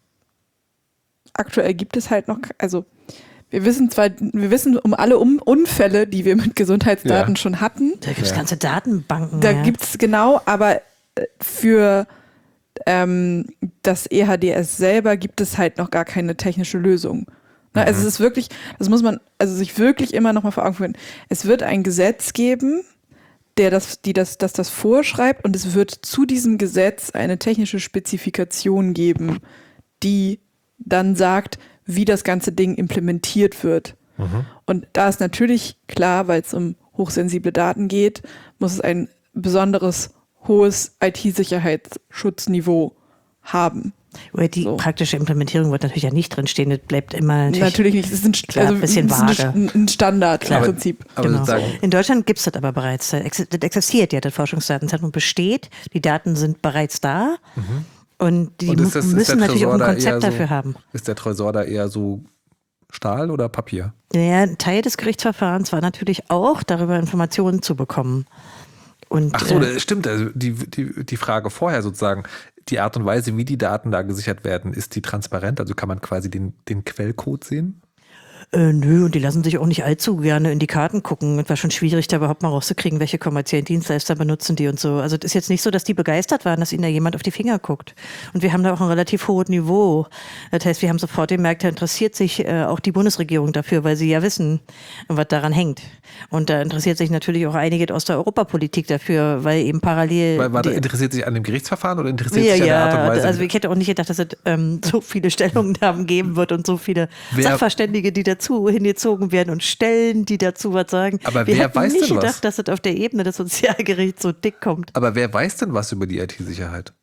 aktuell gibt es halt noch, also wir wissen zwar, wir wissen um alle um Unfälle, die wir mit Gesundheitsdaten Ja. schon hatten. Da gibt es Ja. ganze Datenbanken. Da ja. gibt es genau, aber äh, für ähm, das E H D S selber gibt es halt noch gar keine technische Lösung. Ne? Also es ist wirklich, das muss man also sich wirklich immer noch mal vor Augen führen. Es wird ein Gesetz geben, der das, die das, das das vorschreibt, und es wird zu diesem Gesetz eine technische Spezifikation geben, die dann sagt, wie das ganze Ding implementiert wird. Mhm. Und da ist natürlich klar, weil es um hochsensible Daten geht, muss es ein besonderes hohes I T-Sicherheitsschutzniveau haben. Oder die So. praktische Implementierung wird natürlich ja nicht drinstehen, das bleibt immer natürlich, Natürlich nicht, es ist ein, Klar, also, bisschen es ist vage. ein, ein Standard Klar. im Prinzip. Aber genau. sozusagen, In Deutschland gibt es das aber bereits. Das ex- das existiert ja, das Forschungsdatenzentrum besteht, die Daten sind bereits da und die Und ist das- ist müssen der natürlich auch Tresor ein da eher Konzept so- dafür haben. ist der Tresor da eher so Stahl oder Papier? Ja, ein Teil des Gerichtsverfahrens war natürlich auch, darüber Informationen zu bekommen. Und, Ach so, äh, das stimmt. Also die, die, die Frage vorher sozusagen, die Art und Weise, wie die Daten da gesichert werden, ist die transparent? Also kann man quasi den, den Quellcode sehen? Äh, nö, und die lassen sich auch nicht allzu gerne in die Karten gucken. Es war schon schwierig, da überhaupt mal rauszukriegen, welche kommerziellen Dienstleister benutzen die und so. Also das ist jetzt nicht so, dass die begeistert waren, dass ihnen da jemand auf die Finger guckt. Und wir haben da auch ein relativ hohes Niveau. Das heißt, wir haben sofort gemerkt, da interessiert sich äh, auch die Bundesregierung dafür, weil sie ja wissen, was daran hängt. Und da interessiert sich natürlich auch einige aus der Europapolitik dafür, weil eben parallel... Weil, warte, interessiert sich an dem Gerichtsverfahren oder interessiert ja, sich an der ja, Art und Weise? Also ich hätte auch nicht gedacht, dass es ähm, so viele Stellungnahmen geben wird und so viele wer, Sachverständige, die dazu hingezogen werden und Stellen, die dazu was sagen. Aber Wir wer hätten weiß nicht denn gedacht, was? dass es auf der Ebene des Sozialgerichts so dick kommt. Aber wer weiß denn was über die I T-Sicherheit?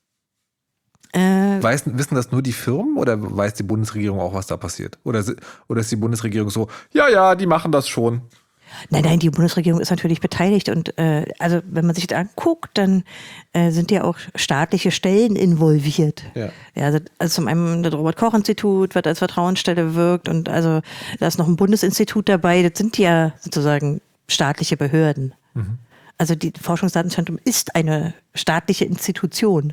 Äh, Weiß, wissen das nur die Firmen oder weiß die Bundesregierung auch, was da passiert? Oder, oder ist die Bundesregierung so, ja, ja, die machen das schon? Nein, nein, die Bundesregierung ist natürlich beteiligt und äh, also wenn man sich das anguckt, dann äh, sind ja auch staatliche Stellen involviert. Ja. Ja, also, also zum einen das Robert-Koch-Institut, was als Vertrauensstelle wirkt und also da ist noch ein Bundesinstitut dabei, das sind ja sozusagen staatliche Behörden. Mhm. Also die Forschungsdatenzentrum ist eine staatliche Institution.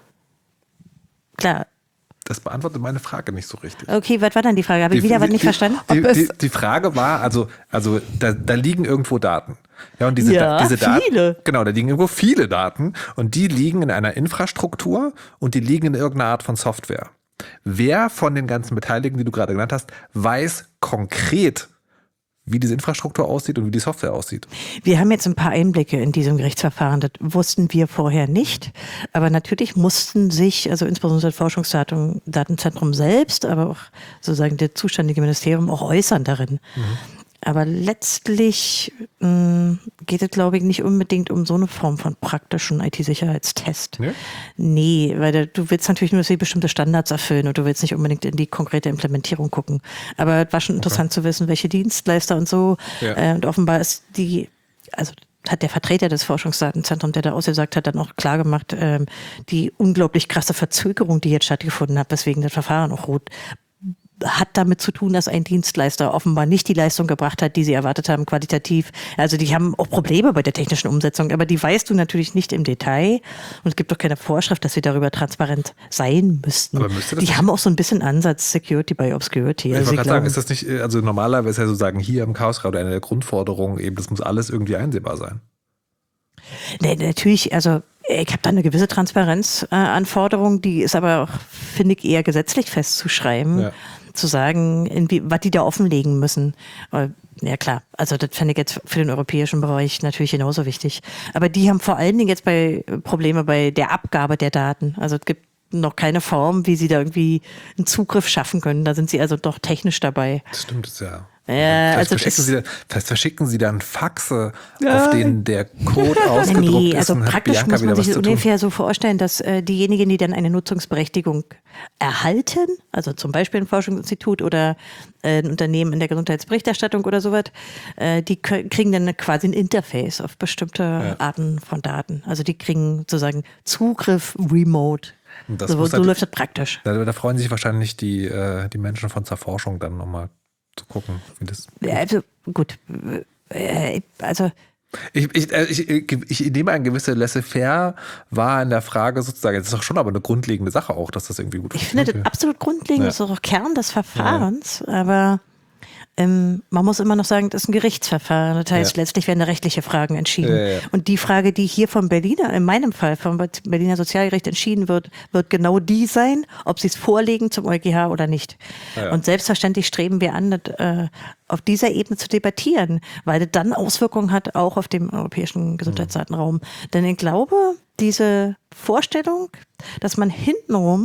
Klar. Das beantwortet meine Frage nicht so richtig. Okay, was war dann die Frage? Habe ich Die- wieder was die- nicht verstanden? Die, die, die Frage war, also, also da, da liegen irgendwo Daten. Ja, und diese, Ja, Da- diese Daten. viele. Genau, da liegen irgendwo viele Daten und die liegen in einer Infrastruktur und die liegen in irgendeiner Art von Software. Wer von den ganzen Beteiligten, die du gerade genannt hast, weiß konkret, wie diese Infrastruktur aussieht und wie die Software aussieht? Wir haben jetzt ein paar Einblicke in diesem Gerichtsverfahren. Das wussten wir vorher nicht. Aber natürlich mussten sich, also insbesondere das Forschungsdatenzentrum selbst, aber auch sozusagen das zuständige Ministerium auch äußern darin. Mhm. Aber letztlich mh, geht es, glaube ich, nicht unbedingt um so eine Form von praktischen I T-Sicherheitstest. Nee? Nee, weil da, du willst natürlich nur, dass sie bestimmte Standards erfüllen und du willst nicht unbedingt in die konkrete Implementierung gucken. Aber es war schon interessant okay. zu wissen, welche Dienstleister und so. Ja. Äh, und offenbar ist die, also hat der Vertreter des Forschungsdatenzentrums, der da ausgesagt hat, dann auch klar gemacht, ähm, die unglaublich krasse Verzögerung, die jetzt stattgefunden hat, weswegen das Verfahren auch rot hat damit zu tun, dass ein Dienstleister offenbar nicht die Leistung gebracht hat, die sie erwartet haben, qualitativ. Also die haben auch Probleme bei der technischen Umsetzung, aber die weißt du natürlich nicht im Detail. Und es gibt doch keine Vorschrift, dass sie darüber transparent sein müssten. Aber müsste das die nicht? haben auch so ein bisschen Ansatz Security by Obscurity. Ich Also wollte gerade sagen, glauben, ist das nicht, also normalerweise ist ja sozusagen hier im Chaosradio eine der Grundforderungen eben, das muss alles irgendwie einsehbar sein. Nee, natürlich, also ich habe da eine gewisse Transparenzanforderung, äh, die ist aber auch, finde ich, eher gesetzlich festzuschreiben. Ja. Zu sagen, inwie, was die da offenlegen müssen. Ja klar, also das fände ich jetzt für den europäischen Bereich natürlich genauso wichtig. Aber die haben vor allen Dingen jetzt bei Probleme bei der Abgabe der Daten. Also es gibt noch keine Form, wie sie da irgendwie einen Zugriff schaffen können. Da sind sie also doch technisch dabei. Das stimmt, das ja. Ja, vielleicht, also verschicken sie, vielleicht verschicken sie dann Faxe, ja. auf denen der Code ausgedruckt nee, ist. Also und hat praktisch Bianca muss man wieder sich was das zu ungefähr tun. so vorstellen, dass äh, diejenigen, die dann eine Nutzungsberechtigung erhalten, also zum Beispiel ein Forschungsinstitut oder äh, ein Unternehmen in der Gesundheitsberichterstattung oder sowas, äh, die k- kriegen dann quasi ein Interface auf bestimmte ja. Arten von Daten. Also die kriegen sozusagen Zugriff remote. Das So, so halt, läuft das praktisch. Da, da freuen sich wahrscheinlich die, äh, die Menschen von zur Forschung dann nochmal zu gucken, wie das. Ja, also gut, äh, also Ich, ich, ich, ich, ich nehme ein gewisses Laissez-faire war in der Frage sozusagen, das ist doch schon aber eine grundlegende Sache auch, dass das irgendwie gut Ich finde das absolut grundlegend, Ja. das ist auch Kern des Verfahrens, ja. aber ähm, man muss immer noch sagen, das ist ein Gerichtsverfahren. Das heißt, Ja. letztlich werden da rechtliche Fragen entschieden. Ja, ja. Und die Frage, die hier vom Berliner, in meinem Fall vom Berliner Sozialgericht entschieden wird, wird genau die sein, ob sie es vorlegen zum EuGH oder nicht. Ja, ja. Und selbstverständlich streben wir an, das äh, auf dieser Ebene zu debattieren, weil das dann Auswirkungen hat, auch auf dem europäischen Gesundheitsdatenraum. Mhm. Denn ich glaube, diese Vorstellung, dass man hintenrum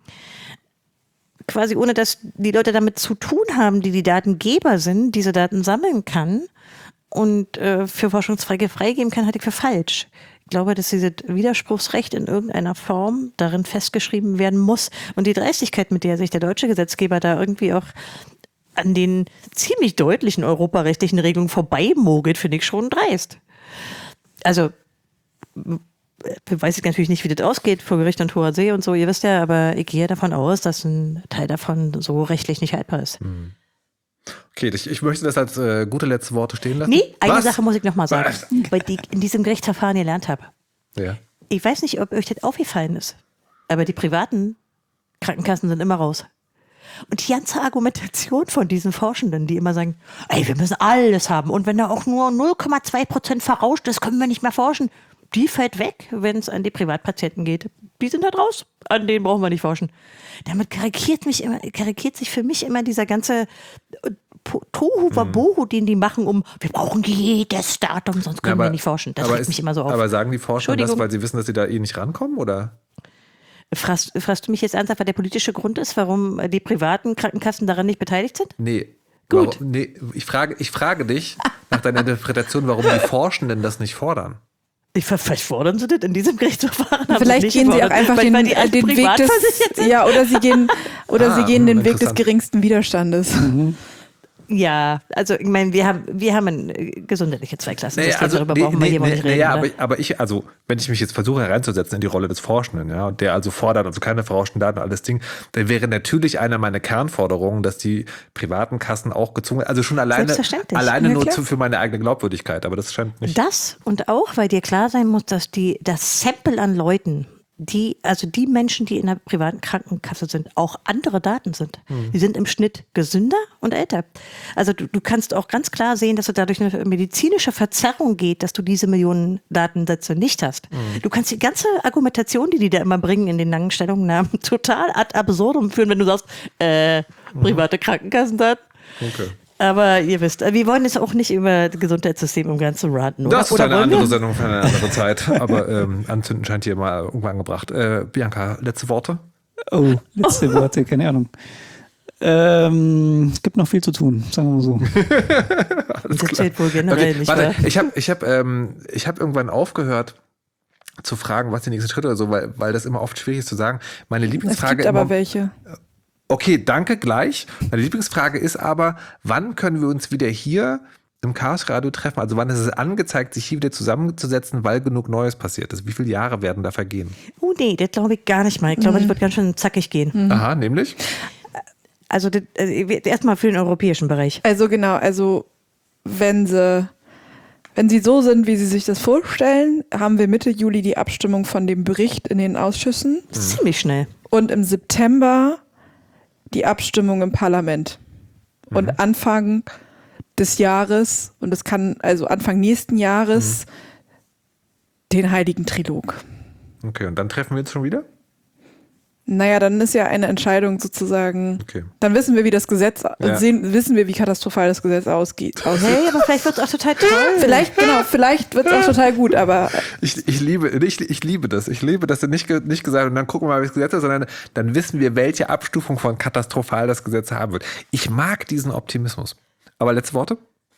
quasi ohne, dass die Leute damit zu tun haben, die die Datengeber sind, diese Daten sammeln kann und äh, für Forschungszwecke freigeben kann, halte ich für falsch. Ich glaube, dass dieses Widerspruchsrecht in irgendeiner Form darin festgeschrieben werden muss. Und die Dreistigkeit, mit der sich der deutsche Gesetzgeber da irgendwie auch an den ziemlich deutlichen europarechtlichen Regelungen vorbeimogelt, finde ich schon dreist. Also weiß ich natürlich nicht, wie das ausgeht vor Gericht und hoher See und so, ihr wisst ja, aber ich gehe davon aus, dass ein Teil davon so rechtlich nicht haltbar ist. Okay, ich, ich möchte das als äh, gute letzte Worte stehen lassen. Nee, eine Was? Sache muss ich noch mal sagen, Was? weil ich in diesem Gerichtsverfahren gelernt habe. Ja. Ich weiß nicht, ob euch das aufgefallen ist, aber die privaten Krankenkassen sind immer raus. Und die ganze Argumentation von diesen Forschenden, die immer sagen, ey, wir müssen alles haben. Und wenn da auch nur null Komma zwei Prozent verrauscht ist, können wir nicht mehr forschen. Die fällt weg, wenn es an die Privatpatienten geht. Die sind da draus. An denen brauchen wir nicht forschen. Damit karikiert, mich immer, karikiert sich für mich immer dieser ganze Tohu Wabohu, den die machen, um wir brauchen jedes Datum, sonst können ja, aber, wir nicht forschen. Das regt ist, mich immer so auf. Aber sagen die Forscher das, weil sie wissen, dass sie da eh nicht rankommen, oder? Fragst, fragst du mich jetzt ernsthaft, was der politische Grund ist, warum die privaten Krankenkassen daran nicht beteiligt sind? Nee. Gut. Warum, nee, ich frage, ich frage dich nach deiner Interpretation, warum die Forschenden das nicht fordern. Ich, vielleicht fordern sie das in diesem Gerichtsverfahren. Vielleicht gehen sie auch einfach den, den Weg des, ja, oder sie gehen, oder ah, sie gehen den Weg des geringsten Widerstandes. Mhm. Ja, also ich meine, wir haben, wir haben ein gesundheitliche Zweiklassen. Naja, also, darüber nee, brauchen wir nee, hier nee, nicht reden. Ja, aber, aber ich, also wenn ich mich jetzt versuche hereinzusetzen in die Rolle des Forschenden, ja, und der also fordert, also keine verrauschten Daten, alles Ding, dann wäre natürlich eine meiner Kernforderungen, dass die privaten Kassen auch gezwungen, also schon alleine, alleine ja, nur zu, für meine eigene Glaubwürdigkeit, aber das scheint nicht. Das und auch, weil dir klar sein muss, dass die, das Sample an Leuten, die, also die Menschen, die in der privaten Krankenkasse sind, auch andere Daten sind. Hm. Die sind im Schnitt gesünder und älter. Also du, du kannst auch ganz klar sehen, dass es dadurch eine medizinische Verzerrung geht, dass du diese Millionen Datensätze nicht hast. Hm. Du kannst die ganze Argumentation, die die da immer bringen in den langen Stellungnahmen, total ad absurdum führen, wenn du sagst, äh, private Krankenkassendaten. Okay. Aber ihr wisst, wir wollen jetzt auch nicht über das Gesundheitssystem im Ganzen raten. Das oder? ist eine oder andere wir? Sendung für eine andere Zeit. Aber ähm, anzünden scheint hier mal irgendwann angebracht. Äh, Bianca, letzte Worte? Oh, letzte Worte, keine Ahnung. Ähm, es gibt noch viel zu tun, sagen wir mal so. Das zählt wohl generell okay, nicht. Warte, wahr? ich habe ich hab, ähm, ich hab irgendwann aufgehört zu fragen, was die nächsten Schritte oder so, weil, weil das immer oft schwierig ist zu sagen. Meine Lieblingsfrage Es gibt aber immer, welche. Okay, danke gleich. Meine Lieblingsfrage ist aber, wann können wir uns wieder hier im Chaosradio treffen? Also wann ist es angezeigt, sich hier wieder zusammenzusetzen, weil genug Neues passiert ist? Wie viele Jahre werden da vergehen? Oh nee, das glaube ich gar nicht mal. Ich glaube, Mhm. das wird ganz schön zackig gehen. Mhm. Aha, nämlich? Also das, also erstmal für den europäischen Bereich. Also genau, also wenn sie, wenn sie so sind, wie sie sich das vorstellen, haben wir Mitte Juli die Abstimmung von dem Bericht in den Ausschüssen. Mhm. Ziemlich schnell. Und im September die Abstimmung im Parlament. Mhm. Und Anfang des Jahres, und das kann also Anfang nächsten Jahres, mhm. den Heiligen Trilog. Okay, und dann treffen wir uns schon wieder? Naja, dann ist ja eine Entscheidung sozusagen, Okay. dann wissen wir, wie das Gesetz, Ja. sehen, wissen wir, wie katastrophal das Gesetz ausgeht. aussieht. Hey, aber vielleicht wird es auch total toll. Vielleicht, genau, vielleicht wird es auch total gut, aber Ich, ich, liebe, ich, ich liebe das. Ich liebe, dass du nicht, ge- nicht gesagt hast, und dann gucken wir mal, wie das Gesetz ist, sondern dann wissen wir, welche Abstufung von katastrophal das Gesetz haben wird. Ich mag diesen Optimismus. Aber letzte Worte?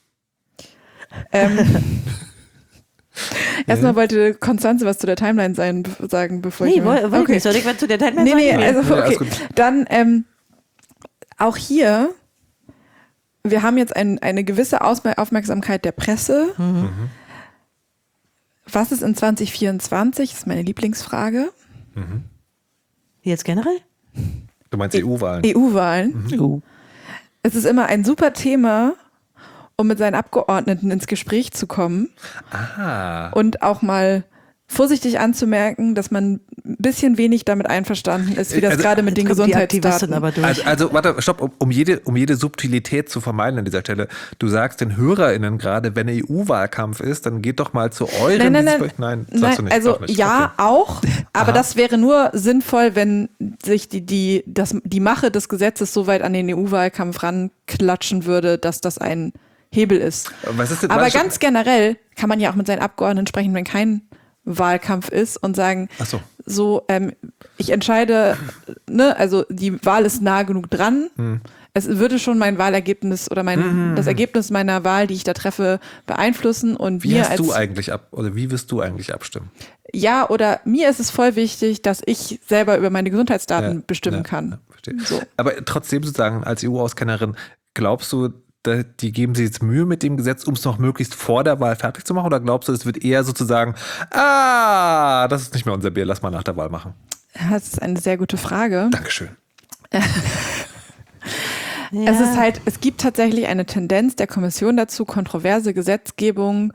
ähm, erstmal wollte Konstanze was zu der Timeline sein, sagen, bevor ich... Nee, wollte okay. ich nicht. Soll ich was zu der Timeline Nee, nee, sagen? also Ja, alles okay. gut. Dann ähm, auch hier, wir haben jetzt ein, eine gewisse Ausme- Aufmerksamkeit der Presse. Mhm. Was ist in zwanzig vierundzwanzig? Das ist meine Lieblingsfrage. Mhm. Jetzt generell? Du meinst E U-Wahlen? E U-Wahlen. Oh. Es ist immer ein super Thema, um mit seinen Abgeordneten ins Gespräch zu kommen Aha. und auch mal vorsichtig anzumerken, dass man ein bisschen wenig damit einverstanden ist, wie das Also, gerade mit den Jetzt kommt die Aktivistin Gesundheitsdaten. aber durch. Also, also warte, stopp, um, um, jede, um jede Subtilität zu vermeiden an dieser Stelle. Du sagst den HörerInnen gerade, wenn E U-Wahlkampf ist, dann geht doch mal zu eurem... Nein, nein, nein. Dieses- nein, sagst Nein, du nicht, also doch nicht. ja, Okay. auch, aber Aha. das wäre nur sinnvoll, wenn sich die, die, das, die Mache des Gesetzes so weit an den E U-Wahlkampf ranklatschen würde, dass das ein Hebel ist. Was ist denn, Aber warte, ganz generell kann man ja auch mit seinen Abgeordneten sprechen, wenn kein Wahlkampf ist und sagen, Ach so. so, ähm, ich entscheide, ne, also die Wahl ist nah genug dran. Hm. Es würde schon mein Wahlergebnis oder mein, Mhm. das Ergebnis meiner Wahl, die ich da treffe, beeinflussen und Wie wir hast als du eigentlich ab oder wie wirst du eigentlich abstimmen? ja, oder mir ist es voll wichtig, dass ich selber über meine Gesundheitsdaten Ja, bestimmen ja, kann. ja, verstehe. So. Aber trotzdem sozusagen als E U-Auskennerin, glaubst du, da- die geben sich jetzt Mühe mit dem Gesetz, um es noch möglichst vor der Wahl fertig zu machen? Oder glaubst du, es wird eher sozusagen, ah, das ist nicht mehr unser Bier, lass mal nach der Wahl machen? Das ist eine sehr gute Frage. Dankeschön. Ja. Es ist halt, es gibt tatsächlich eine Tendenz der Kommission dazu, kontroverse Gesetzgebung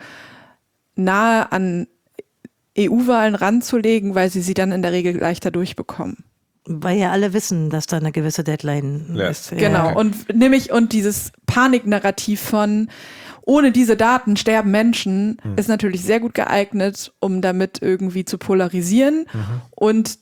nahe an E U-Wahlen ranzulegen, weil sie sie dann in der Regel leichter durchbekommen. Weil ja alle wissen, dass da eine gewisse Deadline Ja. ist. Genau. Okay. Und nämlich, und dieses Paniknarrativ von ohne diese Daten sterben Menschen Hm. ist natürlich sehr gut geeignet, um damit irgendwie zu polarisieren Mhm. und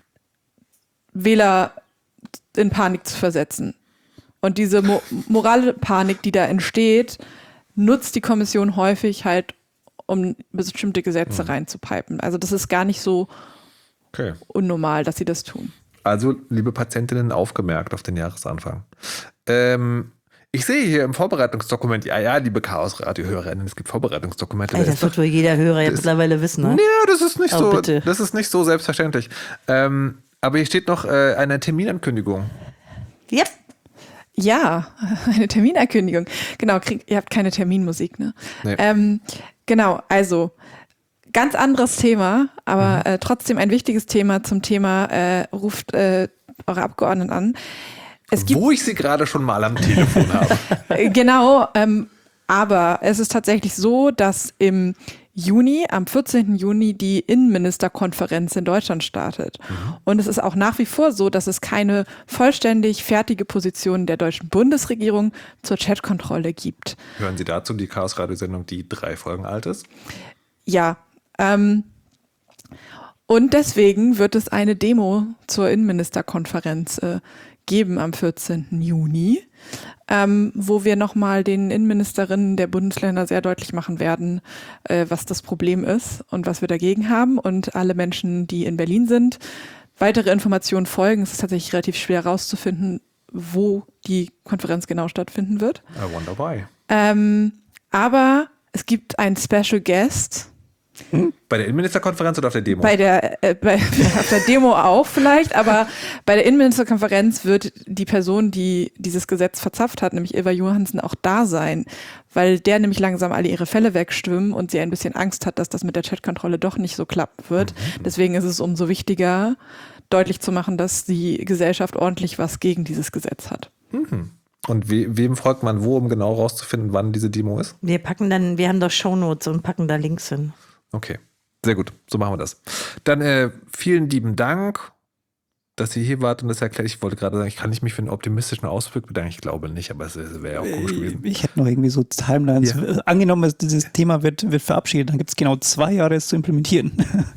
Wähler in Panik zu versetzen. Und diese Mo- Moralpanik, die da entsteht, nutzt die Kommission häufig halt, um bestimmte Gesetze Mhm. reinzupipen. Also das ist gar nicht so Okay. unnormal, dass sie das tun. Also, liebe Patientinnen, aufgemerkt auf den Jahresanfang. Ähm, ich sehe hier im Vorbereitungsdokument, ja, ja, liebe Chaos-Radio-Hörerinnen, es gibt Vorbereitungsdokumente. Ey, da das ist wird doch- wohl jeder Hörer ja das- mittlerweile wissen, ne? Ja, das ist nicht Oh, so, bitte. das ist nicht so selbstverständlich. Ähm, aber hier steht noch äh, eine Terminankündigung. Yep. Ja, eine Terminerkündigung. Genau, krieg, ihr habt keine Terminmusik, ne? Nee. Ähm, genau, also ganz anderes Thema, aber Mhm. äh, trotzdem ein wichtiges Thema zum Thema äh, ruft äh, eure Abgeordneten an. Es gibt Wo ich sie gerade schon mal am Telefon habe. äh, genau, ähm, aber es ist tatsächlich so, dass im Juni, am vierzehnten Juni, die Innenministerkonferenz in Deutschland startet. Und es ist auch nach wie vor so, dass es keine vollständig fertige Position der deutschen Bundesregierung zur Chatkontrolle gibt. Hören Sie dazu die Chaos-Radio-Sendung, die drei Folgen alt ist? Ja, ähm, und deswegen wird es eine Demo zur Innenministerkonferenz äh, geben am vierzehnten Juni, ähm, wo wir nochmal den Innenministerinnen der Bundesländer sehr deutlich machen werden, äh, was das Problem ist und was wir dagegen haben. Und alle Menschen, die in Berlin sind, weitere Informationen folgen. Es ist tatsächlich relativ schwer herauszufinden, wo die Konferenz genau stattfinden wird. I wonder why. Ähm, aber es gibt einen Special Guest. Bei der Innenministerkonferenz oder auf der Demo? Bei der, äh, bei, auf der Demo auch vielleicht, aber bei der Innenministerkonferenz wird die Person, die dieses Gesetz verzapft hat, nämlich Ylva Johansen, auch da sein, weil der nämlich langsam alle ihre Fälle wegschwimmen und sie ein bisschen Angst hat, dass das mit der Chatkontrolle doch nicht so klappen wird. Deswegen ist es umso wichtiger, deutlich zu machen, dass die Gesellschaft ordentlich was gegen dieses Gesetz hat. Und we wem folgt man wo, um genau rauszufinden, wann diese Demo ist? Wir packen dann, wir haben doch Shownotes und packen da Links hin. Okay, sehr gut. So machen wir das. Dann äh, vielen lieben Dank, dass ihr hier wart und das erklärt. Ich wollte gerade sagen, ich kann nicht mich für einen optimistischen Ausblick bedanken. Ich glaube nicht, aber es wäre ja auch komisch gewesen. Ich hätte noch irgendwie so Timelines. Ja. Angenommen, dass dieses Thema wird, wird verabschiedet, dann gibt es genau zwei Jahre, es zu implementieren.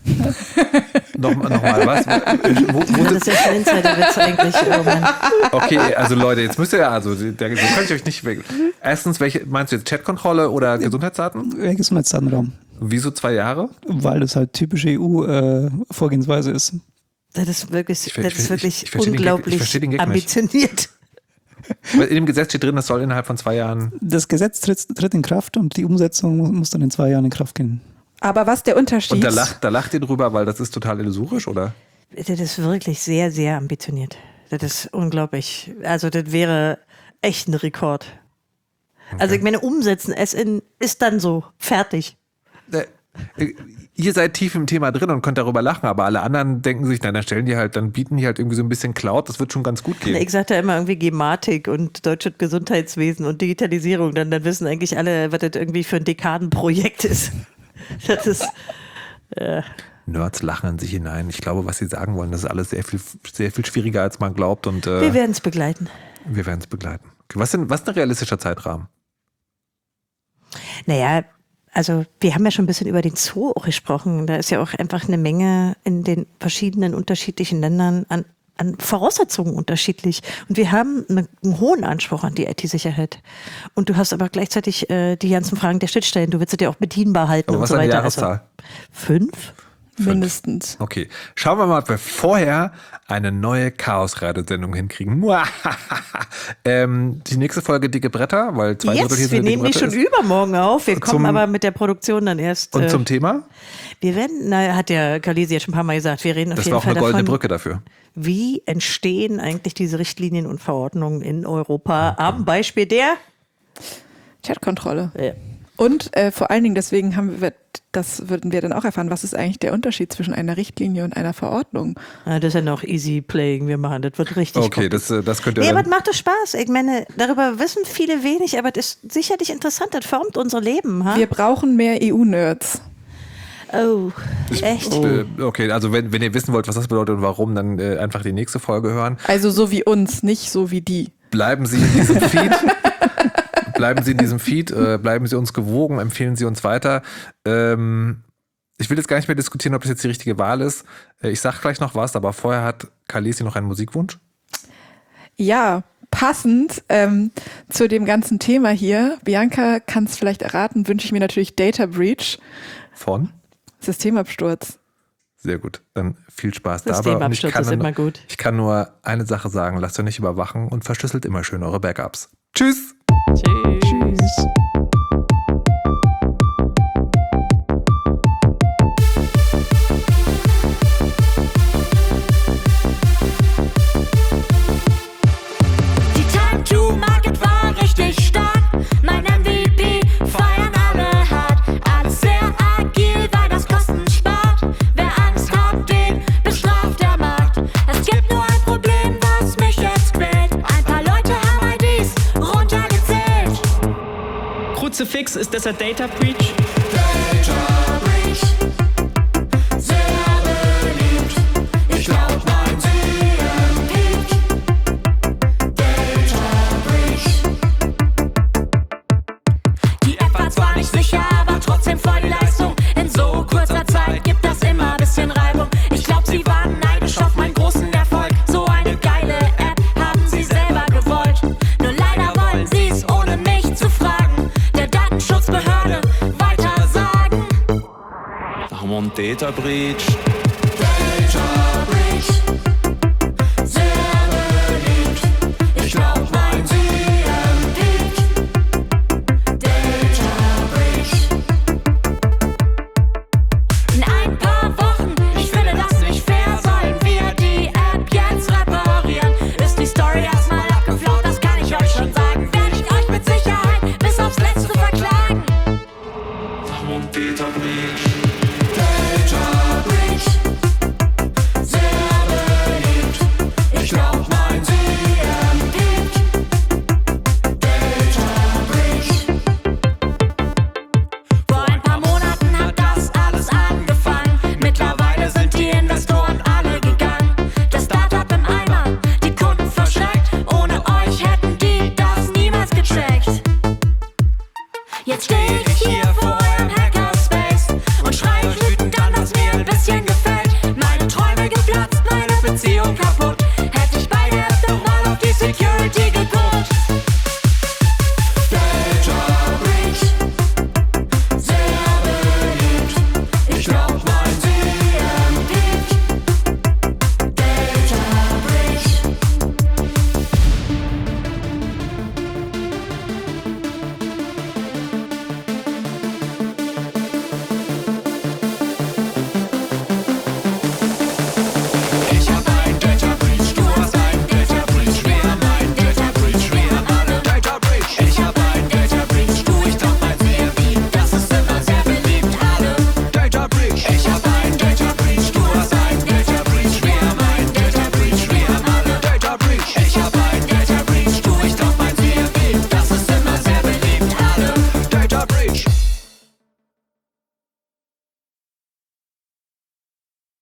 Nochmal noch mal, was? Wo, wo Das ist ja schon Insiderwitz eigentlich. Oh Mann. Okay, also Leute, jetzt müsst ihr ja, also da so könnt ihr euch nicht weg. Erstens, welche meinst du jetzt Chatkontrolle oder Gesundheitsdaten? Äh, Gesundheitsdatenraum. Wieso zwei Jahre? Weil das halt typische E U-Vorgehensweise ist. Das ist wirklich, Ich ver- das ich- ist ich- wirklich ich verstehe den Gag- ich unglaublich verstehe den Gag nicht. ambitioniert. Weil in dem Gesetz steht drin, das soll innerhalb von zwei Jahren. Das Gesetz tritt, tritt in Kraft und die Umsetzung muss, muss dann in zwei Jahren in Kraft gehen. Aber was der Unterschied Und da lacht, da lacht ihr drüber, weil das ist total illusorisch, oder? Das ist wirklich sehr, sehr ambitioniert. Das ist unglaublich. Also das wäre echt ein Rekord. Also ich meine, umsetzen, es in, ist dann so, fertig. Äh, Ihr seid tief im Thema drin und könnt darüber lachen, aber alle anderen denken sich, na, dann stellen die halt, dann bieten die halt irgendwie so ein bisschen Cloud, das wird schon ganz gut gehen. Ich sagte immer irgendwie Gematik und deutsches Gesundheitswesen und Digitalisierung, dann, dann wissen eigentlich alle, was das irgendwie für ein Dekadenprojekt ist. Das ist, äh, Nerds lachen in sich hinein. Ich glaube, was sie sagen wollen, das ist alles sehr viel, sehr viel schwieriger, als man glaubt und äh, wir werden es begleiten. wir werden es begleiten. Okay, was, denn, was ist ein realistischer Zeitrahmen? Naja, also wir haben ja schon ein bisschen über den Zoo auch gesprochen. Da ist ja auch einfach eine Menge in den verschiedenen unterschiedlichen Ländern an, an Voraussetzungen unterschiedlich. Und wir haben eine, einen hohen Anspruch an die I T-Sicherheit. Und du hast aber gleichzeitig äh, die ganzen Fragen der Schnittstellen. Du willst es ja auch bedienbar halten Aber und was so ist eine weiter. Jahreszahl? Also, fünf? mindestens. Okay, schauen wir mal, ob wir vorher eine neue Chaos-Radio-Sendung hinkriegen. ähm, die nächste Folge Dicke Bretter, weil zwei Drittel hier Yes, sind wir Dicke nehmen die Bretter schon ist. übermorgen auf. Wir kommen Zum- aber mit der Produktion dann erst. Und äh, zum Thema? wir werden, na, hat der Kalisi jetzt schon ein paar Mal gesagt, wir reden auf Das jeden war auch Fall eine goldene davon, Brücke dafür. wie entstehen eigentlich diese Richtlinien und Verordnungen in Europa am Beispiel der Chatkontrolle. Ja. Und äh, vor allen Dingen, deswegen haben wir, das würden wir dann auch erfahren, was ist eigentlich der Unterschied zwischen einer Richtlinie und einer Verordnung? Ah, das ist ja noch easy playing, wir machen, das wird richtig Okay, gut. das, äh, das könnt ihr Nee, aber dann, es macht doch Spaß. Ich meine, darüber wissen viele wenig, aber das ist sicherlich interessant, das formt unser Leben. Ha? Wir brauchen mehr E U-Nerds. Oh, echt? Äh, okay, also wenn, wenn ihr wissen wollt, was das bedeutet und warum, dann äh, einfach die nächste Folge hören. Also so wie uns, nicht so wie die. Bleiben Sie in diesem Feed. Bleiben Sie in diesem Feed, äh, bleiben Sie uns gewogen, empfehlen Sie uns weiter. Ähm, ich will jetzt gar nicht mehr diskutieren, ob das jetzt die richtige Wahl ist. Äh, ich sag gleich noch was, aber vorher hat Khaleesi noch einen Musikwunsch. Ja, passend ähm, zu dem ganzen Thema hier, Bianca kann es vielleicht erraten, wünsche ich mir natürlich Data Breach. Von? Systemabsturz. Sehr gut. Dann viel Spaß dabei. Systemabsturz ist immer gut. Ich kann nur eine Sache sagen, lasst euch nicht überwachen und verschlüsselt immer schön eure Backups. Tschüss! Tschüss. Die Time to Market war richtig stark. Mein M V P feiern alle hart. Alles sehr agil, weil das Kosten spart. Wer Angst hat, den bestraft der Markt. Es gibt nur ein Problem, was mich jetzt quält. Ein paar Leute haben I Ds runtergezählt. Kruzifix ist deshalb Data Breach. Data Breach, sehr beliebt. Ich glaub, mein C M Peak. Data Breach. Die App war zwar nicht sicher, aber trotzdem voll die Leistung. In so kurzer Zeit gibt das immer ein bisschen Reibung. Ich glaub, sie waren neidisch auf meinen großen Erfolg. So eine geile App haben sie selber gewollt. Nur leider wollen sie's, ohne mich zu fragen, der Datenschutzbehörde weiter sagen. Da haben wir einen Data Breach.